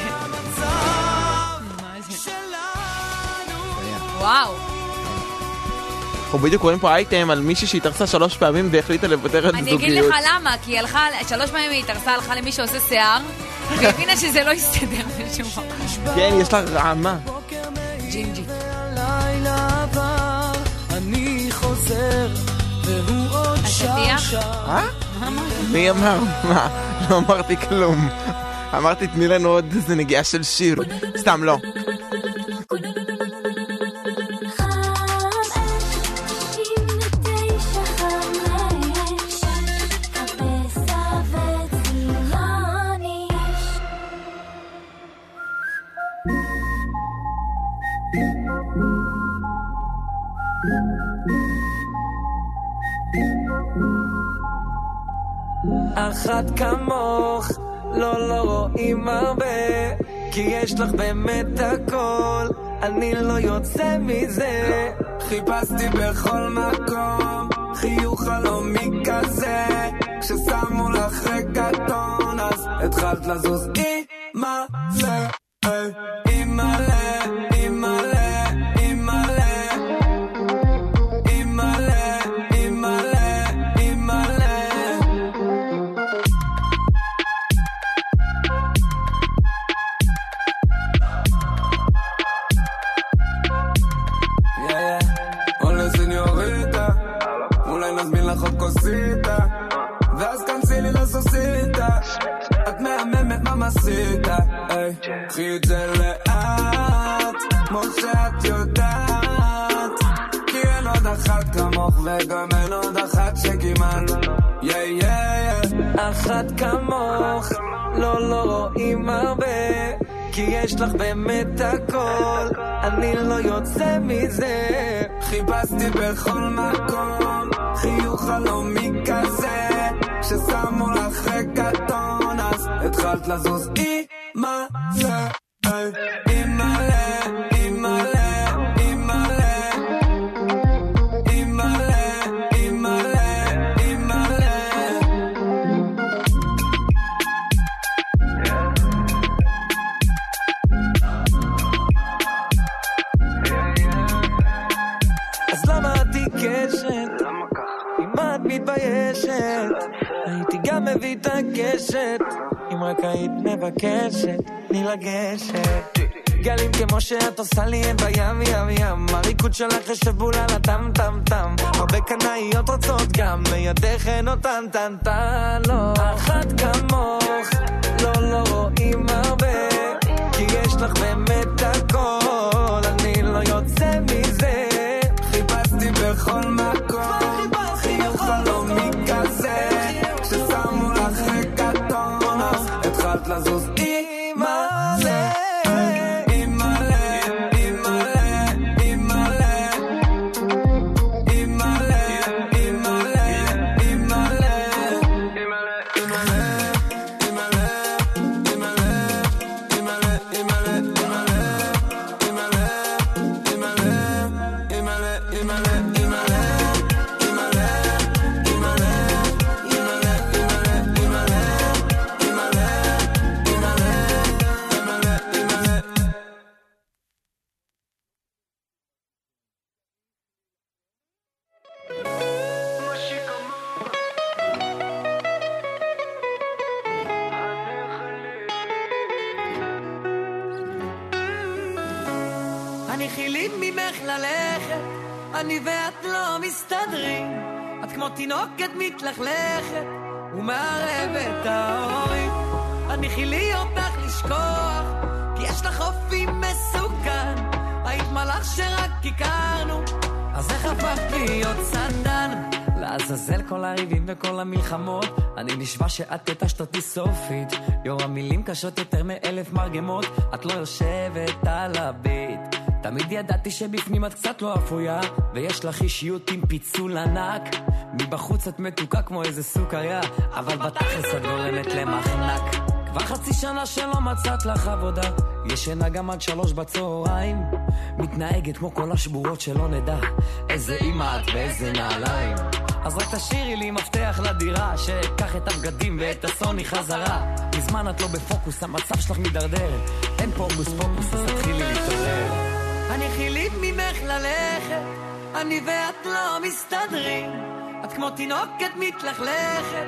וואו. אנחנו בדיוק רואים פה אייטם על מישהי שהתארסה שלוש פעמים והחליטה לוותר על אני זוגיות. אגיד לך למה, כי היא הלכה, שלוש פעמים היא התארסה, הלכה למי שעושה שיער, והיא הבינה שזה לא יסתדר בשום מקום. כן, יש לה רעמה. ג'ינג'י. הלילה עבר, אני חוזר, והוא עוד שר שר. אה? מי אמר? מה? לא אמרתי כלום. אמרתי תני לנו עוד איזה נגיעה של שיר. סתם לא. אחת כמוך לא לא רואים הרבה, כי יש לך באמת הכל, אני לא יוצא מזה. חיפשתי בכל מקום חיוך חלומי כזה, כששמו לך רגטון אז התחלת לזוז אימא זה אימא לה אימא לה אימא לה אימא לה אימא לה אימא לה. Hola señorita, אולי נזמין לך עוד כוסיתה, ואז כנסי לי לסוסיתה, את מהממת ממסיתה, קחי את זה לאט, כמו שאת יודעת, כי אין עוד אחת כמוך וגם אין עוד אחת שכמעט, יא יא יא. אחת כמוך לא לא רואים הרבה, כי יש לך באמת הכל, אני לא יוצא מזה. חיפשתי בכל מקום חיוך חלומי כזה, כששמו לך רגטון אז התחלת לזוז אימא לה אימא לה אימא לה אימא לה אימא לה אימא לה אימא לה. אז למה את עיקשת? אם את מתביישת, הייתי גם מביא את הקשת, אם רק היית מבקשת, תני לגשת. גלים כמו שאת עושה לי אין בים ים ים, הריקוד שלך יושב בול על הטם טם טם, הרבה קנאיות רוצות גם מידך אין אותן טן טן. לא אחת כמוך לא לא רואים הרבה, כי יש לך באמת הכל, אני לא יוצא מזה. חיפשתי בכל מקום חיוך חלומי כזה, כששמו לך רגטון אז התחלת לזוז אימא לה אימא לה אימא לה אימא לה אני ואת לא מסתדרים, את כמו תינוקת מתלכלכת ומערבת ההורים. אני חילי אותך לשכוח, כי יש לך אופי מסוכן, היית מלאך שרק הכרנו, אז איך הפכת להיות שטן? לעזאזל כל הריבים וכל המלחמות, אני נשבע שאת תטשת אותי סופית, יור המילים קשות יותר מאלף מרגמות, את לא יושבת על הביט, תמיד ידעתי שבפנים את קצת לא אפויה, ויש לך אישיות עם פיצול ענק, מבחוץ את מתוקה כמו איזה סוכריה, אבל בתכלס את גורמת למחנק. כבר חצי שנה שלא מצאת לך עבודה, ישנה גם עד שלוש בצהריים, מתנהגת כמו כל השבורות שלא נדע איזה אמא את ואיזה נעליים. אז רק תשאירי לי מפתח לדירה, שיקח את הבגדים ואת הסוני חזרה, מזמן את לא בפוקוס, המצב שלך מדרדר, אין פה פוקוס פוקוס, אז תתחילי להתעורר. אני חילית ממך ללכת, אני ואת לא מסתדרים, את כמו תינוקת מתלכלכת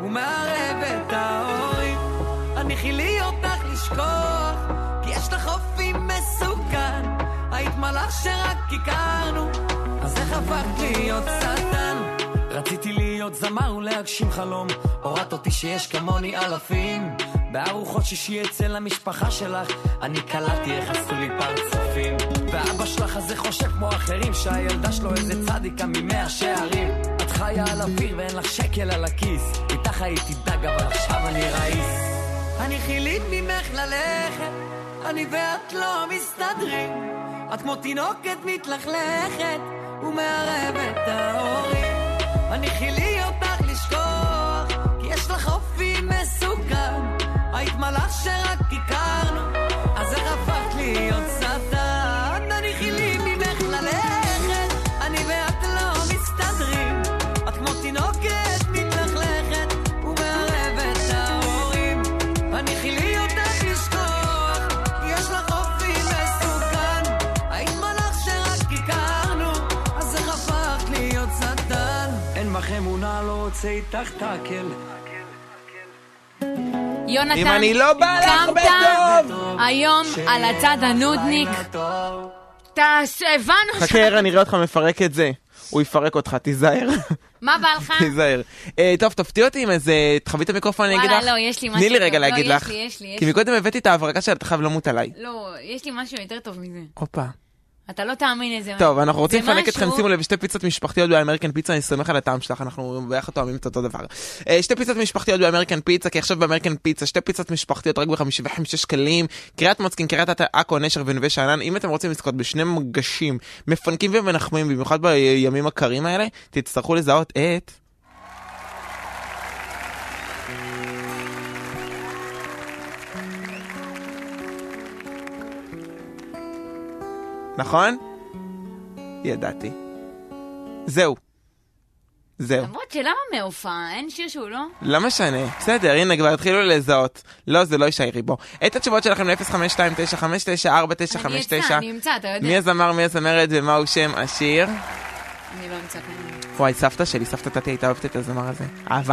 ומערבת ההורים. אני חילי אותך לשכוח, כי יש לך אופי מסוכן, היית מלאך שרק הכרנו, אז איך הפכת להיות שטן? רציתי להיות זמר ולהגשים חלום, הורדת אותי שיש כמוני אלפים, בארוחות שישי אצל המשפחה שלך, אני קלטתי איך עשו לי פרצופים, ואבא שלך הזה חושב כמו אחרים, שהילדה שלו איזה צדיקה ממאה שערים, את חיה על אוויר ואין לך שקל על הכיס, איתך הייתי דג אבל עכשיו אני רעיס. אני חילית ממך ללכת, אני ואת לא מסתדרים, את כמו תינוקת מתלכלכת ומערבת ההורים. אני חילי אותך לשכוח, כי יש לך אופי מסוכן, היית מלאך שרק הכרנו, אז איך הפכת להיות שטן? אני חילי ממך ללכת, אני ואת לא מסתדרים, את כמו תינוקת מתלכלכת ומערבת ההורים. אני חילי אותך לשכוח, כי יש לך אופי מסוכן, היית מלאך שרק הכרנו, אז איך הפכת להיות שטן? אין בך אמונה, לא רוצה איתך תקל. יונתן, אם אני לא בא לך בטוב היום על הצד הנודניק, הבנו ש... חכה, אני אראה אותך מפרק את זה. הוא יפרק אותך, תיזהר. מה בא לך? תיזהר. טוב, תפתיע אותי עם איזה... תחווי את המיקרופון, אני אגיד לך. וואלה, לא, יש לי משהו... תני לי רגע להגיד לך. לך. כי מקודם הבאתי את ההברקה של התחב לא מות עליי. לא, יש לי משהו יותר טוב מזה. הופה. אתה לא תאמין איזה... טוב, אנחנו רוצים לפנק אתכם, שימו לב, שתי פיצות משפחתיות באמריקן פיצה, אני סומך על הטעם שלך, אנחנו ביחד תואמים את אותו דבר. שתי פיצות משפחתיות באמריקן פיצה, כי עכשיו באמריקן פיצה, שתי פיצות משפחתיות רק ב-חמישים וחמישה שקלים, קריית מוצקין, קריית עכו, נשר ונווה שאנן. אם אתם רוצים לזכות בשני מגשים מפנקים ומנחמים, במיוחד בימים הקרים האלה, תצטרכו לזהות את... נכון? ידעתי. זהו. זהו. למרות שלמה מהופעה, אין שיר שהוא לא? לא משנה. בסדר, הנה כבר התחילו לזהות. לא, זה לא ישאי ריבו. את התשובות שלכם ל-אפס חמש שתיים תשע חמש תשע ארבע תשע חמש תשע. אני אמצא, אני אמצא, אתה יודע. מי הזמר, מי הזמרת ומהו שם השיר? אני לא אמצא כאן. וואי, סבתא שלי, סבתא תתי הייתה אוהבת את הזמר הזה. אהבה.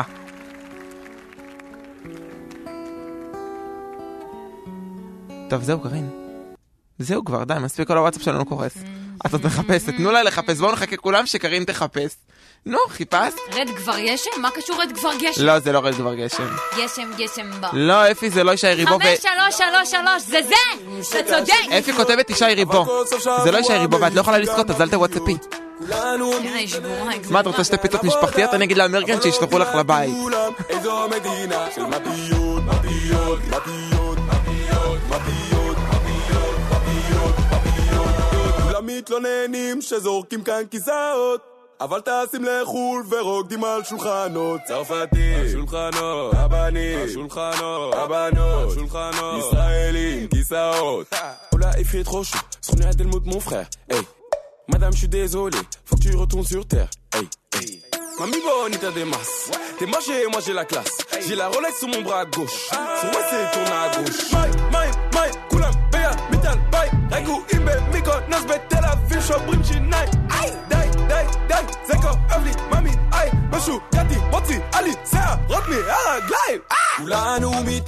טוב, זהו, קרין. זהו כבר, די, מספיק כל הוואטסאפ שלנו קורס. את עוד מחפשת, תנו לה לחפש, בואו נחכה כולם שקרין תחפש. נו, חיפשת? רד כבר גשם? מה קשור רד כבר גשם? לא, זה לא רד כבר גשם. גשם, גשם בא. לא, אפי, זה לא ישי ריבו. חמש, שלוש, שלוש, שלוש, זה זה! אתה צודק! אפי כותבת ישי ריבו. זה לא ישי ריבו, ואת לא יכולה לזכות, אז אל תוואטסאפי. מה, את רוצה שתי פיצות משפחתיות? אני אגיד לאמריקן שישלחו לך לבית. איזו מדינה של מפיות, מפיות, מפיות, מפיות, מפיות, מפיות, מפיות, מפיות. כולם מתלוננים שזורקים כאן כיסאות, אבל טסים לחול ורוקדים על שולחנות. צרפתי, שולחנות, הבנים, שולחנות, הבנות, שולחנות, ישראלים, כיסאות. Oula, il fait trop chaud, ce qu'on est à Delmout mon frère. Hey, madame, je suis désolé, faut que tu retournes sur terre. Hey, hey. Mamie bonne, t'as des masses. T'es moche et moi j'ai la classe. J'ai la Rolex sur mon bras gauche. Sur moi c'est tourne à gauche. Maï, maï, maï, koulam, béa, métal, baï. Ragou, imbe, miko, nasbet, Tel Aviv, shobrim, chinai. Aïe, daï, daï, daï, zeko, avli, mami, aïe. משהו, ידי, מוציא, עלי, שיער, רוטמי, הרגליים. כולנו מתלוננים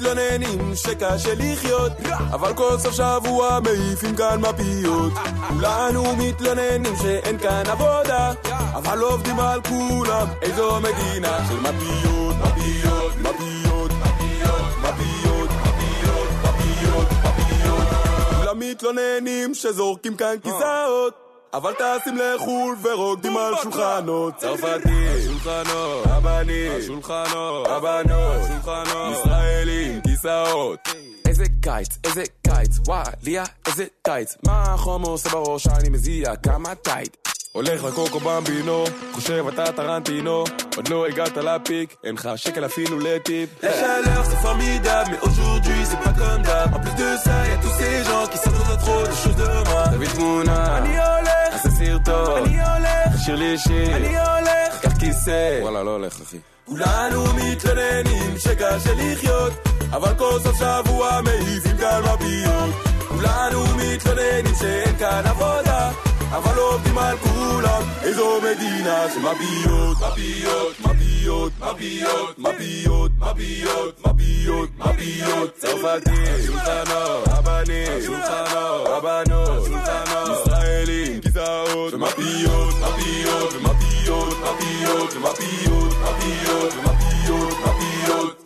מתלוננים שקשה לחיות, אבל כל סוף שבוע מעיפים כאן מפיות. כולנו מתלוננים שאין כאן עבודה, אבל עובדים על כולם. איזו מדינה של מפיות, מפיות, מפיות, מפיות, מפיות, מפיות, מפיות, מפיות. כולם מתלוננים שזורקים כאן כיסאות, אבל טסים לחול ורוקדים על שולחנות. צרפתי, שולחנות, הבנים, שולחנות, הבנות, שולחנות, ישראלים, כיסאות. איזה קיץ, איזה קיץ, וואי, ליה, איזה טייץ. מה החומר עושה בראש, אני מזיע כמה טייט. הולך לקוקו במבינו, חושב אתה טרנטינו, עוד לא הגעת לפיק, אין לך שקל אפילו לטיפ. La chaleur c'est formidable, mais aujourd'hui c'est pas comme d'hab. En plus de ça, y'a tous ces gens qui s'attendent à trop de choses de moi. תביא תמונה, אני הולך, עשה סרטון, אני הולך, תשאיר לי שיר, אני הולך, קח כיסא, וואלה לא הולך אחי. כולנו מתלוננים שקשה לחיות, אבל כל סוף שבוע מעיפים כאן מפיות. כולנו מתלוננים שאין כאן עבודה, אבל עובדים על כולם. איזו מדינה של מפיות, מפיות, מפיות, מפיות, מפיות, מפיות, מפיות, מפיות. צרפתי, שולחנות, הבנים, שולחנות, הבנות, שולחנות, ישראלים, כיסאות, ומפיות, מפיות, ומפיות, מפיות, ומפיות, מפיות, ומפיות, מפיות.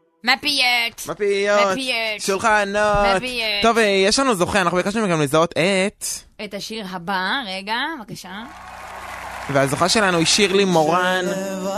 מפיות. מפיות. מפיות. שולחנות. מפיות. טוב, יש לנו זוכה, אנחנו ביקשנו גם לזהות את... את השיר הבא, רגע, בבקשה. והזוכה שלנו היא שירלי מורן.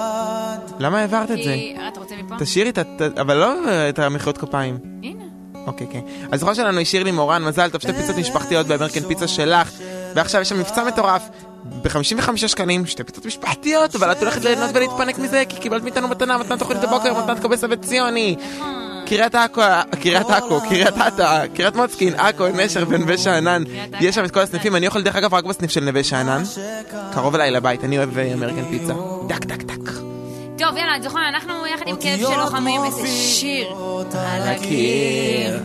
למה העברת את זה? כי... אתה רוצה מפה? תשאירי את... אבל לא את המחיאות כפיים. הנה. אוקיי, כן. הזוכה שלנו היא שירלי מורן, מזל טוב, שתי פיצות משפחתיות באמריקן פיצה שלך. ועכשיו יש שם מבצע מטורף. ב-חמישים וחמישה שקלים, שתי פיצות משפחתיות, אבל את הולכת ליהנות ולהתפנק מזה, כי קיבלת מאיתנו מתנה, מתנת תוכנית הבוקר, מתנת קובסה וציוני. קריית עכו, קריית עכו, קריית עתה, קריית מוצקין, עכו, נשר ונווה שאנן. יש שם את כל הסניפים, אני אוכל דרך אגב רק בסניף של נווה שאנן. קרוב אליי לבית, אני אוהב אמריקן פיצה. דק, דק, דק. טוב, יאללה, זוכר, אנחנו יחד עם כאב של לוחמים, איזה שיר על הקיר.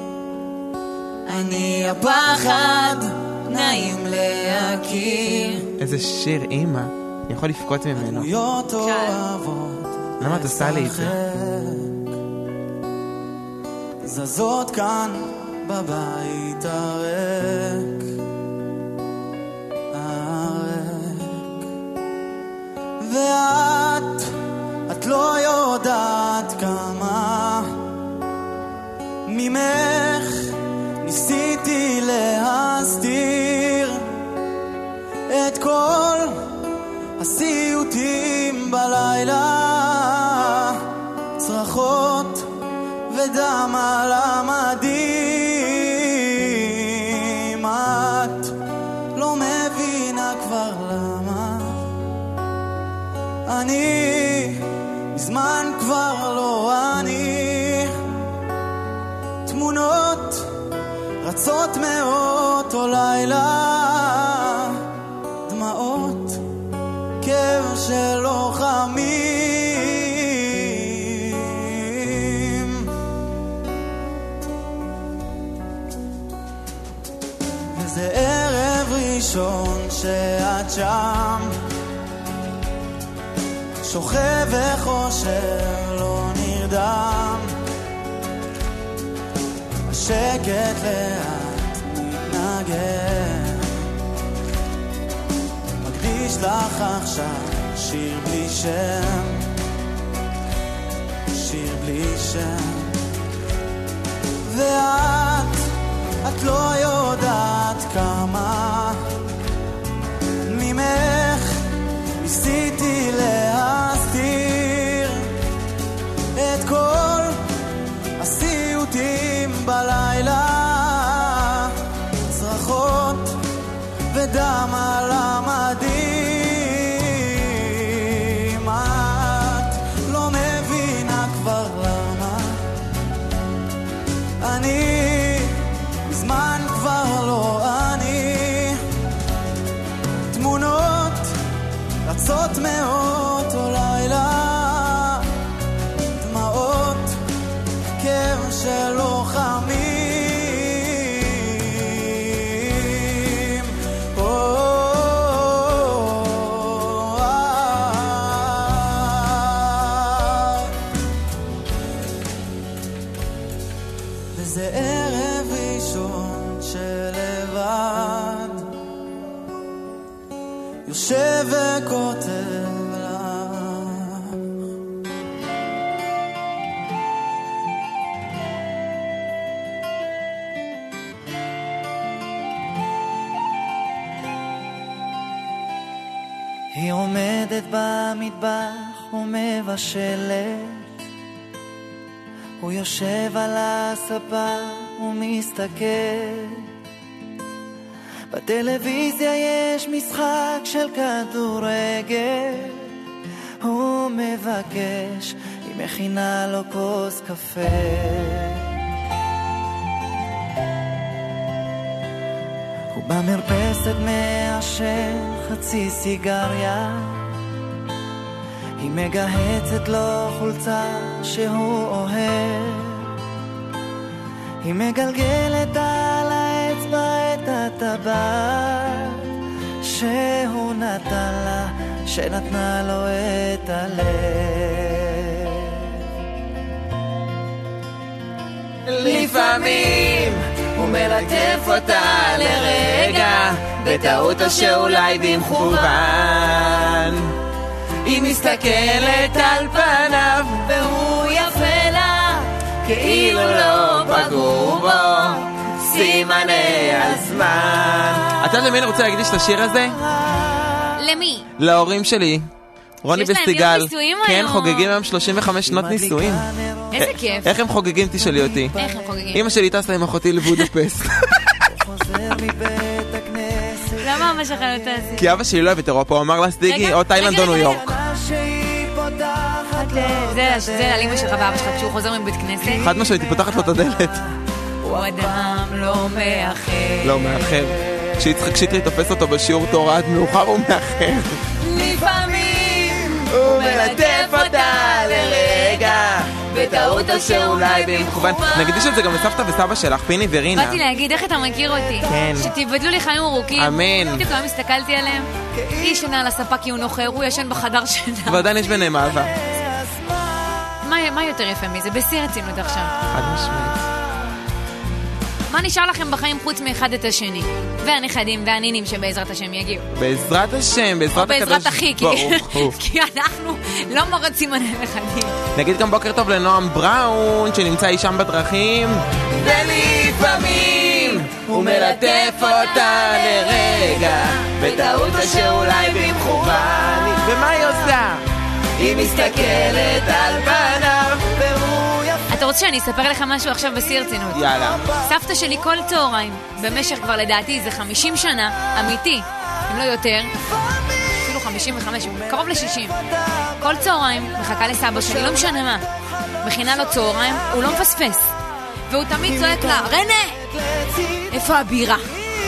אני הפחד, נעים להכיר. איזה שיר, אמא. אני יכול לפקוט ממנו. למה את עושה לי את זה? זזות כאן בבית הריק, הריק. ואת, את לא יודעת כמה ממך ניסיתי להסתיר את כל הסיוטים בלילה, צרחות ודם על המדים. את לא מבינה כבר למה אני מזמן כבר לא אני. תמונות רצות מאותו לילה, דמעות כאב של לוחמים. וזה ערב ראשון שאת שם, שוכב וחושב לא נרדם, השקט לאט מתנגן, מקדיש לך עכשיו שיר בלי שם, שיר בלי שם. ואת, את לא יודעת כמה ממך ניסיתי להסתיר את כל הסיוטים בלילה, צרחות ודם על המדים. את לא מבינה כבר למה אני מזמן כבר לא אני. תמונות רצות מאותו לילה, דמעות כאב של לוחמים. יושב וכותב לך. היא עומדת במטבח ומבשלת, הוא יושב על הספה ומסתכל. בטלוויזיה יש משחק של כדורגל, הוא מבקש, היא מכינה לו כוס קפה. הוא במרפסת מעשן חצי סיגריה, היא מגהצת לו חולצה שהוא אוהב, היא מגלגלת על האצבע את הטבעת שהוא נתן לה, שנתנה לו את הלב. לפעמים הוא מלטף אותה לרגע, בטעות או שאולי במכוון, היא מסתכלת על פניו והוא יפה לה, כאילו לא פגעו בו סימני הזמן. אתה יודע למי אני רוצה להקדיש את השיר הזה? למי? להורים שלי, רוני שיש להם וסטיגל. יום נישואים כן, היום. חוגגים היום שלושים וחמש שנות נישואים. איזה כיף. איך הם חוגגים? תשאלי אותי. איך הם חוגגים? אמא שלי טסה עם אחותי לבודפסט. למה ממש אחרת תעשי? כי אבא שלי לא אוהב את אירופה, הוא אמר לה סטיגי או תאילנד או ניו יורק. זה על אמא שלך ואבא שלך כשהוא חוזר מבית כנסת. חד משמעית, היא פותחת לו את הדלת. הוא אדם לא מאחר. לא מאחר. כשיצחק שטרי תופס אותו בשיעור תורה עד מאוחר הוא מאחר. לפעמים הוא מלטף אותה לרגע, בטעות או שאולי במכוון. נקדיש את זה גם לסבתא וסבא שלך, פיני ורינה. באתי להגיד איך אתה מכיר אותי. כן. שתיבדלו לי חיים ארוכים. אמן. בדיוק היום הסתכלתי עליהם, היא ישנה על הספה כי הוא נוחר, הוא ישן בחדר שינה. ועדיין יש ביניהם אהבה. מה יותר יפה מזה? בשיא רצינות עכשיו. חד משמעית. מה נשאר לכם בחיים חוץ מאחד את השני? והנכדים והנינים שבעזרת השם יגיעו. בעזרת השם, בעזרת הקדוש. או בעזרת אחי, כי אנחנו לא מרצים על הנכדים. נגיד גם בוקר טוב לנועם בראון, שנמצא אי שם בדרכים. ולפעמים הוא מלטף אותה לרגע, בטעות או שאולי במכוון. ומה היא עושה? היא מסתכלת על פניו והוא יפה. אתה רוצה שאני אספר לך משהו עכשיו בשיא רצינות? יאללה. סבתא שלי כל צהריים, במשך כבר לדעתי זה חמישים שנה, אמיתי, אם לא יותר, אפילו חמישים וחמש, קרוב ל-שישים. כל צהריים מחכה לסבא שלי, לא משנה מה, מכינה לו צהריים, הוא לא מפספס. והוא תמיד צועק לה, רנה, איפה הבירה?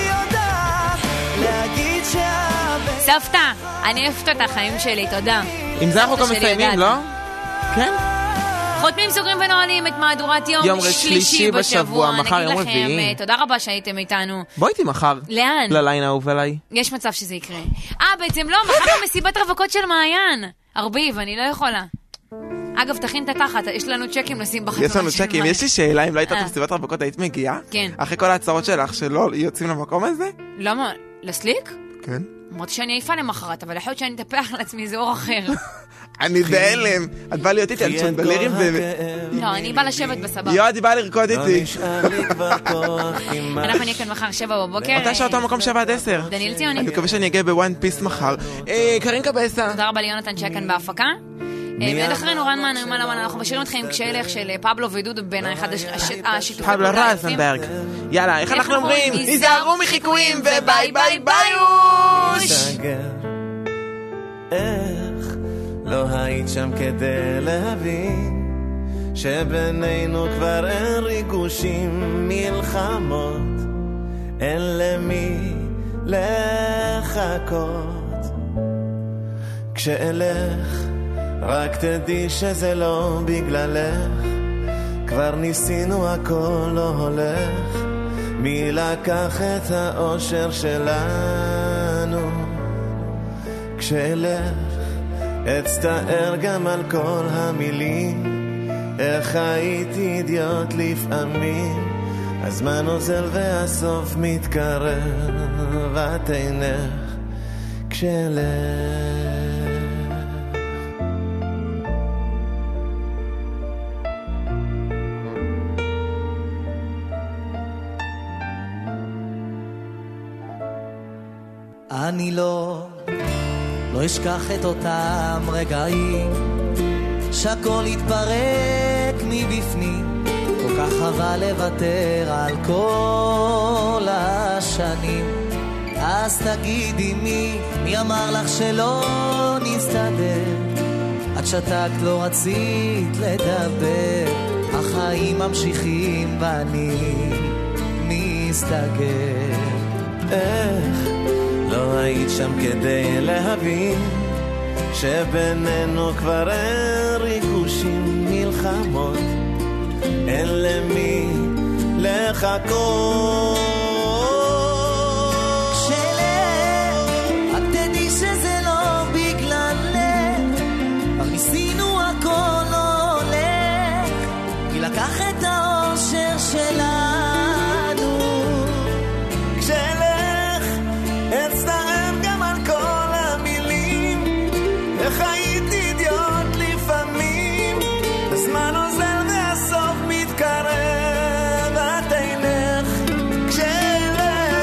סבתא, אני אוהבת את החיים שלי, תודה. עם זה אנחנו גם מסיימים, לא? כן? חותמים, סוגרים ונועלים את מהדורת יום, יום שלישי, שלישי בשבוע, בשבוע. מחר יום נגיד לכם, רביעי. תודה רבה שהייתם איתנו. בואי איתי מחר. לאן? לליין האהוב עליי. יש מצב שזה יקרה. אה, בעצם לא, מחר מסיבת רווקות של מעיין. ארביב, אני לא יכולה. אגב, תכין את התחת, יש לנו צ'קים לשים בחתונה יש לנו צ'קים, יש לי שאלה, אם לא הייתה מסיבת רווקות, היית מגיעה? כן. אחרי כל ההצעות שלך שלא יוצאים למקום הזה? למה? לסליק? כן. אמרתי שאני עייפה למחרת, אבל יכול להיות שאני אתפח על עצמי, זה אור אחר. אני בהלם. את באה להיות איתי, אני שומעת בלירים ו... לא, אני באה לשבת בסבבה. יואד, היא באה לרקוד איתי. אנחנו נהיה כאן מחר שבע בבוקר. מתי שאותו מקום שבע עד עשר? דניאל ציוני. אני מקווה שאני אגיע בוואן פיס מחר. קרין קבסה. תודה רבה ליונתן שהיה כאן בהפקה. מיד אחרינו רן מן, יומן למן, אנחנו משאירים אתכם עם כשהלך של פבלו ודודו בין אחד השיתופי פבלו רזנברג. יאללה, איך אנחנו אומרים? היזהרו מחיקויים וביי ביי ביוש! איך לא היית שם כדי להבין שבינינו כבר אין ריגושים, מלחמות, אין למי לחכות. כשאלך רק תדעי שזה לא בגללך, כבר ניסינו הכל לא הולך, מי לקח את האושר שלנו. כשאלך אצטער גם על כל המילים, איך הייתי אידיוט לפעמים, הזמן עוזל והסוף מתקרב, את עינך כשלך. אני לא, לא אשכח את אותם רגעים שהכל התפרק מבפנים, כל כך חבל לוותר על כל השנים. אז תגידי מי, מי אמר לך שלא נסתדר? את שתקת, לא רצית לדבר, החיים ממשיכים ואני מסתגר. איך לא היית שם כדי להבין שבינינו כבר אין ריגושים, מלחמות, אין למי לחכות. כשלך, רק תדעי שזה לא בגללך, כבר ניסינו הכל לא הולך, כי לקח את האושר שלנו. כשלך, אצטער גם על כל המילים, איך הייתי אידיוט לפעמים, הזמן עוזר והסוף מתקרב, את אינך כשלך.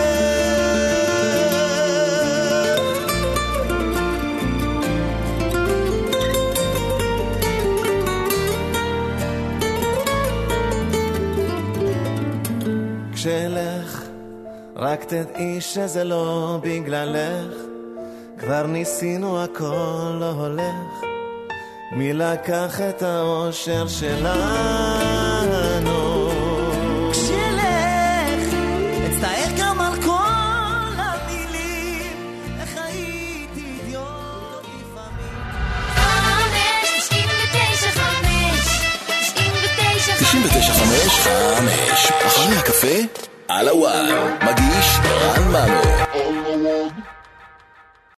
כשלך, רק תדעי שזה לא בגללך, כבר ניסינו הכל לא הולך, מי לקח את האושר שלנו. כשלך, אצטער גם על כל המילים, איך הייתי אידיוט לפעמים. חמש, תשעים ותשע, חמש, תשעים ותשע, תשעים ותשע חמש, חמש. אחרי הקפה, על הוואן, מגיש רן מלו.